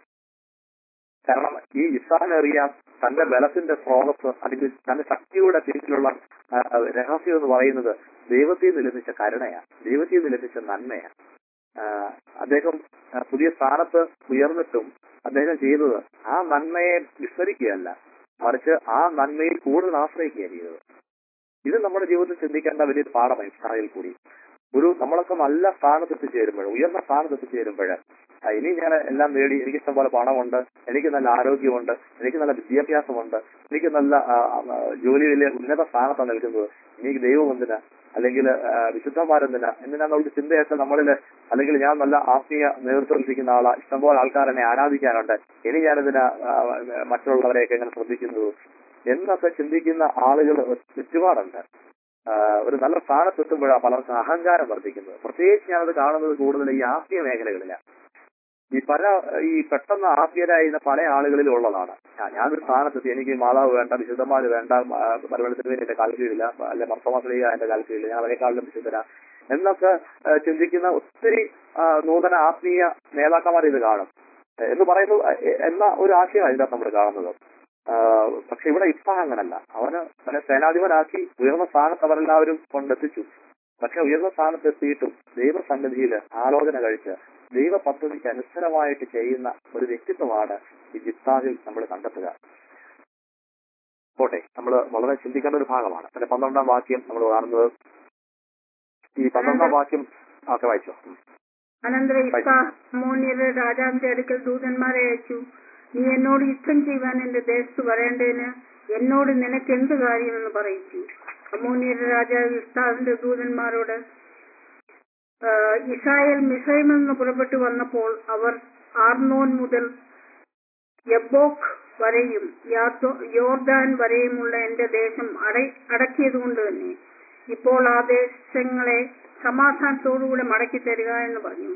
കാരണം ഈ ഇസ്ഹാഖിനെ അറിയാം തന്റെ ബലത്തിന്റെ സ്രോതസ് അല്ലെങ്കിൽ തന്റെ ശക്തിയുടെ പിന്നിലുള്ള രഹസ്യം എന്ന് പറയുന്നത് ദൈവത്തിൽ നിന്ന് ലഭിച്ച കരുണയാണ്, ദൈവത്തിൽ നിന്ന് ലഭിച്ച നന്മയാണ്. അദ്ദേഹം പുതിയ സ്ഥാനത്ത് ഉയർന്നിട്ടും അദ്ദേഹം ചെയ്തത് ആ നന്മയെ വിസ്മരിക്കുകയല്ല, മറിച്ച് ആ നന്മയിൽ കൂടുതൽ ആശ്രയിക്കുകയാണ് ചെയ്തത്. ഇത് നമ്മുടെ ജീവിതത്തിൽ ചിന്തിക്കേണ്ട വലിയൊരു പാഠമാണ്. ഇസ്രായേൽ കൂടി ഒരു നമ്മളൊക്കെ നല്ല സ്ഥാനത്ത് എത്തിച്ചേരുമ്പോൾ, ഉയർന്ന സ്ഥാനത്ത് എത്തിച്ചേരുമ്പോൾ ഇനി ഞാൻ എല്ലാം നേടി, എനിക്ക് ഇഷ്ടം പോലെ പണമുണ്ട്, എനിക്ക് നല്ല ആരോഗ്യമുണ്ട്, എനിക്ക് നല്ല വിദ്യാഭ്യാസമുണ്ട്, എനിക്ക് നല്ല ജോലിയിൽ ഉന്നത സ്ഥാനത്താണ് നിൽക്കുന്നത്, എനിക്ക് ദൈവം എന്തിനാ അല്ലെങ്കിൽ വിശുദ്ധന്മാരെന്തിനാ എന്തിനാന്നുള്ള ചിന്തയൊക്കെ നമ്മളിൽ, അല്ലെങ്കിൽ ഞാൻ നല്ല ആത്മീയ നേതൃത്വത്തിലിരിക്കുന്ന ആളാ, ഇഷ്ടംപോലെ ആൾക്കാരെന്നെ ആരാധിക്കാനുണ്ട്, ഇനി ഞാനിതിനാ മറ്റുള്ളവരെയൊക്കെ എങ്ങനെ ശ്രദ്ധിക്കുന്നത് എന്നൊക്കെ ചിന്തിക്കുന്ന ആളുകൾ ചുറ്റുപാടുണ്ട്. ഒരു നല്ല സ്ഥാനത്തെത്തുമ്പോഴാണ് പലർക്കും അഹങ്കാരം വർദ്ധിക്കുന്നത്. പ്രത്യേകിച്ച് ഞാനത് കാണുന്നത് കൂടുതൽ ഈ ആത്മീയ മേഖലകളിലാണ്. ഈ പല ഈ പെട്ടെന്ന് ആത്മീയരായിരുന്ന പല ആളുകളിലും ഉള്ളതാണ്. ഞാനൊരു സ്ഥാനത്തെത്തി, എനിക്ക് മാതാവ് വേണ്ട, വിശുദ്ധന്മാര് വേണ്ട, പരിമളത്തിന് എന്റെ കാൽക്കീഴില്ല, അല്ലെ മർത്തമാശ്രീയ എന്റെ കാൽക്കീഴില്ല, ഞാൻ അവരെക്കാളിലും വിശുദ്ധരാ എന്നൊക്കെ ചിന്തിക്കുന്ന ഒത്തിരി നൂതന ആത്മീയ നേതാക്കന്മാർ ഇത് കാണും എന്ന് പറയുന്നത് എന്ന ഒരു ആശയമാണ് ഇതിനകത്ത് നമ്മൾ കാണുന്നത്. പക്ഷെ ഇവിടെ ഇസ്ഹാഖ് അങ്ങനല്ല. അവന് അവനെ സേനാധിപനാക്കി ഉയർന്ന സ്ഥാനത്ത് അവരെല്ലാവരും കൊണ്ടെത്തിച്ചു. പക്ഷെ ഉയർന്ന സ്ഥാനത്ത് എത്തിയിട്ടും ദൈവസന്നിധിയിൽ ആലോചന കഴിച്ച് ദൈവ പദ്ധതിക്ക് അനുസരമായിട്ട് ചെയ്യുന്ന ഒരു വ്യക്തിത്വമാണ് ഈ ഇസ്ഹാഖിൽ നമ്മൾ കണ്ടെത്തുക. പോട്ടെ, നമ്മൾ വളരെ ചിന്തിക്കേണ്ട ഒരു ഭാഗമാണ്. പിന്നെ പന്ത്രണ്ടാം വാക്യം നമ്മൾ കാണുന്നത്, ഈ പന്ത്രണ്ടാം വാക്യം ഒക്കെ വായിച്ചോ. അനന്തരം ഇസ്ഹാഖ് അമ്മോന്യരുടെ രാജാവിന്റെ അടുക്കൽ ദൂതന്മാരെ അയച്ചു, നീ എന്നോട് യുദ്ധം ചെയ്യുവാൻ എന്റെ ദേശത്ത് വരേണ്ടതിന് എന്നോട് നിനക്ക് എന്ത് കാര്യമെന്ന് പറയിച്ചു. അമ്മോന്യരുടെ രാജാവ് ഇസ്ഹാഖിന്റെ ദൂതന്മാരോട്, ഇസ്രായേൽ മിസ്രൈമിൽ നിന്ന് പുറപ്പെട്ടു വന്നപ്പോൾ അവർ ആർനോൻ മുതൽ യബ്ബോക്ക് വരെയും യോർദാൻ വരെയുമുള്ള എന്റെ ദേശം അടക്കിയത് കൊണ്ട് തന്നെ ഇപ്പോൾ ആ ദേശങ്ങളെ സമാധാനത്തോടുകൂടെ മടക്കി തരിക എന്ന് പറഞ്ഞു.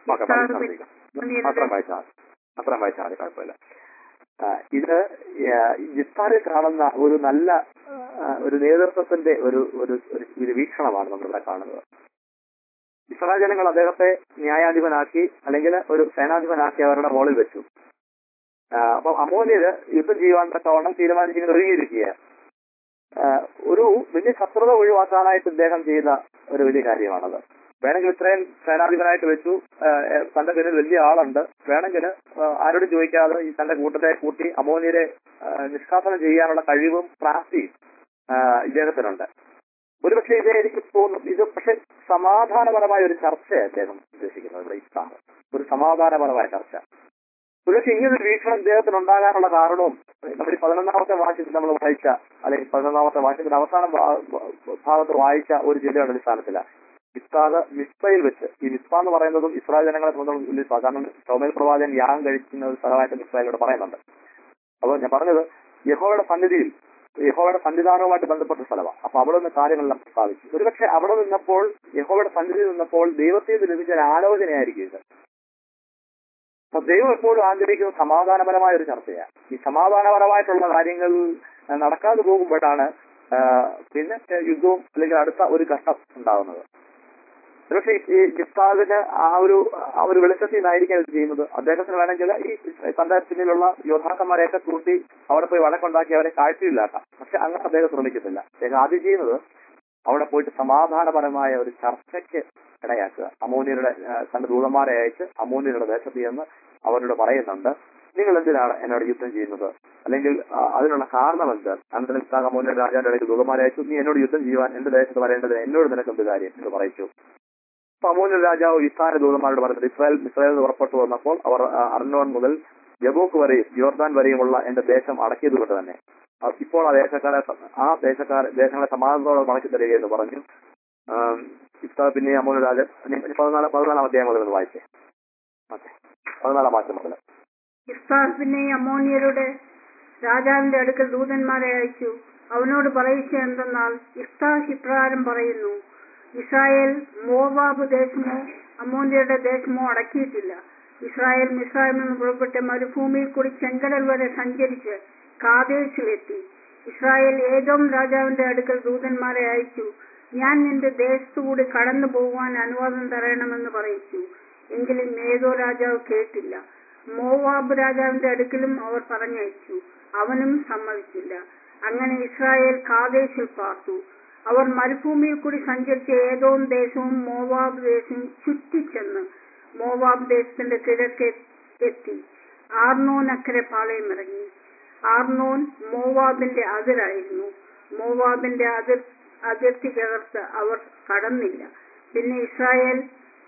അത്ര വായിച്ചാൽ കുഴപ്പമില്ല. ഇത് ഇസ്ഹാഖിൽ കാണുന്ന ഒരു നല്ല ഒരു നേതൃത്വത്തിന്റെ ഒരു ഒരു വീക്ഷണമാണ് നമ്മളിവിടെ കാണുന്നത്. ഇസ്രായേൽ ജനങ്ങൾ അദ്ദേഹത്തെ ന്യായാധിപനാക്കി അല്ലെങ്കിൽ ഒരു സേനാധിപനാക്കി അവരുടെ റോളിൽ വെച്ചു. അപ്പൊ അമ്മോന്യര് യുദ്ധം ചെയ്യുവാൻ തക്കവണ്ണം തീരുമാനിച്ചിങ്ങനെ ഒരുങ്ങിയിരിക്കുക. ഒരു വലിയ ശത്രുത ഒഴിവാക്കാനായിട്ട് ഇദ്ദേഹം ചെയ്ത ഒരു വലിയ കാര്യമാണത്. വേണമെങ്കിൽ ഇത്രയും സേനാധിപനായിട്ട് വെച്ചു, തന്റെ പിന്നിൽ വലിയ ആളുണ്ട്, വേണമെങ്കിൽ ആരോടും ചോദിക്കാതെ ഈ തന്റെ കൂട്ടത്തെ കൂട്ടി അമ്മോന്യരെ നിഷ്കാസനം ചെയ്യാനുള്ള കഴിവും പ്രാപ്തിയും ഇദ്ദേഹത്തിനുണ്ട്. ഒരുപക്ഷെ ഇതേ എനിക്ക് തോന്നുന്നു ഇത് പക്ഷെ സമാധാനപരമായ ഒരു ചർച്ചയാണ് അദ്ദേഹം ഉദ്ദേശിക്കുന്നത് ഇവിടെ. ഇസ്ഹാഖ് ഒരു സമാധാനപരമായ ചർച്ച. ഒരുപക്ഷെ ഇങ്ങനൊരു വീക്ഷണം ഇദ്ദേഹത്തിന് ഉണ്ടാകാനുള്ള കാരണവും നമ്മൾ ഈ പതിനൊന്നാമത്തെ വാക്യത്തിൽ നമ്മൾ വായിച്ച, അല്ലെങ്കിൽ പതിനൊന്നാമത്തെ വാക്യത്തിന്റെ അവസാന ഭാഗത്ത് വായിച്ച ഒരു ചിന്തയുടെ അടിസ്ഥാനത്തിലാണ് ഇസ്ഹാഖ് മിസ്പയിൽ വെച്ച്, ഈ മിസ്പ എന്ന് പറയുന്നതും ഇസ്രായേൽ ജനങ്ങളെ സംബന്ധിച്ച് കാരണം ശൗമേൽ പ്രവാചകൻ യാഗം കഴിക്കുന്ന ഒരു സ്ഥലമായിട്ട് മിസ്പയിലൂടെ പറയുന്നുണ്ട്. അപ്പോൾ ഞാൻ പറഞ്ഞത് യഹോവയുടെ സന്നിധിയിൽ, യഹോവയുടെ സന്നിധാനവുമായിട്ട് ബന്ധപ്പെട്ട സ്ഥലമാണ്. അപ്പൊ അവിടെ നിന്ന് കാര്യങ്ങളെല്ലാം പ്രസ്താവിച്ചു. ഒരുപക്ഷെ അവിടെ നിന്നപ്പോൾ, യഹോവയുടെ സന്നിധിയിൽ നിന്നപ്പോൾ ദൈവത്തിൽ നിന്ന് ലഭിച്ച ഒരു ആലോചനയായിരിക്കും ഇത്. അപ്പൊ ദൈവം എപ്പോഴും ആഗ്രഹിക്കുന്നത് സമാധാനപരമായ ഒരു ചർച്ചയാണ്. ഈ സമാധാനപരമായിട്ടുള്ള കാര്യങ്ങൾ നടക്കാതെ പോകുമ്പോഴാണ് പിന്നെ യുദ്ധവും അല്ലെങ്കിൽ അടുത്ത ഒരു ഘട്ടം ഉണ്ടാകുന്നത്. പക്ഷേ ഈ ഇസ്ഹാഖിന് ആ ഒരു ആ ഒരു വെളിച്ചത്തിൽ നിന്നായിരിക്കും ഇത് ചെയ്യുന്നത്. അദ്ദേഹത്തിന് വേണമെങ്കിൽ ഈ തന്റെ പിന്നിലുള്ള യോദ്ധാക്കന്മാരെയൊക്കെ കൂട്ടി അവിടെ പോയി വഴക്കുണ്ടാക്കി അവരെ കാഴ്ചയില്ലാക്കാം. പക്ഷെ അങ്ങനെ അദ്ദേഹം ശ്രമിക്കുന്നില്ല. അദ്ദേഹം ആദ്യം ചെയ്യുന്നത് അവിടെ പോയിട്ട് സമാധാനപരമായ ഒരു ചർച്ചയ്ക്ക് ഇടയാക്കുക. അമ്മോന്യരുടെ തന്റെ ദൂതന്മാരെ അയച്ച് അമ്മോന്യരുടെ ദേശത്ത് ചെന്ന് അവരോട് പറയുന്നുണ്ട്, നിങ്ങൾ എന്തിനാണ് എന്നോട് യുദ്ധം ചെയ്യുന്നത്? അല്ലെങ്കിൽ ആ, അതിനുള്ള കാരണം എന്ത്? അനന്തരം അമ്മോന്യ രാജാന്റെ ഇടയ്ക്ക് ദൂതന്മാരെ അയച്ചു, നീ എന്നോട് യുദ്ധം ചെയ്യുവാൻ എന്റെ ദേശത്ത് വരേണ്ടത് എന്നോട് നിനക്ക് എന്ത് കാര്യം എന്ന് പറയിച്ചു. അപ്പൊ അമ്മോന്യ രാജാവ് ഇസ്രായേൽ ദൂതന്മാരോട് പറഞ്ഞത്, ഇസ്രായേൽ ഇസ്രായേൽ പുറപ്പെട്ടു വന്നപ്പോൾ അവർ ആ, അർണോൻ മുതൽ ജബൂക്ക് വരെയും യോർദാൻ വരെയുമുള്ള എന്റെ ദേശം അടക്കിയത് കൊണ്ട് തന്നെ ആ, ഇപ്പോൾ ആ ദേശക്കാരെ ആ ദേശക്കാരെ ദേശങ്ങളെ സമാധാനത്തോടെ മടക്കി തരികയെന്ന് പറഞ്ഞു. ആം, ഇഫ്താ പിന്നെ അമ്മോന്യ രാജ പതിനാല് പതിനാലാം അധ്യായം മുതൽ ഒന്ന് വായിച്ചേ. ഓക്കെ, പതിനാലാം വാക്യം മുതൽ. ഇഫ്താഹ് പിന്നെ അമ്മോന്യരുടെ രാജാവിന്റെ അടുക്കൽ ദൂതന്മാരെ അയച്ചു. അവനോട് പറയിച്ച എന്തെന്നാൽ, ഇഫ്താഹ് ഇപ്രകാരം പറയുന്നു, ഇസ്രായേൽ മോവാബ് ദേശമോ അമ്മോന്യരുടെ ദേശമോ അടക്കിയിട്ടില്ല. ഇസ്രായേൽ മിസ്രയീമിൽ നിന്ന് പുറപ്പെട്ട് മരുഭൂമിയിൽ കൂടി ചെങ്കടൽ വരെ സഞ്ചരിച്ച് കാദേശിലെത്തി. ഇസ്രായേൽ ഏദോം രാജാവിന്റെ അടുക്കൽ ദൂതന്മാരെ അയച്ചു. ഞാൻ നിന്റെ ദേശത്തുകൂടി കടന്നു പോകുവാൻ അനുവാദം തരണമെന്ന് പറയിച്ചു. എങ്കിലും ഏതോ രാജാവ് കേട്ടില്ല. മോവാബ് രാജാവിന്റെ അടുക്കലും അവർ പറഞ്ഞയച്ചു. അവനും സമ്മതിച്ചില്ല. അങ്ങനെ ഇസ്രായേൽ കാദേശിൽ പാർത്തു. അവർ മരുഭൂമിയിൽ കൂടി സഞ്ചരിച്ച ഏദോം ദേശവും മോവാബ് ദേശവും ചുറ്റിച്ചെന്ന് മോവാബ് ദേശത്തിന്റെ കിഴക്ക് എത്തി ആർണോൻ അക്കരെ പാളയമിറങ്ങി. ആർണോൻ മോവാബിന്റെ അതിരായിരുന്നു. മോവാബിന്റെ അതിർ അതിർത്തിക്കകത്ത് അവർ കടന്നില്ല. പിന്നെ ഇസ്രായേൽ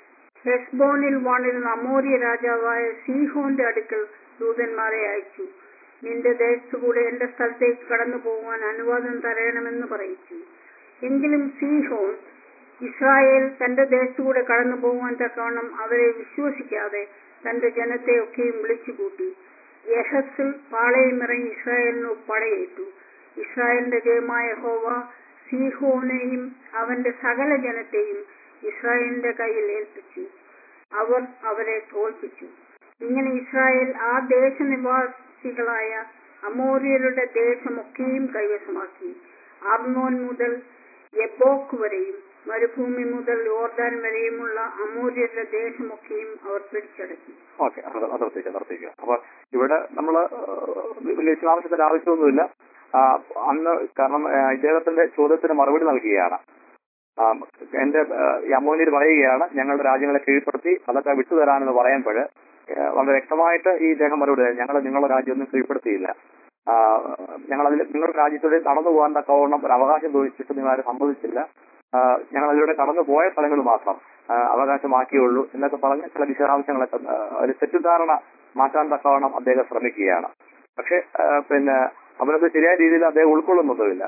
ഹെസ്ബോനിൽ വാണിരുന്ന അമോര്യ രാജാവായ സീഹോന്റെ അടുക്കൽ ദൂതന്മാരെ അയച്ചു. നിന്റെ ദേശത്തുകൂടെ എന്റെ സ്ഥലത്തേക്ക് കടന്നു പോകുവാൻ അനുവാദം തരണമെന്ന് പറയിച്ചു. എങ്കിലും സീഹോൻ ഇസ്രായേൽ തന്റെ ദേശത്തുകൂടെ കടന്നു പോകുവാൻ തക്കവണ്ണം അവരെ വിശ്വസിക്കാതെ തന്റെ ജനത്തെ ഒക്കെയും വിളിച്ചുകൂട്ടി. യഹസിൽ പാളയമിറങ്ങി ഇസ്രായേലിന് പടയേറ്റു. ഇസ്രായേലിന്റെ ദൈവമായ യഹോവ സീഹോനെയും അവന്റെ സകല ജനത്തെയും ഇസ്രായേലിന്റെ കയ്യിൽ ഏൽപ്പിച്ചു. അവർ അവരെ തോൽപ്പിച്ചു. ഇങ്ങനെ ഇസ്രായേൽ ആ ദേശനിവാസികളായ അമോര്യരുടെ ദേശമൊക്കെയും കൈവശമാക്കി. അർണോൻ മുതൽ യബ്ബോക്ക് വരെയും മരുഭൂമി മുതൽ യോർദാൻ വരെയുമുള്ള അമോര്യരുടെ ദേശമൊക്കെയും അവർ പിടിച്ചടക്കി. ഓക്കെ, നിർത്തിക്കുക നിർത്തിക്കുക അപ്പൊ ഇവിടെ നമ്മള് വലിയ വിശദാംശത്തിന്റെ ആവശ്യമൊന്നുമില്ല. ആ, അന്ന് കാരണം ആ, ഇദ്ദേഹത്തിന്റെ ചോദ്യത്തിന് മറുപടി നൽകുകയാണ്. ആ, എന്റെ അമ്മോന്യർ പറയുകയാണ്, ഞങ്ങളുടെ രാജ്യങ്ങളെ കീഴ്പ്പെടുത്തി അതൊക്കെ വിട്ടുതരാമെന്ന് പറയുമ്പോൾ വളരെ വ്യക്തമായിട്ട് ഈ ഇദ്ദേഹം മറുപടി തരും, ഞങ്ങൾ നിങ്ങളുടെ രാജ്യമൊന്നും കീഴ്പ്പെടുത്തിയില്ല. ആ, ഞങ്ങൾ അതിൽ നിങ്ങളുടെ രാജ്യത്തിലൂടെ കടന്നു പോകാൻ തക്കവണ്ണം ഒരു അവകാശം ചോദിച്ചിട്ട് നിങ്ങൾ ആരും സമ്മതിച്ചില്ല. ആ, ഞങ്ങൾ അതിലൂടെ കടന്നു പോയ സ്ഥലങ്ങൾ മാത്രം ആ, അവകാശമാക്കിയുള്ളൂ എന്നൊക്കെ പറഞ്ഞ് ചില വിശദാംശങ്ങളൊക്കെ ആ, ഒരു തെറ്റിദ്ധാരണ മാറ്റാൻ തക്കവണ്ണം അദ്ദേഹം ശ്രമിക്കുകയാണ്. പക്ഷെ ആ, പിന്നെ അവരത് ശരിയായ രീതിയിൽ അദ്ദേഹം ഉൾക്കൊള്ളുന്നതുമില്ല.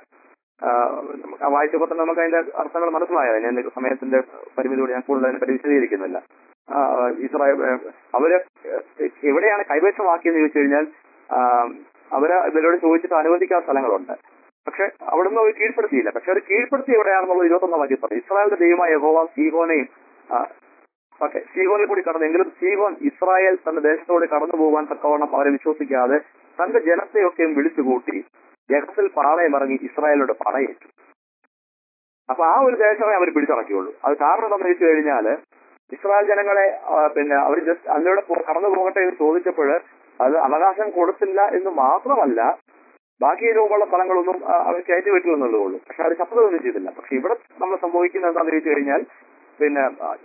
വായിച്ചപ്പോൾ തന്നെ നമുക്ക് അതിന്റെ അർത്ഥങ്ങൾ മനസ്സിലായത്. ഞാൻ സമയത്തിന്റെ പരിമിതിയോട് ഞാൻ കൂടുതൽ അതിനെപ്പറ്റി വിശദീകരിക്കുന്നില്ല. ഇസ്രായേൽ അവര് എവിടെയാണ് കൈവശമാക്കിയെന്ന് ചോദിച്ചു കഴിഞ്ഞാൽ അവര് ഇവരോട് ചോദിച്ചിട്ട് അനുവദിക്കാത്ത സ്ഥലങ്ങളുണ്ട്. പക്ഷെ അവിടുന്ന് അവർ കീഴ്പ്പെടുത്തിയില്ല. പക്ഷെ അവർ കീഴ്പ്പെടുത്തി എവിടെയാണെന്നുള്ളത് ഇരുപത്തൊന്നാം വാക്യം പറഞ്ഞു. ഇസ്രായേലിന്റെ ദൈവമായ യഹോവ സീഹോനെയും ഓക്കെ സീഹോനിൽ കൂടി കടന്നു. എങ്കിലും സീഹോൻ ഇസ്രായേൽ തന്റെ ദേശത്തോടെ കടന്നു പോകാൻ തക്കവണ്ണം അവരെ വിശ്വസിക്കാതെ തന്റെ ജനത്തെയൊക്കെയും വിളിച്ചുകൂട്ടി യഹസിൽ പാളയമിറങ്ങി ഇസ്രായേലിനോട് പടയേറ്റു. അപ്പൊ ആ ഒരു ദേശമേ അവർ പിടിച്ചടക്കിയുള്ളൂ. അത് കാരണം എന്താണെന്ന് വെച്ച് കഴിഞ്ഞാല് ഇസ്രായേൽ ജനങ്ങളെ പിന്നെ അവർ ജസ്റ്റ് അതിലൂടെ കടന്നു പോകട്ടെ എന്ന് ചോദിച്ചപ്പോൾ അത് അവകാശം കൊടുത്തില്ല എന്ന് മാത്രമല്ല, ബാക്കി രൂപമുള്ള സ്ഥലങ്ങളൊന്നും അവർ കയറ്റി വിട്ടില്ലെന്നുള്ളതേ ഉള്ളൂ. പക്ഷെ അവർ ശബ്ദമൊന്നും ചെയ്തില്ല. പക്ഷെ ഇവിടെ നമ്മൾ സംഭവിക്കുന്നത് എന്താണെന്ന് ചോദിച്ചു കഴിഞ്ഞാൽ പിന്നെ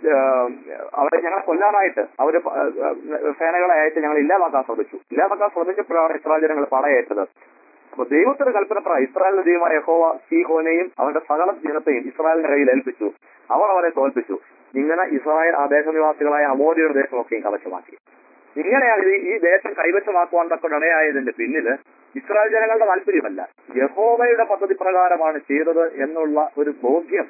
അവരെ ഞങ്ങളെ കൊല്ലാനായിട്ട് അവര് സേനകളെ ആയിട്ട് ഞങ്ങൾ ഇല്ലാതാക്കാൻ ശ്രമിച്ചു. ഇല്ലാതാക്കാൻ ശ്രമിച്ചപ്പോഴാണ് ഇസ്രായേൽ ജനങ്ങൾ പടയേറ്റത്. അപ്പൊ ദൈവത്തിന്റെ കൽപ്പന ഇസ്രായേലിന്റെ ദൈവമായ യഹോവ സീഹോനെയും അവരുടെ സകല ജനത്തെയും ഇസ്രായേലിന്റെ കയ്യിൽ ഏൽപ്പിച്ചു. അവർ അവരെ തോൽപ്പിച്ചു. ഇങ്ങനെ ഇസ്രായേൽ ആ ദേശനിവാസികളായ അമോര്യയുടെ ദേശമൊക്കെയും കവശമാക്കി. ഇങ്ങനെയാണ് ഈ ദേശം കൈവശമാക്കുവാൻ തക്ക ഇടയായതിന്റെ പിന്നില് ഇസ്രായേൽ ജനങ്ങളുടെ താല്പര്യമല്ല, യഹോവയുടെ പദ്ധതി പ്രകാരമാണ് ചെയ്തത് എന്നുള്ള ഒരു ബോധ്യം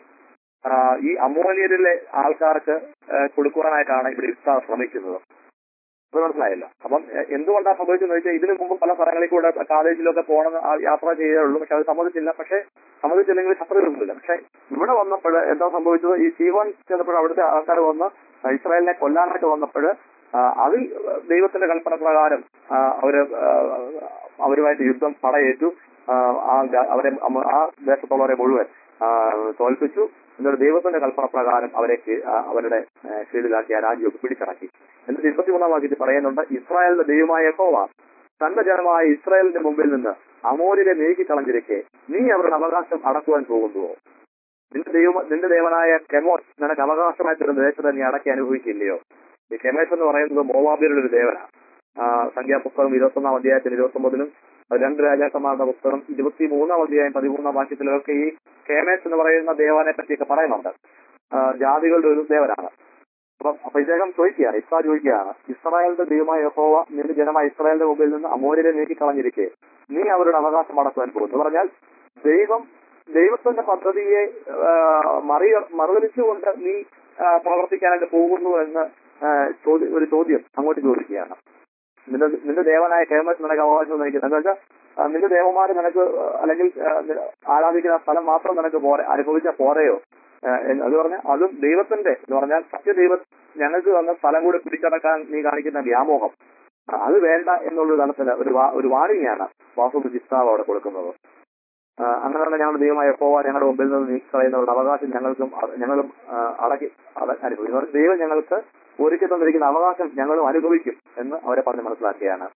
ഈ അമോര്യരിലെ ആൾക്കാർക്ക് കൊടുക്കുവാനായിട്ടാണ് ഇവിടെ ഇഫ്താഹ് ശ്രമിക്കുന്നത്. അത് മനസ്സിലായല്ലോ. അപ്പം എന്തുകൊണ്ടാണ് സംഭവിച്ചെന്ന് വെച്ചാൽ ഇതിനു മുമ്പ് പല സ്ഥലങ്ങളിൽ കൂടെ കാലേജിലൊക്കെ പോകണം യാത്ര ചെയ്തേ ഉള്ളൂ. പക്ഷെ അത് സമ്മതിച്ചില്ല. പക്ഷെ സമ്മതിച്ചില്ലെങ്കിൽ ശത്രുതയൊന്നുമില്ല. പക്ഷെ ഇവിടെ വന്നപ്പോൾ എന്താ സംഭവിച്ചത്, ഈ സീഹോൻ ചെന്നപ്പോൾ അവിടുത്തെ ആൾക്കാർ വന്ന് ഇസ്രായേലിനെ കൊല്ലാനായിട്ട് വന്നപ്പോൾ അതിൽ ദൈവത്തിന്റെ കൽപ്പന പ്രകാരം അവര് അവരുമായിട്ട് യുദ്ധം പടയേറ്റു. ആ അവരെ ആ ദേശത്തുള്ളവരെ മുഴുവൻ തോൽപ്പിച്ചു. എന്നിട്ട് ദൈവത്തിന്റെ കൽപ്പന പ്രകാരം അവരെ അവരുടെ കീഴിലാക്കിയ രാജ്യമൊക്കെ പിടിച്ചടക്കി. എന്നിട്ട് ഇരുപത്തിമൂന്നാം വാക്യത്തിൽ പറയുന്നുണ്ട്, ഇസ്രായേലിന്റെ ദൈവമായ യഹോവ തന്റെ ജനമായ ഇസ്രായേലിന്റെ മുമ്പിൽ നിന്ന് അമോര്യരെ നീക്കിക്കളഞ്ഞിരിക്കെ നീ അവരുടെ അവകാശം അടക്കുവാൻ പോകുന്നുവോ? നിന്റെ ദൈവ നിന്റെ ദേവനായ കെമോഷ് നിനക്ക് അവകാശമായി തരുന്ന ദേശത്തെ നീ അടക്കി അനുഭവിച്ചില്ലയോ? ഈ കെമേഷ് എന്ന് പറയുന്നത് മോവാബിയരുടെ ഒരു ദേവനാണ്. സംഖ്യാപുസ്തകം ഇരുപത്തി ഒന്നാം അധ്യായത്തിൽ ഇരുപത്തി ഒമ്പതിലും രണ്ട് രാജാക്കന്മാരുടെ പുസ്തകം ഇരുപത്തി മൂന്നാം അധ്യായം പതിമൂന്നാം വാക്യത്തിലൊക്കെ ഈ കേമേസ് എന്ന് പറയുന്ന ദേവനെ പറ്റിയൊക്കെ പറയുന്നുണ്ട്. ആ, ജാതികളുടെ ഒരു ദേവനാണ്. അപ്പം അപ്പൊ ഇദ്ദേഹം ചോദിക്കുകയാണ്, ഇസ്രാ ചോദിക്കുകയാണ്, ഇസ്രായേലിന്റെ ദൈവമായ യഹോവ നിന്റെ ജനമായ ഇസ്രായേലിന്റെ മുമ്പിൽ നിന്ന് അമോര്യരെ നീക്കിക്കളഞ്ഞിരിക്കെ നീ അവരുടെ അവകാശം അടക്കുവാൻ പോകുന്നു പറഞ്ഞാൽ ദൈവം ദൈവത്തിന്റെ പദ്ധതിയെ ആ, മറി മറുതലിച്ചുകൊണ്ട് നീ ആ, പ്രവർത്തിക്കാനായിട്ട് പോകുന്നു എന്ന് ആ, ചോദ്യ ഒരു ചോദ്യം അങ്ങോട്ട് ചോദിക്കുകയാണ്. നിന്റെ നിന്റെ ദേവനായ കേമസ് നിനക്ക് അവകാശം നയിക്കുന്നത് എന്താ വെച്ചാൽ ആ, നിന്റെ ദേവന്മാര് നിനക്ക് അല്ലെങ്കിൽ ആ, ആരാധിക്കുന്ന സ്ഥലം മാത്രം നിനക്ക് പോരെ അനുഭവിച്ച പോരെയോ ആ, എന്ന് അത് പറഞ്ഞാൽ അതും ദൈവത്തിന്റെ എന്ന് പറഞ്ഞാൽ സത്യദൈവ ഞങ്ങൾക്ക് വന്ന സ്ഥലം കൂടി പിടിച്ചടക്കാൻ നീ കാണിക്കുന്ന വ്യാമോഹം ആ, അത് വേണ്ട എന്നുള്ള തലത്തിൽ ഒരു വാ- ഒരു വാണിംഗാണ് വാസുദ് ജിസ്താവ് അവിടെ കൊടുക്കുന്നത്. ആ, അങ്ങനെ തന്നെ ഞങ്ങളുടെ ദൈവമായ യഹോവ ഞങ്ങളുടെ മുമ്പിൽ നിന്ന് നീക്കി കളയുന്നവരുടെ അവകാശം ഞങ്ങൾക്കും അ- ഞങ്ങളും ആ, അടക്കി അട- അനുഭവിക്കും അവർക്ക് ദൈവം ഞങ്ങൾക്ക് ഒരുക്കി തന്നിരിക്കുന്ന അവകാശം ഞങ്ങളും അനുഭവിക്കും എന്ന് അവരെ പറഞ്ഞ് മനസ്സിലാക്കിയാണ്.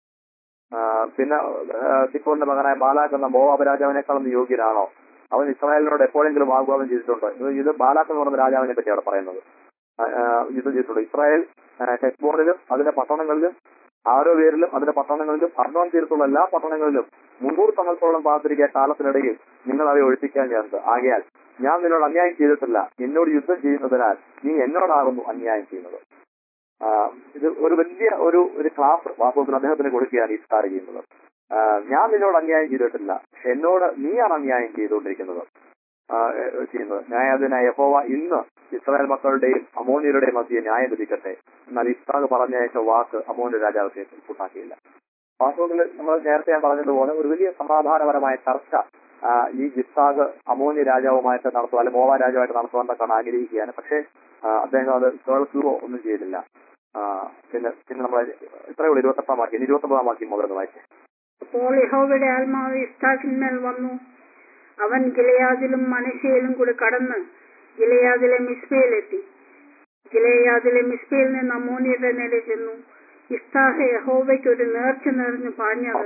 ആ, പിന്നെ സിക്കോറിന്റെ മകനായ ബാലാക്ക് എന്ന മോവാബ് രാജാവിനേക്കാളും നീ യോഗ്യനാണോ? അവൻ ഇസ്രായേലിനോട് എപ്പോഴെങ്കിലും വാഗ്വാദം ചെയ്തിട്ടുണ്ടോ? ഇത് ഇത് ബാലാക്ക് എന്ന് പറഞ്ഞ രാജാവിനെ പറ്റി അവിടെ പറയുന്നത്. ആ, ആ, യുദ്ധം ചെയ്തിട്ടുണ്ട്. ഇസ്രായേൽ ഹെസ്ബോണിലും അതിന്റെ പട്ടണങ്ങളിലും ആരോ പേരിലും അതിന്റെ പട്ടണങ്ങളിലും അർണോൻ തീരത്തുള്ള എല്ലാ പട്ടണങ്ങളിലും മുന്നൂറ് സംവത്സരോളം പാർത്തിരിക്കുക കാലത്തിനിടയിൽ നിങ്ങൾ അവയെ ഒഴിപ്പിക്കാൻ ചേർത്ത് ആകയാൽ ഞാൻ നിന്നോട് അന്യായം ചെയ്തിട്ടില്ല, എന്നോട് യുദ്ധം ചെയ്യുന്നതിനാൽ നീ എന്നോടാകുന്നു അന്യായം ചെയ്യുന്നത്. ആ, ഇത് ഒരു വലിയ ഒരു ഒരു ക്ലാസ് വാസ്തവത്തിൽ അദ്ദേഹത്തിന് കൊടുക്കുകയാണ് ഈ സ്റ്റാർ ചെയ്യുന്നത്. ആ, ഞാൻ നിന്നോട് അന്യായം ചെയ്തിട്ടില്ല, പക്ഷെ എന്നോട് നീയാണ് അന്യായം ചെയ്തുകൊണ്ടിരിക്കുന്നത് ആ, ഏ, ചെയ്യുന്നത്. ന്യായാധിപനായ യഹോവ ഇന്ന് ഇസ്രായേൽ മക്കളുടെയും അമോന്യരുടെയും മധ്യ ന്യായം വിധിക്കട്ടെ. എന്നാൽ ഇസ്രാഗ് പറഞ്ഞയച്ച വാക്ക് അമോന്യ രാജാവത്തെ കൂട്ടാക്കിയില്ല. വാസ്തവത്തിൽ നമ്മൾ നേരത്തെ ഞാൻ പറഞ്ഞതുപോലെ ഒരു വലിയ സമാധാനപരമായ ചർച്ച ആ, ഈ ജിസ്സാഗ് അമോന്യ രാജാവുമായിട്ട് നടത്തുക അല്ലെങ്കിൽ മോവ രാജാവായിട്ട് നടത്തുവാനൊക്കെയാണ് ആഗ്രഹിക്കുകയാണ്. പക്ഷേ ആ, അദ്ദേഹം അത് കേൾക്കുകയോ ഒന്നും ചെയ്തില്ല. ആ, പിന്നെ പിന്നെ നമ്മളെ ഇത്രയേ ഉള്ളൂ. ഇരുപത്തെട്ടാം വാക്യം ഇരുപത്തൊമ്പതാം വാക്യം മുതൽ വായിച്ചേ. അപ്പോൾ യഹോവയുടെ ആത്മാവ് ഇസ്താഖിന്മേൽ വന്നു. അവൻ ഗിലെയാദിലും മനശ്ശയിലും കൂടെ കടന്ന് ഗിലെയാദിലെ മിസ്പയിലെത്തി. ഗിലെയാദിലെ മിസ്പയിൽ നിന്ന് അമ്മോന്യരുടെ നേരെ ചെന്നു. ഇസ്താഹ് യഹോവയ്ക്ക് ഒരു നേർച്ച നേർന്ന് പാഞ്ഞത്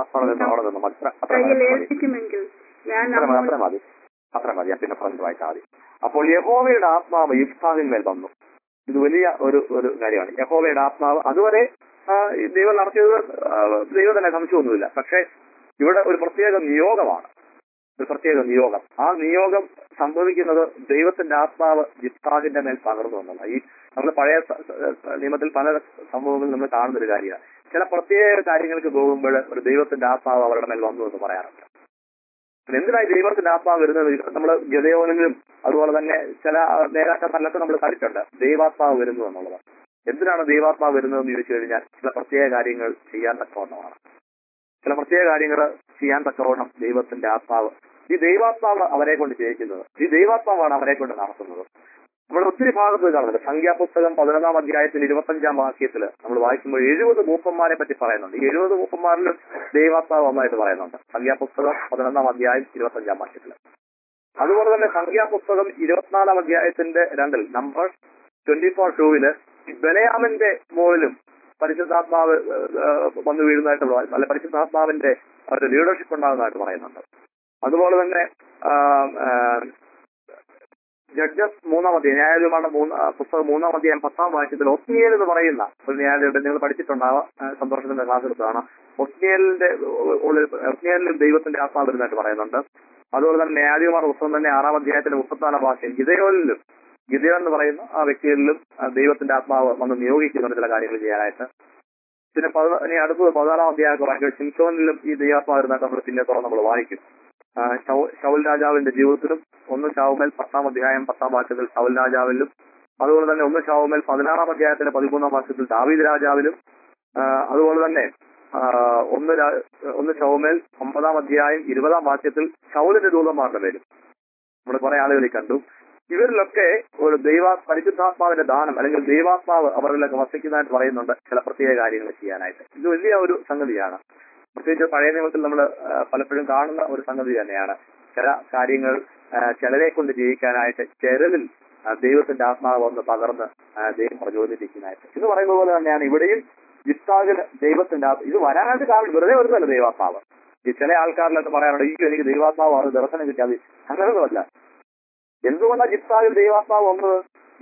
കയ്യിൽ ഏൽപ്പിക്കുമെങ്കിൽ ഞാൻ അത്ര മതി അത്ര മതി ഞാൻ പിന്നെ പറഞ്ഞു വായിച്ചാൽ മതി. അപ്പോൾ യഹോവയുടെ ആത്മാവ് ഇഫ്താഹിന്മേൽ വന്നു. ഇത് വലിയ ഒരു ഒരു കാര്യമാണ്. യഹോവയുടെ ആത്മാവ് അതുവരെ ആ, ഈ ദൈവം നടത്തിയത് ആ, ദൈവം തന്നെ സംശയമൊന്നുമില്ല. പക്ഷെ ഇവിടെ ഒരു പ്രത്യേക നിയോഗമാണ്, ഒരു പ്രത്യേക നിയോഗം. ആ നിയോഗം സംഭവിക്കുന്നത് ദൈവത്തിന്റെ ആത്മാവ് ജിഫ്താഹിന്റെ മേൽ പകർന്നു വന്നതാണ്. ഈ നമ്മൾ പഴയ സ- സ- നിയമത്തിൽ പല സംഭവങ്ങളും നമ്മൾ കാണുന്ന ഒരു കാര്യമാണ്. ചില പ്രത്യേക കാര്യങ്ങൾക്ക് പോകുമ്പോൾ ഒരു ദൈവത്തിന്റെ ആത്മാവ് അവരുടെ മേൽ വന്നു എന്ന് പറയാറുണ്ട്. പിന്നെ എന്തിനായി ദൈവത്തിന്റെ ആത്മാവ് വരുന്നത്? നമ്മൾ ഗദയോനിലും അതുപോലെ തന്നെ ചില നേതാക്കന്മാരിലൊക്കെ നമ്മൾ കണ്ടിട്ടുണ്ട് ദൈവാത്മാവ് വരുന്നു എന്നുള്ളത്. എന്തിനാണ് ദൈവാത്മാവ് വരുന്നതെന്ന് ചോദിച്ചു കഴിഞ്ഞാൽ ചില പ്രത്യേക കാര്യങ്ങൾ ചെയ്യാൻ തക്കവണ്ണമാണ്. ചില പ്രത്യേക കാര്യങ്ങൾ ചെയ്യാൻ തക്കവണ്ണം ദൈവത്തിന്റെ ആത്മാവ്, ഈ ദൈവാത്മാവ് അവരെ കൊണ്ട് ചെയ്യിക്കുന്നത്, ഈ ദൈവാത്മാവാണ് അവരെ കൊണ്ട് നടത്തുന്നത്. നമ്മൾ ഒത്തിരി ഭാഗത്ത് കാണുന്നുണ്ട്. സംഖ്യാപുസ്തകം പതിനൊന്നാം അധ്യായത്തിൽ ഇരുപത്തഞ്ചാം വാക്യത്തിൽ നമ്മൾ വായിക്കുമ്പോൾ എഴുപത് മൂപ്പന്മാരെ പറ്റി പറയുന്നുണ്ട്. ഈ എഴുപത് മൂപ്പന്മാരിലും ദൈവാത്മാവ് ഒന്നായിട്ട് പറയുന്നുണ്ട്. സംഖ്യാപുസ്തകം പതിനൊന്നാം അധ്യായം ഇരുപത്തഞ്ചാം വാക്യത്തിൽ. അതുപോലെ തന്നെ സംഖ്യാപുസ്തകം ഇരുപത്തിനാലാം അധ്യായത്തിന്റെ രണ്ടിൽ നമ്പർ ട്വന്റി ഫോർ ടൂവില് ബലയാമിന്റെ മുകളിലും പരിശുദ്ധാത്മാവ് വന്നു വീഴുന്നതായിട്ടുള്ള അല്ലെ പരിശുദ്ധാത്മാവിന്റെ ഒരു ലീഡർഷിപ്പ് ഉണ്ടാകുന്നതായിട്ട് പറയുന്നുണ്ട്. അതുപോലെ തന്നെ ജഡ്ജസ് മൂന്നാം അധ്യായം ന്യായാധിപന്മാരുടെ മൂന്ന് പുസ്തകം മൂന്നാം അധ്യായം പത്താം വാക്യത്തിൽ ഒസ്നിയേൽ എന്ന് പറയുന്ന ഒരു ന്യായാധിപൻ നിങ്ങൾ പഠിച്ചിട്ടുണ്ടാവാം, സന്തോഷത്തിന്റെ ക്ലാസ് എടുത്തതാണ്. ഒസ്നിയേലിന്റെ ഉള്ളിൽ ഒസ്നിയേലിലും ദൈവത്തിന്റെ ആത്മാവ് വരുന്നതായിട്ട് പറയുന്നുണ്ട്. അതുപോലെ തന്നെ ന്യായാധിപന്മാരുടെ പുസ്തകം തന്നെ ആറാം അധ്യായത്തിന്റെ മുപ്പത്തിനാലാം വാക്യം ഗിദയോനിലും ഗിദയോൻ എന്ന് പറയുന്ന ആ വ്യക്തികളിലും ദൈവത്തിന്റെ ആത്മാവ് വന്ന് നിയോഗിക്കുന്നുണ്ട് ചില കാര്യങ്ങൾ ചെയ്യാനായിട്ട്. പിന്നെ ഇനി അടുത്തത് പതിനാലാം അധ്യായമൊക്കെ വായിക്കും ശിംശോനിലും ഈ ദൈവാത്മാവ് വരുന്നതായിട്ട് നമ്മൾ പിന്നെ തുറന്ന് നമ്മൾ വായിക്കും. ശൗൽ രാജാവിന്റെ ജീവിതത്തിലും ഒന്ന് ശൗമേൽ പത്താം അധ്യായം പത്താം വാക്യത്തിൽ ശൗൽ രാജാവിലും അതുപോലെ തന്നെ ഒന്ന് ശൗമേൽ പതിനാറാം അധ്യായത്തിന്റെ പതിമൂന്നാം വാക്യത്തിൽ ദാവീദ് രാജാവിലും അതുപോലെ തന്നെ ഒന്ന് ഒന്ന് ശൗമേൽ ഒമ്പതാം അധ്യായം ഇരുപതാം വാക്യത്തിൽ ശൗലിന്റെ ദൂതന്മാരുടെ പേരും നമ്മൾ കുറെ ആളുകളെ കണ്ടു. ഇവരിലൊക്കെ ഒരു ദൈവ പരിശുദ്ധാത്മാവിന്റെ ദാനം അല്ലെങ്കിൽ ദൈവാത്മാവ് അവരിലൊക്കെ വസിക്കുന്നതായിട്ട് പറയുന്നുണ്ട് ചില പ്രത്യേക കാര്യങ്ങൾ ചെയ്യാനായിട്ട്. ഇത് വലിയ ഒരു സംഗതിയാണ്. പ്രത്യേകിച്ച് പഴയ നിയമത്തിൽ നമ്മൾ പലപ്പോഴും കാണുന്ന ഒരു സംഗതി തന്നെയാണ്. ചില കാര്യങ്ങൾ ചിലരെ കൊണ്ട് ജയിക്കാനായിട്ട് ചിലരിൽ ദൈവത്തിന്റെ ആത്മാവ് വന്ന് പകർന്ന് ദൈവം പ്രചോദിപ്പിക്കുന്നതായിട്ട് എന്ന് പറയുന്ന പോലെ തന്നെയാണ് ഇവിടെയും ജിഫ്താഹിന് ദൈവത്തിന്റെ ഇത് വരാനായിട്ട് കാരണം വെറുതെ വരുന്നല്ല ദൈവാത്മാവ്. ഈ ചില ആൾക്കാരിലൊക്കെ പറയാറുണ്ട് ഈ എനിക്ക് ദൈവാത്മാവ് ദർശനം കിട്ടിയാൽ അങ്ങനെയൊന്നുമല്ല. എന്തുകൊണ്ടാണ് ജിഫ്താഹിൽ ദൈവാത്മാവ് വന്നത്?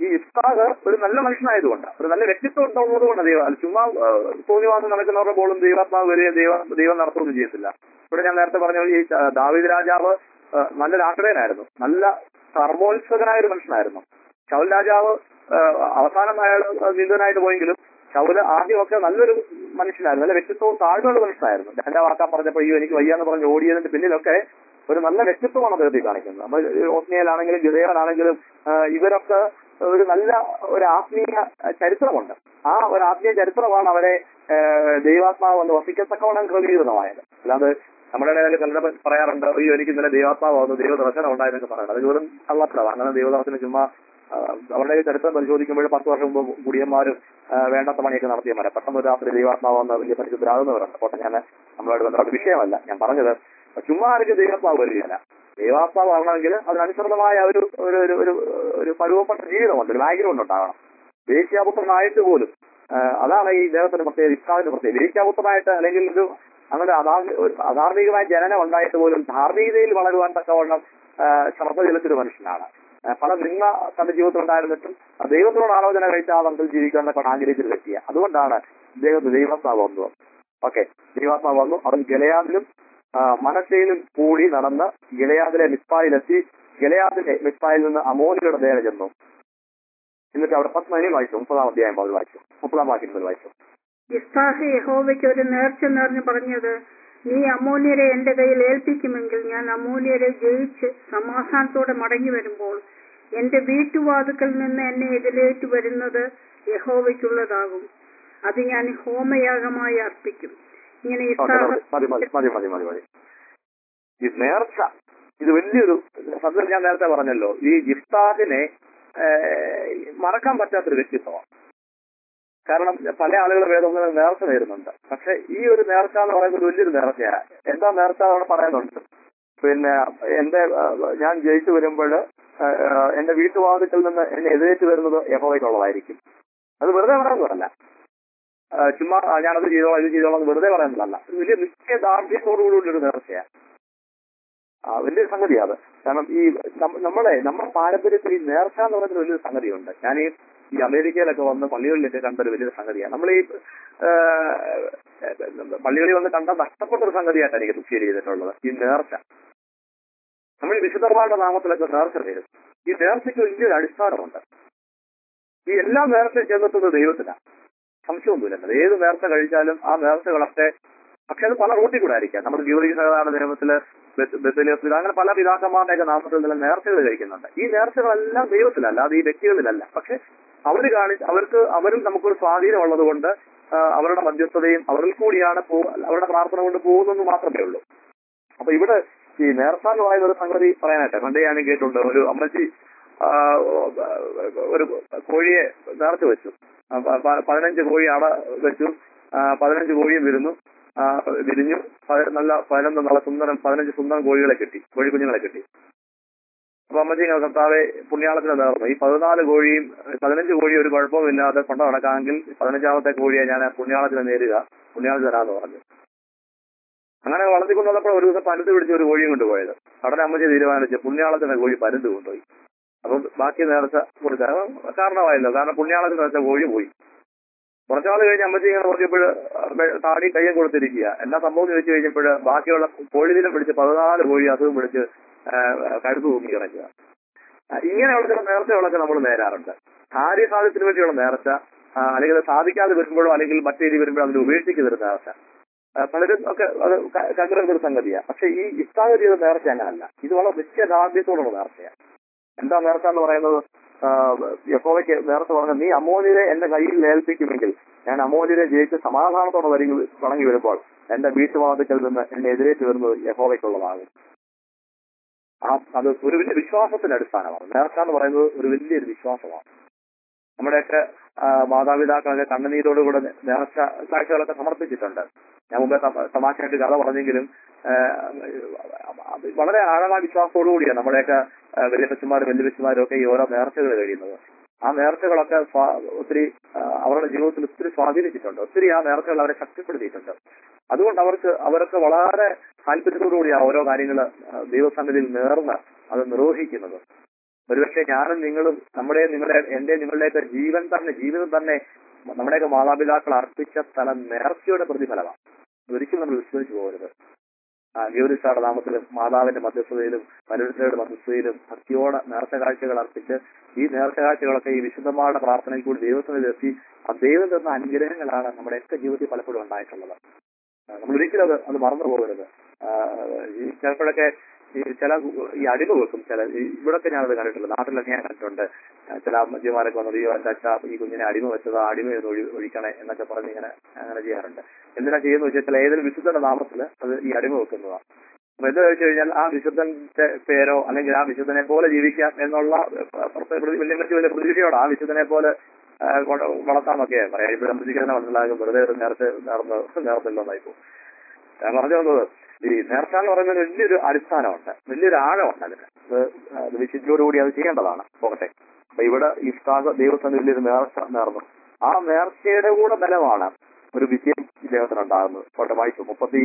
ഈ ഇഫ്താഖ് ഒരു നല്ല മനുഷ്യനായതുകൊണ്ട്, ഒരു നല്ല വ്യക്തിത്വം ഉള്ളത് കൊണ്ട് ദൈവം അല്ല ചുമ്മാ തോന്നിവാസം നടക്കുന്നവരുടെ പോലും ദൈവാത്മാവ് വലിയ ദൈവ ദൈവം നടത്തുകയൊന്നും ചെയ്യത്തില്ല. ഇവിടെ ഞാൻ നേരത്തെ പറഞ്ഞ ഈ ദാവീദ് രാജാവ് നല്ല രാഷ്ട്രീയനായിരുന്നു, നല്ല കർമ്മോത്സുകനായ ഒരു മനുഷ്യനായിരുന്നു. ശൗൽ രാജാവ് അവസാനം അയാൾ നിന്ദനായിട്ട് പോയെങ്കിലും ശൗല് ആദ്യമൊക്കെ നല്ലൊരു മനുഷ്യനായിരുന്നു, നല്ല വ്യക്തിത്വവും താഴ്മയുള്ള മനുഷ്യനായിരുന്നു. രാജാവാക്കാൻ പറഞ്ഞപ്പോൾ ഈ എനിക്ക് വയ്യാന്ന് പറഞ്ഞ് ഓടിയതിന്റെ പിന്നിലൊക്കെ ഒരു നല്ല വ്യക്തിത്വമാണ് അദ്ദേഹത്തിൽ കാണിക്കുന്നത്. നമ്മൾ ഓസ്നിയയിലാണെങ്കിലും ഗിദെയോനാണെങ്കിലും ഇവരൊക്കെ ഒരു നല്ല ഒരു ആത്മീയ ചരിത്രമുണ്ട്. ആ ഒരു ആത്മീയ ചരിത്രമാണ് അവരെ ദൈവാത്മാവ് വന്ന് വസിക്കത്തക്കവണ്ണം ക്രമീകൃതമായത്. അല്ലാതെ നമ്മുടെ ഇടയിൽ കല്ലട പറയാറുണ്ട്, അയ്യോ എനിക്ക് ഇന്നലെ ദൈവാത്മാവ് വന്നു, ദൈവ ദർശനം ഉണ്ടായെന്നൊക്കെ പറയുന്നത്. അത് വെറും കള്ളത്തരമാണ്. അങ്ങനെ ദൈവദർശനം ചുമ്മാ അവരുടെ ചരിത്രം പരിശോധിക്കുമ്പോൾ പത്ത് വർഷം മുമ്പ് കുടിയന്മാരും വേണ്ടാത്ത പണിയൊക്കെ നടത്തിയമാരെ പെട്ടെന്ന് രാത്രി ദൈവാത്മാവ് വന്ന് വലിയ പരിശുദ്ധരാകുന്നവരുണ്ട്. അപ്പോൾ ഞാൻ നമ്മളോട് ബന്ധപ്പെട്ട വിഷയമല്ല ഞാൻ പറഞ്ഞത്. ചുമ്മാ ആർക്ക് ദൈവാത്മാവ് വരികയല്ല. ദൈവാത്മാവ് ആകണമെങ്കിൽ അതിനനുസൃതമായ ഒരു ഒരു ഒരു ഒരു പരുവപ്പെട്ട ജീവിതമുണ്ട്, ഒരു ബാക്ക്ഗ്രൗണ്ട് ഉണ്ടാകണം. വേശ്യാപുത്രനായിട്ട് പോലും അതാണ് ഈ ദേവത്തിന്റെ പ്രത്യേകത, ഇസ്ലാമിന്റെ പ്രത്യേകത. വേശ്യാപുത്രനായിട്ട് അല്ലെങ്കിൽ ഒരു അങ്ങനെ അധാർമികമായ ജനനം ഉണ്ടായിട്ട് പോലും ധാർമ്മികതയിൽ വളരുവാൻ തക്കവണ്ണം ശ്രദ്ധ ചെലുത്തിയൊരു മനുഷ്യനാണ്. പല നിന്ന തന്റെ ജീവിതത്തിൽ ഉണ്ടായിരുന്നിട്ടും ദൈവത്തിനോട് ആലോചന കഴിച്ച ആ നമുക്ക് ജീവിക്കാൻ തക്കവണ്ണം ആഗ്രഹിച്ചൊരു വ്യക്തിയെ. അതുകൊണ്ടാണ് ഇദ്ദേഹത്തിന് ദൈവാത്മാവ് വന്നു. ഓക്കെ, ദൈവാത്മാവ് വന്നു. അവൻ ഗിലെയാദിലും മനശ്ശയിലും കൂടി നടന്ന് ഗിലെയാദിലെ മിസ്പായിലെത്തി. ഗിലെയാദിലെ മിസ്പായിൽ നിന്ന് അമോനിയുടെ നേരെ ചെന്നു. എന്നിട്ട് അവിടെ പത്മനിൽ വായിച്ചു. മുപ്പതാം അധ്യായം മുതൽ വായിച്ചു, മുപ്പതാം വാക്യം മുതൽ വായിച്ചു. ഇഫ്താഹ് യഹോവയ്ക്ക് ഒരു നേർച്ച നേർന്ന് പറഞ്ഞത്, നീ അമ്മോന്യരെ എന്റെ കയ്യിൽ ഏൽപ്പിക്കുമെങ്കിൽ ഞാൻ അമ്മോന്യരെ ജയിച്ച് സമാധാനത്തോടെ മടങ്ങി വരുമ്പോൾ എന്റെ വീട്ടുവാതുക്കൾ നിന്ന് എന്നെ എതിരേറ്റു വരുന്നത് യഹോവയ്ക്കുള്ളതാകും. അത് ഞാൻ ഹോമയാഗമായി അർപ്പിക്കും. ഇങ്ങനെ ഈ നേർച്ച ഇത് വലിയൊരു സത്യം. ഞാൻ നേരത്തെ പറഞ്ഞല്ലോ, ഈ ഇഫ്താഹിനെ മറക്കാൻ പറ്റാത്തൊരു വ്യക്തിത്വമാണ്. കാരണം പല ആളുകൾ വേദങ്ങളിൽ നേർച്ച നേരുന്നുണ്ട്. പക്ഷെ ഈ ഒരു നേർച്ച എന്ന് പറയുന്നത് വലിയൊരു നേർച്ചയാണ്. എന്താ നേർച്ച അവിടെ പറയുന്നുണ്ട്? പിന്നെ എന്റെ ഞാൻ ജയിച്ചു വരുമ്പോൾ എന്റെ വീട്ടുവാതിക്കൽ നിന്ന് എന്നെ എതിരേറ്റ് വരുന്നത് യഹോവയ്ക്കുള്ളതായിരിക്കും. അത് വെറുതെ പറയുന്നതല്ല, ചുമ്മാ ഞാനത് ചെയ്തോളാം ഇത് ചെയ്തോളാം വെറുതെ പറയുന്നതല്ല. വലിയ നിശ്ചയദാർഢ്യത്തോടുകൂടിയുള്ളൊരു നേർച്ചയാണ്. ആ വലിയൊരു സംഗതിയാണ് അത്. കാരണം ഈ നമ്മളെ നമ്മുടെ പാരമ്പര്യത്തിൽ ഈ നേർച്ച എന്ന് പറയുന്ന വലിയൊരു സംഗതിയുണ്ട്. ഞാൻ ഈ ഈ അമേരിക്കയിലൊക്കെ വന്ന് പള്ളികളിലൊക്കെ കണ്ടൊരു വലിയൊരു സംഗതിയാണ്. നമ്മൾ ഈ പള്ളികളിൽ വന്ന് കണ്ട നഷ്ടപ്പെട്ടൊരു സംഗതിയായിട്ട് എനിക്ക് ഫീൽ ചെയ്തിട്ടുള്ളത് ഈ നേർച്ച. നമ്മൾ ഈ വിശുദ്ധന്മാരുടെ നാമത്തിലൊക്കെ നേർച്ച തരും. ഈ നേർച്ചയ്ക്ക് വലിയൊരു അടിസ്ഥാനമുണ്ട്. ഈ എല്ലാ നേർച്ചയും ചെന്നെത്തുന്നത് ദൈവത്തിലാണ്, സംശയമൊന്നുമില്ല. ഏത് നേർച്ച കഴിച്ചാലും ആ നേർച്ചകളൊക്കെ, പക്ഷെ അത് പല റൂട്ടിൽ കൂടെ ആയിരിക്കാം. നമ്മുടെ ഗീവർഗീസ് സഹോദരന്റെ നിയമത്തില് ബെത്തലേസിൽ അങ്ങനെ പല പിതാക്കന്മാരുടെയൊക്കെ നാമത്തിൽ നിന്നുള്ള നേർച്ചകൾ കഴിക്കുന്നുണ്ട്. ഈ നേർച്ചകളെല്ലാം ദൈവത്തിലല്ല, അത് ഈ വ്യക്തികളിലല്ല. പക്ഷെ അവര് കാണി അവർക്ക് അവരിൽ നമുക്കൊരു സ്വാധീനമുള്ളത് കൊണ്ട് അവരുടെ മധ്യസ്ഥതയും അവരിൽ കൂടിയാണ് അവരുടെ പ്രാർത്ഥന കൊണ്ട് പോകുന്നതെന്ന് മാത്രമേ ഉള്ളൂ. അപ്പൊ ഇവിടെ ഈ നേർച്ച എന്ന് പറയുന്ന ഒരു സംഗതി പറയാനായിട്ട് പണ്ടേ ഞാൻ കേട്ടിട്ടുണ്ട്. ഒരു അമ്മച്ചി ഒരു കോഴിയെ നേർച്ച വെച്ചു, പതിനഞ്ച് കോഴി അട വെച്ചു, പതിനഞ്ച് കോഴിയും വിരുന്നു വിരിഞ്ഞു. നല്ല പതിനൊന്ന് നല്ല സുന്ദരം പതിനഞ്ച് സുന്ദരം കോഴികളെ കിട്ടി, കോഴിക്കുഞ്ഞുങ്ങളെ കിട്ടി. അപ്പൊ അമ്മച്ചി കർത്താവെ പുണ്യാളത്തിന് നേർന്നു, ഈ പതിനാല് കോഴിയും പതിനഞ്ച് കോഴി ഒരു കുഴപ്പമില്ലാതെ കൊണ്ടു നടക്കാമെങ്കിൽ പതിനഞ്ചാമത്തെ കോഴിയെ ഞാൻ പുണ്യാളത്തിന് നേരുക, പുണ്യാളത്തിന് തരാന്ന് പറഞ്ഞു. അങ്ങനെ വളർത്തിക്കൊണ്ട് വന്നപ്പോൾ ഒരു ദിവസം പരുന്ത് പിടിച്ച് ഒരു കോഴിയും കൊണ്ടുപോയത്. അവിടെ അമ്മച്ചി തീരുമാനിച്ച് പുണ്യാളത്തിന് കോഴി പരുന്ത് കൊണ്ടുപോയി. അപ്പം ബാക്കി നേർച്ച കൊടുക്കാൻ കാരണമായല്ലോ, കാരണം പുണ്യാളത്തിന് നേർച്ച കോഴി പോയി. കുറച്ചാൾ കഴിഞ്ഞ് അമ്മച്ചി ഇങ്ങനെ പറഞ്ഞപ്പോൾ താടി കയ്യം കൊടുത്തിരിക്കുക. എന്നാ സംഭവം ചോദിച്ചു കഴിഞ്ഞപ്പോൾ ബാക്കിയുള്ള കോഴിദിനം പിടിച്ച് പതിനാല് കോഴി അസുഖം പിടിച്ച് കരുത്ത് തൂങ്ങി കിടക്കുക. ഇങ്ങനെയുള്ള ചില നേർച്ചകളൊക്കെ നമ്മൾ നേരാറുണ്ട്. കാര്യസാധ്യത്തിന് വേണ്ടിയുള്ള നേർച്ച, അല്ലെങ്കിൽ സാധിക്കാതെ വരുമ്പോഴോ അല്ലെങ്കിൽ മറ്റു രീതി വരുമ്പോഴോ അതിന് ഉപേക്ഷിക്കുന്ന ഒരു നേർച്ച പലരും ഒക്കെ അത് കണ്ടുവരുന്ന ഒരു സംഗതിയാണ്. പക്ഷെ ഈ ഇഫ്താഹ് ചെയ്ത നേർച്ച അങ്ങനല്ല. ഇത് വളരെ നിശ്ചയദാർഢ്യത്തോടുള്ള നേർച്ചയാണ്. എന്താ നേർച്ച എന്ന് പറയുന്നത്? യഹോവയ്ക്ക് നേർച്ച പറഞ്ഞ, നീ അമ്മോന്യരെ എന്റെ കയ്യിൽ ഏൽപ്പിക്കുമെങ്കിൽ ഞാൻ അമ്മോന്യരെ ജയിച്ച് സമാധാനത്തോടെ വരി തുടങ്ങി വരുമ്പോൾ എന്റെ വീട്ടുവാതിക്കൽ നിന്ന് എന്നെ എതിരേറ്റ് വരുന്നത് യഹോവയ്ക്കുള്ളതാകും. ആ അത് ഒരു വലിയ വിശ്വാസത്തിന്റെ അടിസ്ഥാനമാണ്. നേർച്ച എന്ന് പറയുന്നത് ഒരു വലിയൊരു വിശ്വാസമാണ്. നമ്മുടെയൊക്കെ മാതാപിതാക്കളൊക്കെ കണ്ണുനീരോടുകൂടെ നേർച്ച കാഴ്ചകളൊക്കെ സമർപ്പിച്ചിട്ടുണ്ട്. ഞാൻ മുമ്പേ തമാശയായിട്ട് കഥ പറഞ്ഞെങ്കിലും വളരെ ആഴമായ വിശ്വാസത്തോടുകൂടിയാണ് നമ്മുടെയൊക്കെ വലിയപ്പച്ചന്മാരും വല്യപ്പച്ചന്മാരും ഒക്കെ ഈ ഓരോ നേർച്ചകൾ കഴിയുന്നത്. ആ നേർച്ചകളൊക്കെ ഒത്തിരി അവരുടെ ജീവിതത്തിൽ ഒത്തിരി സ്വാധീനിച്ചിട്ടുണ്ട്. ഒത്തിരി ആ നേർച്ചകൾ അവരെ ശക്തിപ്പെടുത്തിയിട്ടുണ്ട്. അതുകൊണ്ട് അവർക്ക് അവരൊക്കെ വളരെ താല്പര്യത്തോടുകൂടിയാണ് ഓരോ കാര്യങ്ങൾ ദൈവസന്നിധിയിൽ നേർന്ന് അത് നിർവഹിക്കുന്നത്. ഒരുപക്ഷെ ഞാനും നിങ്ങളും നമ്മുടെ നിങ്ങളുടെ എന്റെ നിങ്ങളുടെയൊക്കെ ജീവൻ തന്നെ ജീവിതം തന്നെ നമ്മുടെയൊക്കെ മാതാപിതാക്കൾ അർപ്പിച്ച സ്ഥലം നേർച്ചയുടെ പ്രതിഫലമാണ്. ഒരിക്കലും നമ്മൾ വിസ്മരിച്ചു പോകരുത്. ഗൗരിസായുടെ നാമത്തിലും മാതാവിന്റെ മധ്യസ്ഥതയിലും പരമേശ്വരയുടെ മധ്യസ്ഥതയിലും ഭക്തിയോടെ നേർച്ച കാഴ്ചകൾ അർപ്പിച്ച് ഈ നേർച്ച കാഴ്ചകളൊക്കെ ഈ വിശുദ്ധമാരുടെ പ്രാർത്ഥനയിൽ കൂടി ദൈവത്തിനെത്തി ആ ദൈവം തന്ന അനുഗ്രഹങ്ങളാണ് നമ്മുടെയൊക്കെ ജീവിതത്തിൽ പലപ്പോഴും ഉണ്ടായിട്ടുള്ളത്. നമ്മൾ ഒരിക്കലും അത് അത് മറന്നു പോകരുത്. ഈ ചിലപ്പോഴൊക്കെ ഈ ചില ഈ അടിമ വെക്കും ചില ഇവിടൊക്കെ ഞാനത് കണ്ടിട്ടുണ്ട്, നാട്ടിലൊക്കെ ഞാൻ കണ്ടിട്ടുണ്ട്. ചില അമ്മജിമാരൊക്കെ വന്നത് ഈ അച്ഛ ഈ കുഞ്ഞിനെ അടിമ വെച്ചത് അടിമയൊന്ന് ഒഴി ഒഴിക്കണേ എന്നൊക്കെ പറഞ്ഞ് ഇങ്ങനെ അങ്ങനെ ചെയ്യാറുണ്ട്. എന്തിനാ ചെയ്യുന്ന വെച്ചാൽ ചില ഏതൊരു വിശുദ്ധന്റെ നാമത്തിൽ അത് ഈ അടിമ വെക്കുന്നതാണ്. അപ്പൊ എന്താ വെച്ച് കഴിഞ്ഞാൽ ആ വിശുദ്ധന്റെ പേരോ അല്ലെങ്കിൽ ആ വിശുദ്ധനെ പോലെ ജീവിക്കാം എന്നുള്ള വലിയ വലിയ പ്രതീക്ഷയോടെ ആ വിശുദ്ധനെ പോലെ വളർത്താന്നൊക്കെ പറയാം. ഇവിടെ പ്രതീക്ഷിക്കുന്ന മനസ്സിലാകും വെറുതെ ഒരു നേരത്തെ നേർന്ന് നേർന്നില്ലെന്നായി പോകും. ഞാൻ പറഞ്ഞു വന്നത് ഈ നേർച്ച എന്ന് പറയുന്നത് വലിയൊരു അടിസ്ഥാനമുണ്ട്, വലിയൊരു ആഴമുണ്ട് അതിന്. അത് വിശുദ്ധിയോടുകൂടി അത് ചെയ്യേണ്ടതാണ്. പോകട്ടെ. അപ്പൊ ഇവിടെ ഇഷ്ടാക ദൈവത്തിന് വലിയൊരു നേർച്ച നേർന്നു. ആ നേർച്ചയുടെ കൂടെ ബലമാണ് ഒരു വിജയം ഇദ്ദേഹത്തിനുണ്ടാകുന്നത്. പോട്ടെ, വായിച്ചു മുപ്പത്തി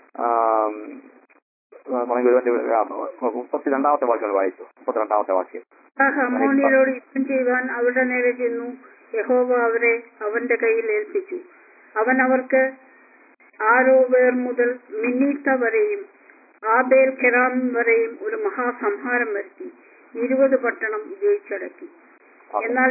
മുപ്പത്തി രണ്ടാമത്തെ വാക്യം വായിച്ചു. മുപ്പത്തിരണ്ടാമത്തെ വാക്യം. അമ്മോന്യരോട് യുദ്ധം ചെയ്യുവാൻ അവരുടെ നേരെ ചെന്നു. യഹോവ അവരെ അവന്റെ കയ്യിൽ ഏൽപ്പിച്ചു. അവൻ അവർക്ക് ആരോവേർ മുതൽ മിന്നീത്ത വരെയും ആബേൽ കെറാം വരെയും ഒരു മഹാസംഹാരം വരുത്തി ഇരുപത് പട്ടണം ജയിച്ചടക്കി. എന്നാൽ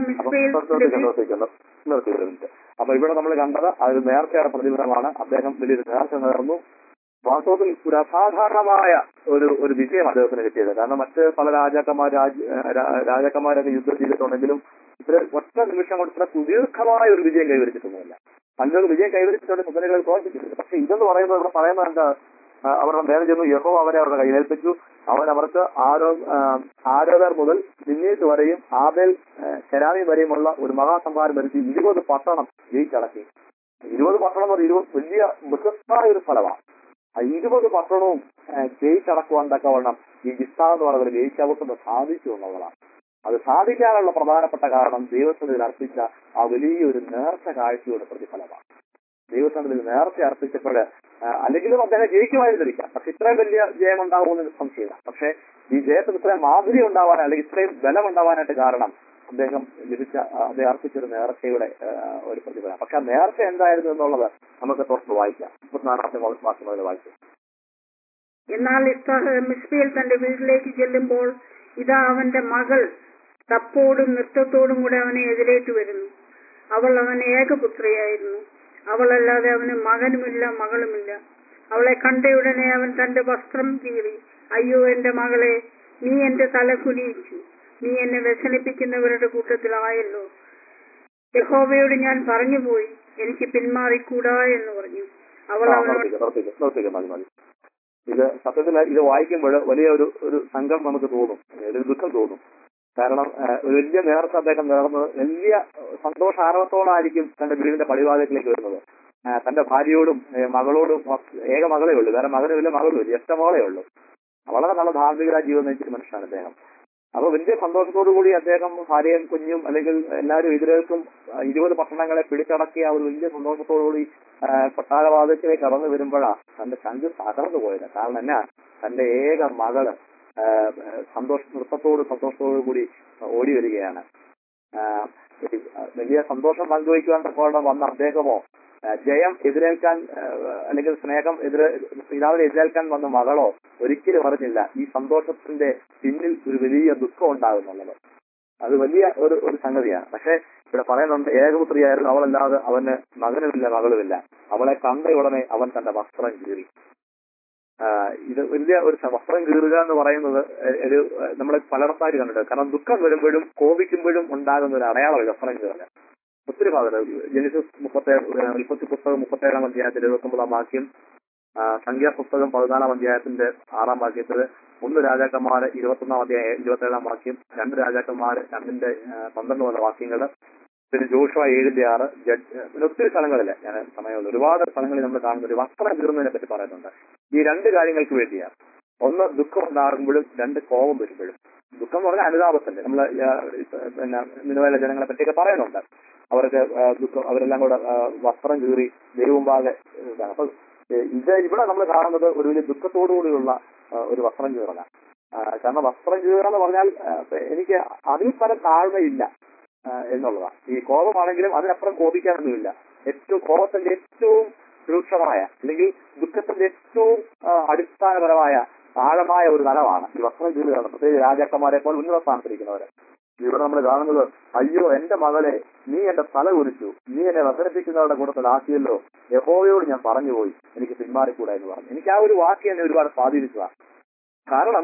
അപ്പൊ ഇവിടെ നമ്മൾ കണ്ടത് അത് നേർച്ചയുടെ പ്രതിഫലമാണ്. അദ്ദേഹം വലിയൊരു നേർച്ച നേർന്നു. വാസ്തവത്തിൽ ഒരു അസാധാരണമായ ഒരു ഒരു വിജയം അദ്ദേഹത്തിന് കിട്ടിയത്. കാരണം മറ്റ് പല രാജാക്കന്മാർ രാജ രാജാക്കന്മാരൊക്കെ യുദ്ധം ചെയ്തിട്ടുണ്ടെങ്കിലും ഇത്ര ഒറ്റ നിമിഷം കൊണ്ട് ഇത്ര സുദീർഘമായ ഒരു വിജയം കൈവരിച്ചിട്ടൊന്നുമില്ല. പലരും വിജയം കൈവരിച്ചിട്ടുണ്ട്, സ്വപ്നങ്ങൾ പ്രവർത്തിച്ചിട്ടുണ്ട്. പക്ഷെ ഇതെന്ന് പറയുന്നത് ഇവിടെ പറയുന്നത് എന്താ, അവരുടെ നേരെ ചെന്നു യഹോവ അവരെ അവരുടെ കയ്യിലേൽപ്പിച്ചു. അവൻ അവർക്ക് ആരോ ആരോധർ മുതൽ നിന്നീത്ത് വരെയും ആബേൽ കെരാമി വരെയുമുള്ള ഒരു മഹാസംഹാരം വരുത്തി ഇരുപത് പട്ടണം ജയിച്ചടക്കി. ഇരുപത് പട്ടണം എന്ന് ഇരുപത് വലിയ ബൃഹത്തായ ഒരു സ്ഥലമാണ്. ആ ഇരുപത് പട്ടണവും ജയിച്ചടക്കുവാൻ തക്കവണ്ണം ഈ ജിസ്ത എന്ന് പറയുന്നത് ജയിച്ചവർക്ക് സാധിച്ചു എന്നുള്ളതാണ്. അത് സാധിക്കാനുള്ള പ്രധാനപ്പെട്ട കാരണം ദൈവസന്നിധിയിൽ അർപ്പിച്ച ആ വലിയൊരു നേർച്ച കാഴ്ചയുടെ പ്രതിഫലമാണ്. ദൈവസന്നിധിയിൽ നേർച്ച അർപ്പിച്ചപ്പോൾ അല്ലെങ്കിലും അദ്ദേഹം ജയിക്കുമായിരുന്നിരിക്കാം, പക്ഷെ ഇത്രയും വലിയ ജയം ഉണ്ടാകുമെന്ന് സംശയമില്ല. പക്ഷെ ഈ ജയത്തിന് ഇത്രയും മാധുര്യം ഉണ്ടാവാൻ അല്ലെങ്കിൽ ഇത്രയും ബലം ഉണ്ടാവാനായിട്ട് കാരണം അദ്ദേഹം ലഭിച്ച അദ്ദേഹം അർപ്പിച്ചൊരു നേർച്ചയുടെ ഒരു പ്രതിഫലം. പക്ഷെ ആ നേർച്ച എന്തായിരുന്നു എന്നുള്ളത് നമുക്ക് തുറന്ന് വായിക്കാം. മുപ്പത്തിനാലാമത്തെ വാക്യം വായിക്കാം. എന്നാൽ മിസ്ബയിൽ തന്റെ വീട്ടിലേക്ക് ചെല്ലുമ്പോൾ ഇതാ അവന്റെ മകൾ തപ്പോടും നൃത്തത്തോടും കൂടെ അവനെ എതിരേറ്റു വരുന്നു. അവൾ അവന് ഏകപുത്രിയായിരുന്നു. അവളല്ലാതെ അവന് മകനുമില്ല മകളുമില്ല. അവളെ കണ്ടയുടനെ അവൻ തന്റെ വസ്ത്രം കീറി, അയ്യോ എന്റെ മകളെ, നീ എന്റെ തല കുനിയിച്ചു, നീ എന്നെ വ്യസനിപ്പിക്കുന്നവരുടെ കൂട്ടത്തിലായല്ലോ. യഹോവയോട് ഞാൻ പറഞ്ഞുപോയി, എനിക്ക് പിന്മാറിക്കൂടാ എന്ന് പറഞ്ഞു. അവൾ അവനോട് ഇത് സത്യത്തിൽ ഇത് വായിക്കുമ്പോൾ വലിയ ഒരു ഒരു സംഘം നമുക്ക് തോന്നും, ഒരു ദുഃഖം തോന്നും. കാരണം ഒരു വലിയ നേർച്ച അദ്ദേഹം നേർന്നത് വലിയ സന്തോഷാരവത്തോടായിരിക്കും തന്റെ വീടിന്റെ പടിവാതിലേക്ക് വരുന്നത്. തന്റെ ഭാര്യയോടും മകളോടും ഏക മകളേ ഉള്ളൂ, വേറെ മകനുമില്ല മകളുമില്ല, ജ്യേഷ്ഠ മകളേ ഉള്ളൂ. വളരെ നല്ല ധാർമ്മികരായ ജീവിതം നയിച്ചൊരു മനുഷ്യനാണ് അദ്ദേഹം. അപ്പൊ വലിയ സന്തോഷത്തോടു കൂടി അദ്ദേഹം ഭാര്യയും കുഞ്ഞും അല്ലെങ്കിൽ എല്ലാവരും എതിരേൽക്കും ഇരുപത് പട്ടണങ്ങളെ പിടിച്ചടക്കിയ ഒരു വലിയ സന്തോഷത്തോടുകൂടി കൊട്ടാരവാദത്തിലേക്ക് കടന്നു വരുമ്പോഴാണ് തന്റെ ചങ്ക് തകർന്നു പോയത്. കാരണം എന്നാ, തന്റെ ഏക മകള് സന്തോഷ നൃത്തത്തോട് സന്തോഷത്തോടു കൂടി ഓടി വരികയാണ്. വലിയ സന്തോഷം പങ്കുവയ്ക്കുവാൻ തക്കോളം വന്ന അദ്ദേഹമോ ജയം എതിരേൽക്കാൻ അല്ലെങ്കിൽ സ്നേഹം എതിരെ പിതാവിനെ എതിരേൽക്കാൻ വന്ന മകളോ ഒരിക്കലും അറിഞ്ഞില്ല ഈ സന്തോഷത്തിന്റെ പിന്നിൽ ഒരു വലിയ ദുഃഖം ഉണ്ടാകുന്നുള്ളത്. അത് വലിയ ഒരു ഒരു സംഗതിയാണ്. പക്ഷെ ഇവിടെ പറയുന്നുണ്ട് ഏകപുത്രിയായിരുന്നു അവളല്ലാതെ അവന് മകനുമില്ല മകളുമില്ല. അവളെ കണ്ട ഉടനെ അവൻ തന്റെ വസ്ത്രം കീറി. ഇത് വലിയ ഒരു വസ്ത്രം കീറുക എന്ന് പറയുന്നത് ഒരു നമ്മളെ പലർത്താരി കണ്ടിട്ട്. കാരണം ദുഃഖം വരുമ്പോഴും കോപിക്കുമ്പോഴും ഉണ്ടാകുന്ന ഒരു അടയാളം വസ്ത്രം കീറുക. ഒത്തിരി ഭാഗം ജെനിസിസ് മുപ്പത്തേഴ് ഉൽപ്പത്തി പുസ്തകം മുപ്പത്തേഴാം അധ്യായത്തിൽ ഇരുപത്തൊമ്പതാം വാക്യം, സംഖ്യാപുസ്തകം പതിനാലാം അധ്യായത്തിന്റെ ആറാം വാക്യത്തില്, ഒന്ന് രാജാക്കന്മാര് ഇരുപത്തൊന്നാം അധ്യായം ഇരുപത്തേഴാം വാക്യം, രണ്ട് രാജാക്കന്മാര് രണ്ടിന്റെ പന്ത്രണ്ട് മുതൽ വാക്യങ്ങള്, പിന്നെ ജോഷുവ ഏഴിന്റെ ആറ്, ജഡ് പിന്നെ ഒത്തിരി സ്ഥലങ്ങളില് ഞാൻ സമയമുള്ള ഒരുപാട് സ്ഥലങ്ങളിൽ നമ്മൾ കാണുന്ന ഒരു വസ്ത്രം കീറുന്നതിനെ പറ്റി പറയുന്നുണ്ട്. ഈ രണ്ട് കാര്യങ്ങൾക്ക് വേണ്ടിയാണ്. ഒന്ന് ദുഃഖം ഉണ്ടാകുമ്പോഴും, രണ്ട് കോപം വരുമ്പോഴും. ദുഃഖം എന്ന് പറഞ്ഞാൽ അനുതാപത്തിന്റെ നമ്മള് പിന്നെ നിലവിലെ ജനങ്ങളെ പറ്റിയൊക്കെ പറയുന്നുണ്ട്. അവർക്ക് ദുഃഖം അവരെല്ലാം കൂടെ വസ്ത്രം കീറി ദൈവമുമ്പാകെ. അപ്പൊ ഇത് ഇവിടെ നമ്മൾ കാണുന്നത് ഒരു വലിയ ദുഃഖത്തോടുകൂടിയുള്ള ഒരു വസ്ത്രം കീറലാണ്. ആ, കാരണം വസ്ത്രം കീറുക എന്ന് പറഞ്ഞാൽ ആ, എനിക്ക് അതിൽ പല താഴ്മയില്ല ആ, എന്നുള്ളതാണ്. ഈ കോപമാണെങ്കിലും അതിനപ്പുറം കോപിക്കാനൊന്നുമില്ല. ഏറ്റവും കോപത്തിന്റെ ഏറ്റവും രൂക്ഷമായ അല്ലെങ്കിൽ ദുഃഖത്തിന്റെ ഏറ്റവും ആ, അടിസ്ഥാനപരമായ ആഴമായ ഒരു തലമാണ് ഈ വസ്ത്രം കീറുക. പ്രത്യേകിച്ച് രാജാക്കന്മാരെ പോലെ ഉന്നത സ്ഥാനത്തിരിക്കുന്നവര്. ഇവിടെ നമ്മൾ കാണുന്നത്, അയ്യോ എന്റെ മകളെ, നീ എന്റെ തല കുരിച്ചു, നീ എന്നെ വസനിപ്പിക്കുന്നവരുടെ കൂട്ടത്തിൽ ആക്കിയല്ലോ, യഹോവയോട് ഞാൻ പറഞ്ഞുപോയി, എനിക്ക് പിന്മാറിക്കൂടാ എന്ന് പറഞ്ഞു. എനിക്ക് ആ ഒരു വാക്ക് എന്നെ ഒരുപാട് സ്വാധീനിച്ചതാണ്. കാരണം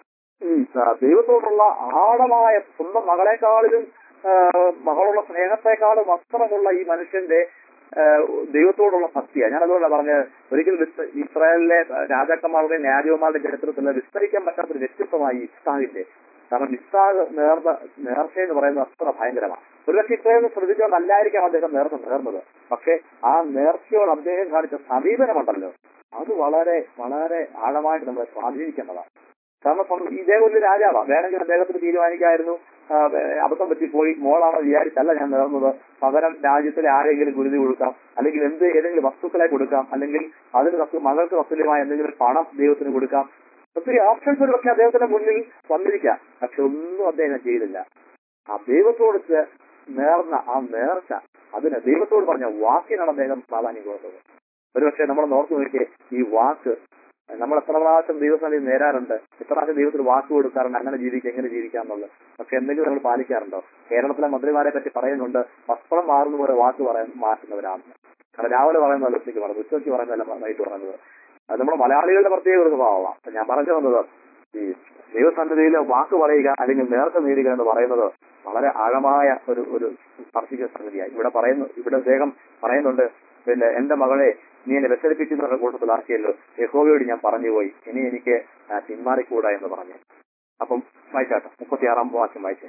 ഈ ആ, ദൈവത്തോടുള്ള ആഴമായ സ്വന്തം മകളെക്കാളിലും ആ, മകളുള്ള സ്നേഹത്തെക്കാളും അസ്ത്രമുള്ള ഈ മനുഷ്യന്റെ ആ, ദൈവത്തോടുള്ള ഭക്തിയാണ്. ഞാൻ അതുകൊണ്ടാണ് പറഞ്ഞത്, ഒരിക്കലും വിസ്ത- ഇസ്രായേലിലെ രാജാക്കന്മാരുടെയും ന്യായാധിപന്മാരുടെയും ചരിത്രത്തിൽ വിസ്തരിക്കാൻ പറ്റാത്തൊരു വ്യക്തിത്വമായി ഇസ്താഹിന്റെ. കാരണം ഇസ്താഹ് നേർന്ന നേർച്ച എന്ന് പറയുന്നത് അത്ര ഭയങ്കരമാണ്. ഒരുപക്ഷെ ഇത്രയൊന്നും ശ്രദ്ധിച്ചുകൊണ്ടല്ലായിരിക്കാം അദ്ദേഹം നേർച്ച നേർന്നത്. പക്ഷെ ആ നേർച്ചയോട് അദ്ദേഹം കാണിച്ച സമീപനമുണ്ടല്ലോ, അത് വളരെ വളരെ ആഴമായിട്ട് നമ്മളെ സ്വാധീനിക്കേണ്ടതാണ്. കാരണം സ്വന്തം- ഇദ്ദേഹം ഒരു രാജാവാണ്. വേണമെങ്കിൽ അദ്ദേഹത്തിന് തീരുമാനിക്കായിരുന്നു, ആ, അബദ്ധം പറ്റിപ്പോയി, മോളാണോ വിചാരിച്ചല്ല ഞാൻ നേർന്നത്, പകരം രാജ്യത്തിലെ ആരെങ്കിലും ഗുരുതി കൊടുക്കാം, അല്ലെങ്കിൽ എന്ത് ഏതെങ്കിലും വസ്തുക്കളെ കൊടുക്കാം, അല്ലെങ്കിൽ അതിന് തത്വ മകൾക്ക് തത്തുല്യമായ എന്തെങ്കിലും പണം ദൈവത്തിന് കൊടുക്കാം. ഒത്തിരി ഓപ്ഷൻസ് ഒരു പക്ഷെ അദ്ദേഹത്തിന്റെ മുന്നിൽ വന്നിരിക്കാം. പക്ഷെ ഒന്നും അദ്ദേഹം ചെയ്തില്ല. ആ ദൈവത്തോട് ചെ- നേർന്ന ആ നേർച്ച, അതിന് ദൈവത്തോട് പറഞ്ഞ വാക്കിനാണ് അദ്ദേഹം പ്രാധാന്യം കൊടുത്തത്. ഒരുപക്ഷെ നമ്മൾ നോക്കി നോക്കിയേ, ഈ വാക്ക് നമ്മൾ എത്ര പ്രാവശ്യം ദൈവസന്നിധി നേരാറുണ്ട്, എത്ര പ്രാവശ്യം ദൈവത്തിന് വാക്ക് കൊടുക്കാറുണ്ട്, അങ്ങനെ ജീവിക്കുക എങ്ങനെ ജീവിക്കാന്നുള്ളത്. പക്ഷെ എന്തെങ്കിലും നമ്മൾ പാലിക്കാറുണ്ടോ? കേരളത്തിലെ മന്ത്രിമാരെ പറ്റി പറയുന്നുണ്ട്, വസ്ത്രം മാറുന്ന പോലെ വാക്ക് പറയാൻ മാറ്റുന്നവരാണ്. കാരണം രാവിലെ പറയുന്നതല്ല ഉച്ചയ്ക്ക് പറയുന്നത്, ഉച്ചയ്ക്ക് പറയുന്നതല്ല വൈകിട്ട് പറയുന്നത്. അത് നമ്മുടെ മലയാളികളുടെ പ്രത്യേക ഒരു സ്വഭാവമാണ്. അപ്പൊ ഞാൻ പറഞ്ഞു വന്നത്, ഈ ദൈവസന്നിധിയിൽ വാക്ക് പറയുക അല്ലെങ്കിൽ നേർച്ച നേടുക എന്ന് പറയുന്നത് വളരെ ആഴമായ ഒരു ഒരു സ്പർശിക്കുന്ന സംഗതിയായി ഇവിടെ പറയുന്നു. ഇവിടെ അദ്ദേഹം പറയുന്നുണ്ട്, പിന്നെ എന്റെ മകളെ, നീ എന്നെ വ്യസനിപ്പിക്കുന്നവരുടെ കൂട്ടത്തിലാക്കിയല്ലോ, യഹോവയോട് ഞാൻ പറഞ്ഞുപോയി, ഇനി എനിക്ക് ആ, പിന്മാറിക്കൂടാ എന്ന് പറഞ്ഞു. അപ്പം വായിച്ചാട്ടോ, മുപ്പത്തിയാറാം വാക്യം വായിച്ചേ.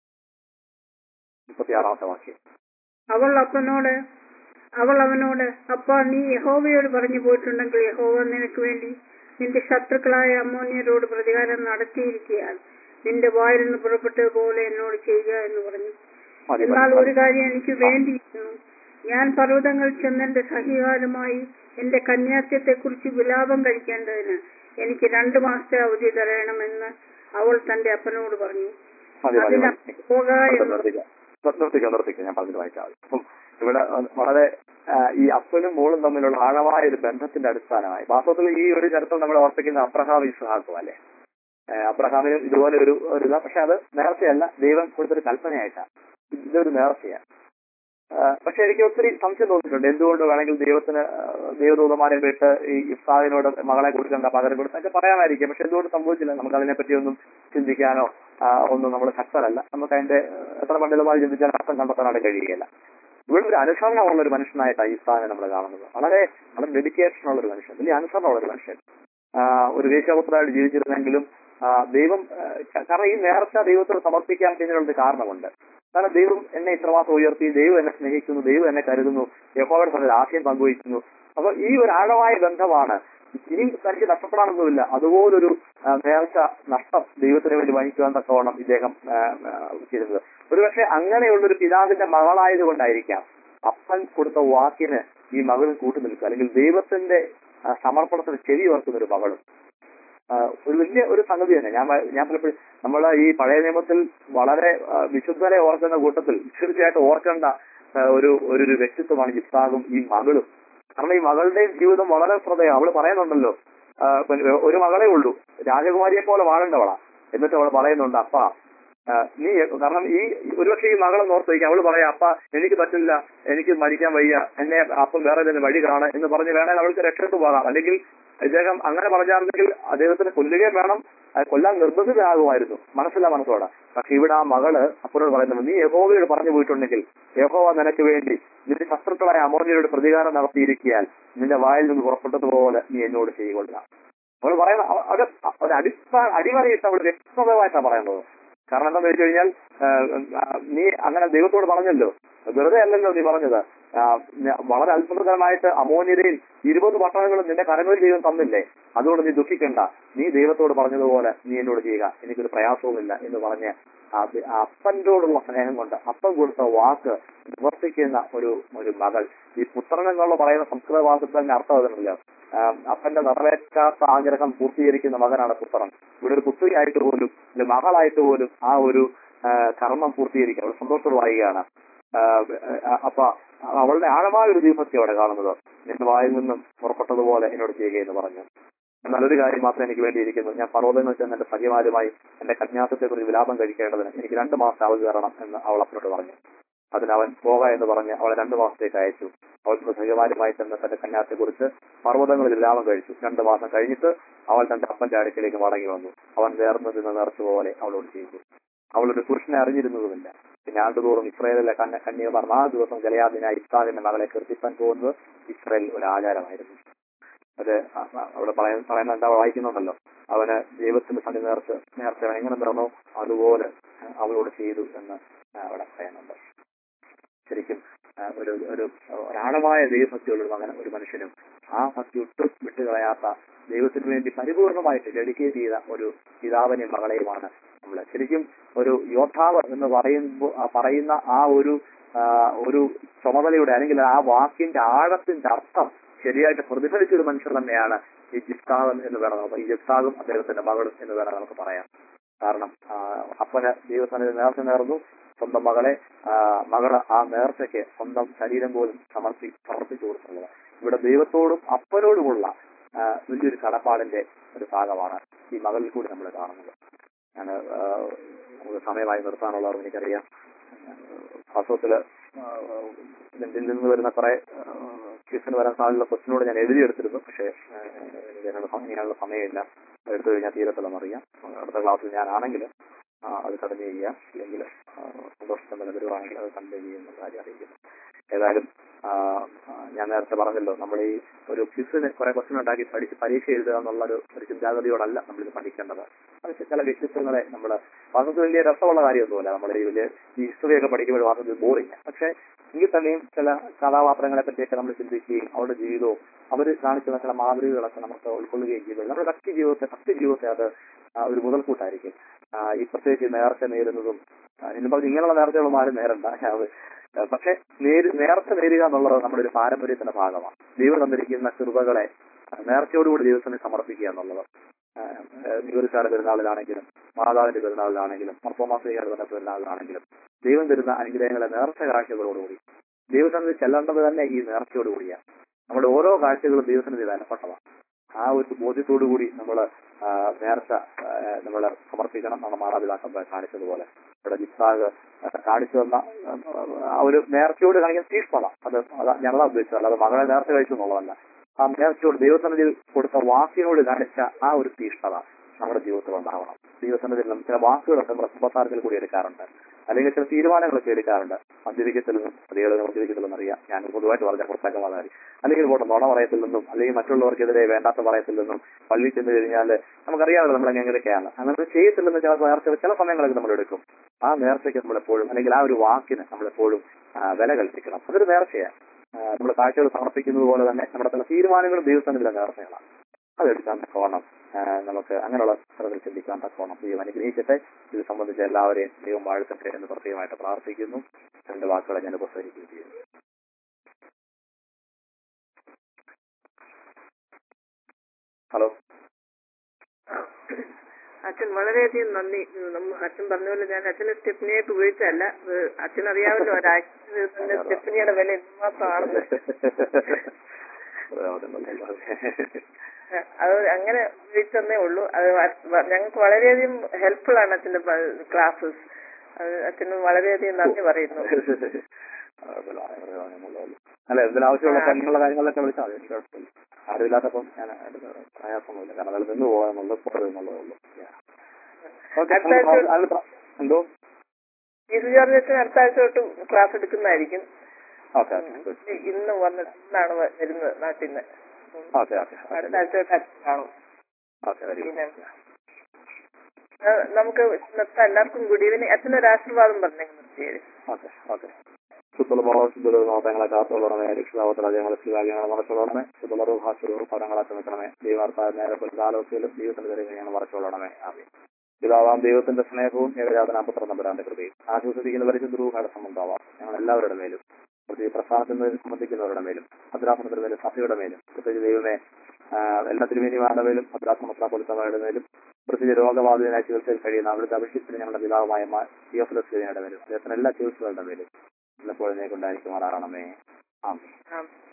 മുപ്പത്തിയാറാമത്തെ വാക്യം. അവൾ അപ്പനോട് അവൾ അവനോട്, അപ്പാ നീ യഹോവയോട് പറഞ്ഞു പോയിട്ടുണ്ടെങ്കിൽ യഹോവ നിനക്ക് വേണ്ടി നിന്റെ ശത്രുക്കളായ അമ്മോന്യരോട് പ്രതികാരം നടത്തിയിരിക്കുകയാൽ നിന്റെ വായിൽ നിന്ന് പുറപ്പെട്ടതുപോലെ എന്നോട് ചെയ്യുക എന്ന് പറഞ്ഞു. മതി, എന്നാൽ മതി, ഒരു മതി. കാര്യം എനിക്ക് വേണ്ടിയിരുന്നു, ഞാൻ പർവ്വതങ്ങൾ ചെന്നെന്റെ സഹികാലമായി എന്റെ കന്യാസ്യത്തെ കുറിച്ച് വിലാപം കഴിക്കേണ്ടതിന് എനിക്ക് രണ്ടു മാസത്തെ അവധി തരണമെന്ന് അവൾ തന്റെ അപ്പനോട് പറഞ്ഞു. മതി, മതി, അതിന് മതി. പോക എന്ന് നിർത്തിക്കാം നിർത്തിക്കാം നിർത്തിക്കാം ഞാൻ പറഞ്ഞത് വായിച്ചാൽ മതി. അപ്പം ഇവിടെ വളരെ ആ, ഈ അപ്പനും മോളും തമ്മിലുള്ള ആഴമായ ഒരു ബന്ധത്തിന്റെ അടിസ്ഥാനമായി വാസ്തവത്തിൽ ഈ ഒരു ചരിത്രം നമ്മൾ ഓർപ്പിക്കുന്ന അബ്രഹാം ഇസ്ഹാഖും അല്ലെ. ഏഹ് അബ്രഹാമിനും ഇതുപോലെ ഒരു ഒരു ഇതാ. പക്ഷെ അത് നേർച്ചയല്ല, ദൈവം കൊടുത്തൊരു കൽപ്പനയായിട്ടാണ്. ഇതൊരു നേർച്ചയാണ്. ആഹ് പക്ഷെ എനിക്ക് ഒത്തിരി സംശയം തോന്നിയിട്ടുണ്ട്, എന്തുകൊണ്ട് വേണമെങ്കിൽ ദൈവത്തിന് ദൈവദൂതന്മാരെ വിട്ട് ഈ ഇസ്ഹാഖിനോട് മകളെ കൊടുക്കണ്ട പകരം കൊടുത്തൊക്കെ പറയാമായിരിക്കും. പക്ഷെ എന്തുകൊണ്ട് സംഭവിച്ചില്ല, നമുക്ക് അതിനെപ്പറ്റി ഒന്നും ചിന്തിക്കാനോ ആഹ് ഒന്നും നമ്മൾ ശക്തരല്ല. നമുക്ക് അതിന്റെ എത്ര പണ്ഡിതമായി ചിന്തിച്ചാൽ അർത്ഥം കണ്ടെത്താനായിട്ട് കഴിയുകയില്ല. ഇവിടെ ഒരു അനുസരണമുള്ള ഒരു മനുഷ്യനായിട്ടാണ് ഇസ്ഹാഖിനെ നമ്മൾ കാണുന്നത്. വളരെ വളരെ ഡെഡിക്കേഷൻ ഉള്ള ഒരു മനുഷ്യൻ, വലിയ അനുസരണമുള്ള ഒരു മനുഷ്യൻ. ആഹ് ഒരു വേശ്യാപുത്രനായിട്ട് ജീവിച്ചിരുന്നെങ്കിലും ആഹ് ദൈവം ആഹ് കാരണം ഈ നേർച്ച ദൈവത്തോട് സമർപ്പിക്കാൻ പിന്നിലുള്ളൊരു കാരണമുണ്ട്. കാരണം ദൈവം എന്നെ ഇത്രമാത്രം ഉയർത്തി, ദൈവം എന്നെ സ്നേഹിക്കുന്നു, ദൈവം എന്നെ കരുതുന്നു, യഹോവയുടെ സന്നിധിയിൽ ആശയം പങ്കുവയ്ക്കുന്നു. അപ്പൊ ഈ ഒരു ആഴമായ ബന്ധമാണ്. ഇനി തനിക്ക് നഷ്ടപ്പെടാനൊന്നുമില്ല. അതുപോലൊരു ആഹ് നേർച്ച നഷ്ടം ദൈവത്തിന് വേണ്ടി വഹിക്കുവാൻ തക്കവണ്ണം ഇദ്ദേഹം ആഹ് ആഹ് ചെയ്തത്. ഒരുപക്ഷെ അങ്ങനെയുള്ളൊരു പിതാവിന്റെ മകളായത് കൊണ്ടായിരിക്കാം അപ്പൻ കൊടുത്ത വാക്കിന് ഈ മകളും കൂട്ടുനിൽക്കുക, അല്ലെങ്കിൽ ദൈവത്തിന്റെ ആഹ് സമർപ്പണത്തിന് ചെവി ഓർക്കുന്ന ഒരു മകളും ആഹ് ഒരു വലിയ ഒരു സംഗതി തന്നെ. ഞാൻ പ- ഞാൻ പലപ്പോഴും നമ്മൾ ഈ പഴയ നിയമത്തിൽ വളരെ ആഹ് വിശുദ്ധരെ ഓർക്കുന്ന കൂട്ടത്തിൽ തീർച്ചയായിട്ടും ഓർക്കേണ്ട ആഹ് ഒരു ഒരു ഒരു വ്യക്തിത്വമാണ് ഇസ്ഹാഖും ഈ മകളും. കാരണം ഈ മകളുടെയും ജീവിതം വളരെ ശ്രദ്ധയാണ്. അവള് പറയുന്നുണ്ടല്ലോ, ആഹ് പിന്നെ ഒരു മകളെ ഉള്ളൂ, രാജകുമാരിയെ പോലെ വാഴേണ്ടവളാ. എന്നിട്ട് അവൾ പറയുന്നുണ്ട്, അപ്പ ആഹ് നീ, കാരണം ഈ ഒരുപക്ഷെ ഈ മകളെ ഓർത്ത് വയ്ക്കുക, അവള് പറയാം, അപ്പ എനിക്ക് പറ്റില്ല, എനിക്ക് മരിക്കാൻ വയ്യ, എന്നെ അപ്പം വേറെ ഏതെങ്കിലും വഴി കാണാൻ എന്ന് പറഞ്ഞ് വേണേൽ അവൾക്ക് രക്ഷപ്പെട്ടു പോകാം. അല്ലെങ്കിൽ ഇദ്ദേഹം അങ്ങനെ പറഞ്ഞായിരുന്നെങ്കിൽ അദ്ദേഹത്തിന് കൊല്ലുകയും വേണം, അത് കൊല്ലാൻ നിർബന്ധിതനാകുമായിരുന്നു മനസ്സില്ല മനസ്സോടെ. പക്ഷെ ഇവിടെ ആ മകള് അപ്പനോട് പറയുന്നത്, നീ യഹോവയോട് പറഞ്ഞു പോയിട്ടുണ്ടെങ്കിൽ യഹോവ നിനക്ക് വേണ്ടി നിന്റെ ശത്രുക്കളായ അമോര്യരോട് പ്രതികാരം നടത്തിയിരിക്കാൻ നിന്റെ വായിൽ നിന്ന് പുറപ്പെട്ടതുപോലെ നീ എന്നോട് ചെയ്തുകൊള്ളുക. അവൾ പറയുന്ന അവ- അത് ഒരു അടിസ്ഥാന അടിവരയിട്ട് അവൾ വ്യക്തമായിട്ടാണ് പറയുന്നത്. കാരണം എന്താണെന്ന് വെച്ച് കഴിഞ്ഞാൽ ആഹ് നീ അങ്ങനെ ദൈവത്തോട് പറഞ്ഞല്ലോ, വെറുതെ അല്ലല്ലോ നീ പറഞ്ഞത്. ആഹ് ഞ- വളരെ അത്ഭുതകരമായിട്ട് അമോന്യരയിൽ ഇരുപത് പട്ടണങ്ങളും നിന്റെ കരങ്ങളിൽ ദൈവം തന്നില്ലേ, അതുകൊണ്ട് നീ ദുഃഖിക്കണ്ട, നീ ദൈവത്തോട് പറഞ്ഞതുപോലെ നീ എന്നോട് ചെയ്യുക, എനിക്കൊരു പ്രയാസവുമില്ല എന്ന് പറഞ്ഞ് ആ ദ- ആ അപ്പനോടുള്ള സ്നേഹം കൊണ്ട് അപ്പൻ കൊടുത്ത വാക്ക് നിവർത്തിക്കുന്ന ഒരു ഒരു മകൾ. ഈ പുത്രൻ എന്നുള്ള പറയുന്ന സംസ്കൃത വാക്കത്തിന്റെ അർത്ഥം അതിനല്ലോ, അപ്പന്റെ നിറവേറ്റാത്ത ആഗ്രഹം പൂർത്തീകരിക്കുന്ന മകനാണ് പുത്രൻ. ഇവിടെ ഒരു പുത്രിയായിട്ട് പോലും ഒരു മകളായിട്ട് പോലും ആ ഒരു ആ, കർമ്മം പൂർത്തീകരിക്കുക അവൾ സന്തോഷത്തോട് വായിക്കുകയാണ്. ആ, അപ്പൊ അവളുടെ ആഴമായ ഒരു ദീപത്തെ അവിടെ കാണുന്നത്, എന്റെ വായിൽ നിന്നും പുറപ്പെട്ടതുപോലെ എന്നോട് ചെയ്യുകയെന്ന് പറഞ്ഞു. നല്ലൊരു കാര്യം മാത്രമേ എനിക്ക് വേണ്ടിയിരിക്കുന്നു. ഞാൻ പർവ്വതങ്ങൾ ചെന്ന് എന്റെ സഖ്യമാരുമായി എന്റെ കന്യാസത്തെ കുറിച്ച് വിലാപം കഴിക്കേണ്ടതിന് എനിക്ക് രണ്ടു മാസം അവധി തരണം എന്ന് അവൾ അപ്പനോട് പറഞ്ഞു. അതിനവൻ പോക എന്ന് പറഞ്ഞ് അവളെ രണ്ടു മാസത്തേക്ക് അയച്ചു. അവൾ സഖ്യമാരുമായി ചെന്ന് തന്റെ കന്യാസത്തെ കുറിച്ച് പർവ്വതങ്ങളിൽ വിലാപം കഴിച്ചു. രണ്ടു മാസം കഴിഞ്ഞിട്ട് അവൾ തന്റെ അപ്പന്റെ അടുക്കിലേക്ക് മടങ്ങി വന്നു. അവൻ നേർന്നു നിന്ന് നേർച്ച പോലെ അവളോട് ചെയ്തു. അവളൊരു പുരുഷനെ അറിഞ്ഞിരുന്നതുമില്ല. പിന്നെ ആണ്ടുതോറും ഇസ്രായേലിലെ കന്യ കന്യകമാർ നാല് ദിവസം ഗലയാദിനായി ഇസ്രായേലിന്റെ മകളെ കീർത്തിപ്പാൻ പോകുന്നത് ഇസ്രായേൽ ഒരു ആചാരമായിരുന്നു. അത് അവിടെ പറയുന്ന പറയുന്ന എന്താ വായിക്കുന്നുണ്ടല്ലോ, അവന് ദൈവത്തിന്റെ സന്ധി നേർച്ച് നേർച്ച എങ്ങനെ നിറന്നോ അതുപോലെ അവളോട് ചെയ്തു എന്ന് അവിടെ പറയുന്നുണ്ട്. ശരിക്കും ഒരു ഒരു ഒരാഴമായ ദൈവഭക്തിയുള്ള ഒരു മകൻ ഒരു മനുഷ്യനും ആ ഭക്തി ഒട്ടും വിട്ടുകളയാത്ത ദൈവത്തിന് വേണ്ടി പരിപൂർണമായിട്ട് ഡെഡിക്കേറ്റ് ചെയ്ത ഒരു പിതാവിനെയും മകളെയുമാണ് നമ്മൾ ശരിക്കും ഒരു യോദ്ധാവ് എന്ന് പറയുമ്പോൾ പറയുന്ന ആ ഒരു ഒരു ചുമതലയുടെ അല്ലെങ്കിൽ ആ വാക്കിന്റെ ആഴത്തിന്റെ അർത്ഥം ശരിയായിട്ട് പ്രതിഫലിച്ച ഒരു മനുഷ്യർ തന്നെയാണ് ഈ ജിഫ്താവൻ എന്ന് വേണം നമുക്ക് ഈ ജിഫ്താവും അദ്ദേഹത്തിന്റെ മകളും എന്ന് വേണം നമുക്ക് പറയാം. കാരണം അപ്പന് ദൈവസന്നിധി നേർച്ച നേർന്നു, സ്വന്തം മകളെ മകള് ആ നേർച്ചയ്ക്ക് സ്വന്തം ശരീരം പോലും സമർപ്പി സമർപ്പിച്ചു കൊടുക്കുന്നത് ഇവിടെ ദൈവത്തോടും അപ്പനോടുമുള്ള വലിയൊരു കടപ്പാടിന്റെ ഒരു ഭാഗമാണ് ഈ മകളിൽ കൂടി നമ്മൾ കാണുന്നത്. ഞാൻ നമുക്ക് സമയമായി നിർത്താനുള്ളവർ എനിക്കറിയാം. വാസ്തവത്തില് ഇതിൽ നിന്ന് വരുന്ന കുറെ ക്വസ്റ്റിന് വരാൻ സാധ്യതയുള്ള ക്വസ്റ്റിനോട് ഞാൻ എഴുതിയെടുത്തിരുന്നു. പക്ഷേ ഇതിനുള്ള സമയമില്ല, എടുത്തു കഴിഞ്ഞാൽ തീരത്തില്ലെന്നറിയാം. അടുത്ത ക്ലാസ്സിൽ ഞാനാണെങ്കിൽ അത് കണ്ടിന്യൂ ചെയ്യാം, അല്ലെങ്കിൽ സന്തോഷത്തിന്റെ നിലവിലുവാണെങ്കിൽ അത് കണ്ടിന്യൂ ചെയ്യുന്ന കാര്യം അറിയിക്കുന്നു. ഏതായാലും ഞാൻ നേരത്തെ പറഞ്ഞല്ലോ, നമ്മൾ ഈ ഒരു ക്വിസിന് കുറെ ക്വസ്റ്റ്യൻ ഉണ്ടാക്കി പഠിച്ച് പരീക്ഷ എഴുതുക എന്നുള്ളൊരു ഒരു ചിന്താഗതിയോടല്ല നമ്മളിത് പഠിക്കേണ്ടത്. അത് ചില വ്യക്തിത്വങ്ങളെ നമ്മൾ വാസ്തവത്തിൽ വലിയ രസമുള്ള കാര്യമൊന്നുമല്ല. നമ്മൾ ഈ വലിയ ഈ ഹിസ്റ്ററിയൊക്കെ പഠിക്കുമ്പോൾ വാസ്തവത്തിൽ ബോറില്ല. പക്ഷെ എങ്കിൽ തന്നെയും ചില കഥാപാത്രങ്ങളെ പറ്റിയൊക്കെ നമ്മൾ ചിന്തിക്കുകയും അവരുടെ ജീവിതവും അവർ കാണിക്കുന്ന ചില മാതൃകകളൊക്കെ നമുക്ക് ഉൾക്കൊള്ളുകയും ചെയ്തു നമ്മുടെ ഭക്തി ജീവിതത്തെ ഭക്തി ജീവിതത്തെ അത് ഒരു മുതൽക്കൂട്ടായിരിക്കും. ഈ പ്രത്യേകിച്ച് നേർച്ച നേരുന്നതും ഇങ്ങനെയുള്ള നേർച്ചകളൊന്നും ആരും നേരണ്ട. പക്ഷെ നേര് നേർച്ച നേരുക എന്നുള്ളത് നമ്മുടെ ഒരു പാരമ്പര്യത്തിന്റെ ഭാഗമാണ്. ദൈവം തന്നിരിക്കുന്ന കൃപകളെ നേർച്ചയോടുകൂടി ദൈവത്തിന് സമർപ്പിക്കുക എന്നുള്ളത് ദൈവസാര പെരുന്നാളിലാണെങ്കിലും മാതാവിന്റെ പെരുന്നാളിലാണെങ്കിലും മർത്തോമാസികയുടെ പെരുന്നാളിലാണെങ്കിലും ദൈവം തരുന്ന അനുഗ്രഹങ്ങളെ നേർച്ച കാഴ്ചകളോടുകൂടി ദൈവസന്നിധി ചെല്ലേണ്ടത് തന്നെ ഈ നേർച്ചയോടുകൂടിയാണ്. നമ്മുടെ ഓരോ കാഴ്ചകളും ദൈവസന്നിധി ബലപ്പെട്ടതാണ്. ആ ഒരു ബോധ്യത്തോടു കൂടി നമ്മൾ നേർച്ച നമ്മൾ സമർപ്പിക്കണം. നമ്മുടെ മാതാപിതാക്കൾ കാണിച്ചതുപോലെ ഇവിടെ ജിസാഗ് കാണിച്ചു തന്ന ആ ഒരു നേർച്ചയോട് കാണിക്കുന്ന തീഷ്ണത, അത് ഞങ്ങളാ ഉദ്ദേശിച്ചത്, അല്ലാതെ മകളെ നേർച്ച കഴിച്ചു എന്നുള്ളതല്ല. ആ നേർച്ചയോട് ദൈവസന്നിധിയിൽ കൊടുത്ത വാക്കിനോട് കാണിച്ച ആ ഒരു തീഷ്ണത നമ്മുടെ ജീവിതത്തിൽ ഉണ്ടാവണം. ദൈവസന്നിധിയിൽ നമ്മൾ ചില വാക്കുകളൊക്കെ നമ്മുടെ കുമ്പസാരത്തിൽ കൂടി എടുക്കാറുണ്ട്, അല്ലെങ്കിൽ ചില തീരുമാനങ്ങളൊക്കെ എടുക്കാറുണ്ട്. മദ്യപിക്കത്തിൽ നിന്നും സ്ത്രീകൾ മദ്യപിക്കത്തില്ലെന്ന് അറിയാം, ഞാൻ പൊതുവായിട്ട് പറഞ്ഞ പുറത്തേക്കമാതാരി, അല്ലെങ്കിൽ പോട്ടെ നുണ പറയത്തിൽ നിന്നും അല്ലെങ്കിൽ മറ്റുള്ളവർക്കെതിരെ വേണ്ടാത്ത പറയത്തിൽ നിന്നും പള്ളി ചെന്ന് കഴിഞ്ഞാൽ നമുക്കറിയാമല്ലോ നമ്മൾ എങ്ങനെയൊക്കെയാണ്. അങ്ങനെ ചെയ്യത്തില്ലെന്ന് ചില നേർച്ച ചില സമയങ്ങളൊക്കെ നമ്മൾ എടുക്കും. ആ നേർച്ചയ്ക്ക് നമ്മളെപ്പോഴും അല്ലെങ്കിൽ ആ ഒരു വാക്കിന് നമ്മളെപ്പോഴും വില കൽപ്പിക്കണം. അതൊരു നേർച്ചയാണ്. നമ്മൾ കാഴ്ചകൾ സമർപ്പിക്കുന്നത് പോലെ തന്നെ നമ്മുടെ ചില തീരുമാനങ്ങളും ദൈവസന്നിധിയിലെ നേർച്ചകളാണ്. അതെടുക്കാൻ തക്കോണം നമുക്ക് അങ്ങനെയുള്ള സ്ഥലത്തിൽ ചിന്തിക്കാൻ തക്കോണം ദൈവം അനുഗ്രഹിക്കട്ടെ. ഇത് സംബന്ധിച്ച് എല്ലാവരെയും ദൈവം വാഴ്ത്തട്ടെ എന്ന് പ്രത്യേകമായിട്ട് പ്രാർത്ഥിക്കുന്നു. രണ്ട് വാക്കുകളെ ഞാൻ ഉപസരിക്കുകയും ചെയ്യുന്നു. ഹലോ അച്ഛൻ, വളരെയധികം നന്ദി. അച്ഛൻ പറഞ്ഞ പോലെ ഞാൻ അച്ഛനെ സ്റ്റെഫിനിയായിട്ട് ഉപയോഗിച്ചല്ല, അച്ഛൻ അറിയാമല്ലോ ഒരാഴ്ച സ്റ്റെഫിനിയുടെ വില എന്തുമാത്രമാണെന്ന്. അത് അങ്ങനെ ഉപയോഗിച്ചതന്നേ ഉള്ളൂ. അത് ഞങ്ങൾക്ക് വളരെയധികം ഹെൽപ്ഫുൾ ആണ് അച്ഛന്റെ ക്ലാസ്സസ്. അത് അച്ഛന് വളരെയധികം നന്ദി പറയുന്നു. അല്ല, എന്തെങ്കിലും ആവശ്യമുള്ള അങ്ങനെയുള്ള കാര്യങ്ങളൊക്കെ വിളിച്ചാൽ മതി, കുഴപ്പമില്ല. അറിവില്ലാത്തപ്പം ഞാൻ പ്രയാസമൊന്നുമില്ല. കാരണം അതിൽ നിന്ന് പോകാന്നുള്ളത് പോകരുതെന്നുള്ളതേ ഉള്ളൂ. എന്തോ ഫീസ് ചാർജ് അച്ഛൻ അടുത്ത ആഴ്ച തൊട്ട് ക്ലാസ് എടുക്കുന്നതായിരിക്കും. ഇന്ന് വന്നിട്ട് ഇന്നാണ് വരുന്നത് നാട്ടിൽ നിന്ന്. അടുത്ത ആഴ്ച തൊട്ട് അച്ഛൻ കാണും. പിന്നെ നമുക്ക് നിർത്താം. എല്ലാവർക്കും ഗുഡ് ഈവനിങ്. അച്ഛനൊരു ആശീർവാദം പറഞ്ഞെങ്കിൽ നിർത്തിയത്. ഓക്കെ ഓക്കെ ശുദ്ധമോ ശുദ്ധമോ തങ്ങളെ കാത്തോളണമേ, രക്ഷിതാവത്തിൽ ഞങ്ങളെ സ്ഥിരാജ്യങ്ങളെ മറച്ചോളണമേ, ശുദ്ധമോ ഭാഷകളും പദങ്ങളാക്കി നിൽക്കണമേ, ദൈവാർത്ഥായ നേരെ കാലോത്തിലും ദൈവത്തിന്റെ തിരഞ്ഞ് ഞങ്ങൾ മറച്ചോളണമേ. ആമേൻ. പിതാവാം ദൈവത്തിന്റെ സ്നേഹവും ഏകജാതനാപുത്ര നമ്പരാന്റെ കൃപയും ആശ്വസിക്കുന്ന പരിശുദ്ധ രൂപയുടെ സംബന്ധമാവാം ഞങ്ങൾ എല്ലാവരുടെ മേലും പ്രത്യേകിച്ച് പ്രസ്ഥാനത്തിൽ സംബന്ധിക്കുന്നവരുടെ മേലും ഭദ്രാസനത്തിന്റെ മേലും സഭയുടെ മേലും പ്രത്യേകിച്ച് ദൈവമേ എല്ലാ തിരുമേനിമാരുടെ മേലും ഭദ്രാസന മെത്രാപ്പൊലീത്തമാരുടെ മേലും പ്രത്യേകിച്ച് രോഗബാധിതനായി ചികിത്സയിൽ കഴിയുന്ന അവിടുത്തെ അഭിഷിക്തന് ഞങ്ങളുടെ പിതാവുമായ തിയോഫിലസ് മേലും അദ്ദേഹത്തിന് എല്ലാ ചികിത്സകളുടെ മേലും ഇന്നപ്പോൾ ഇതിനെ കൊണ്ടായിരിക്കുമാറാണമേ. ആമേൻ.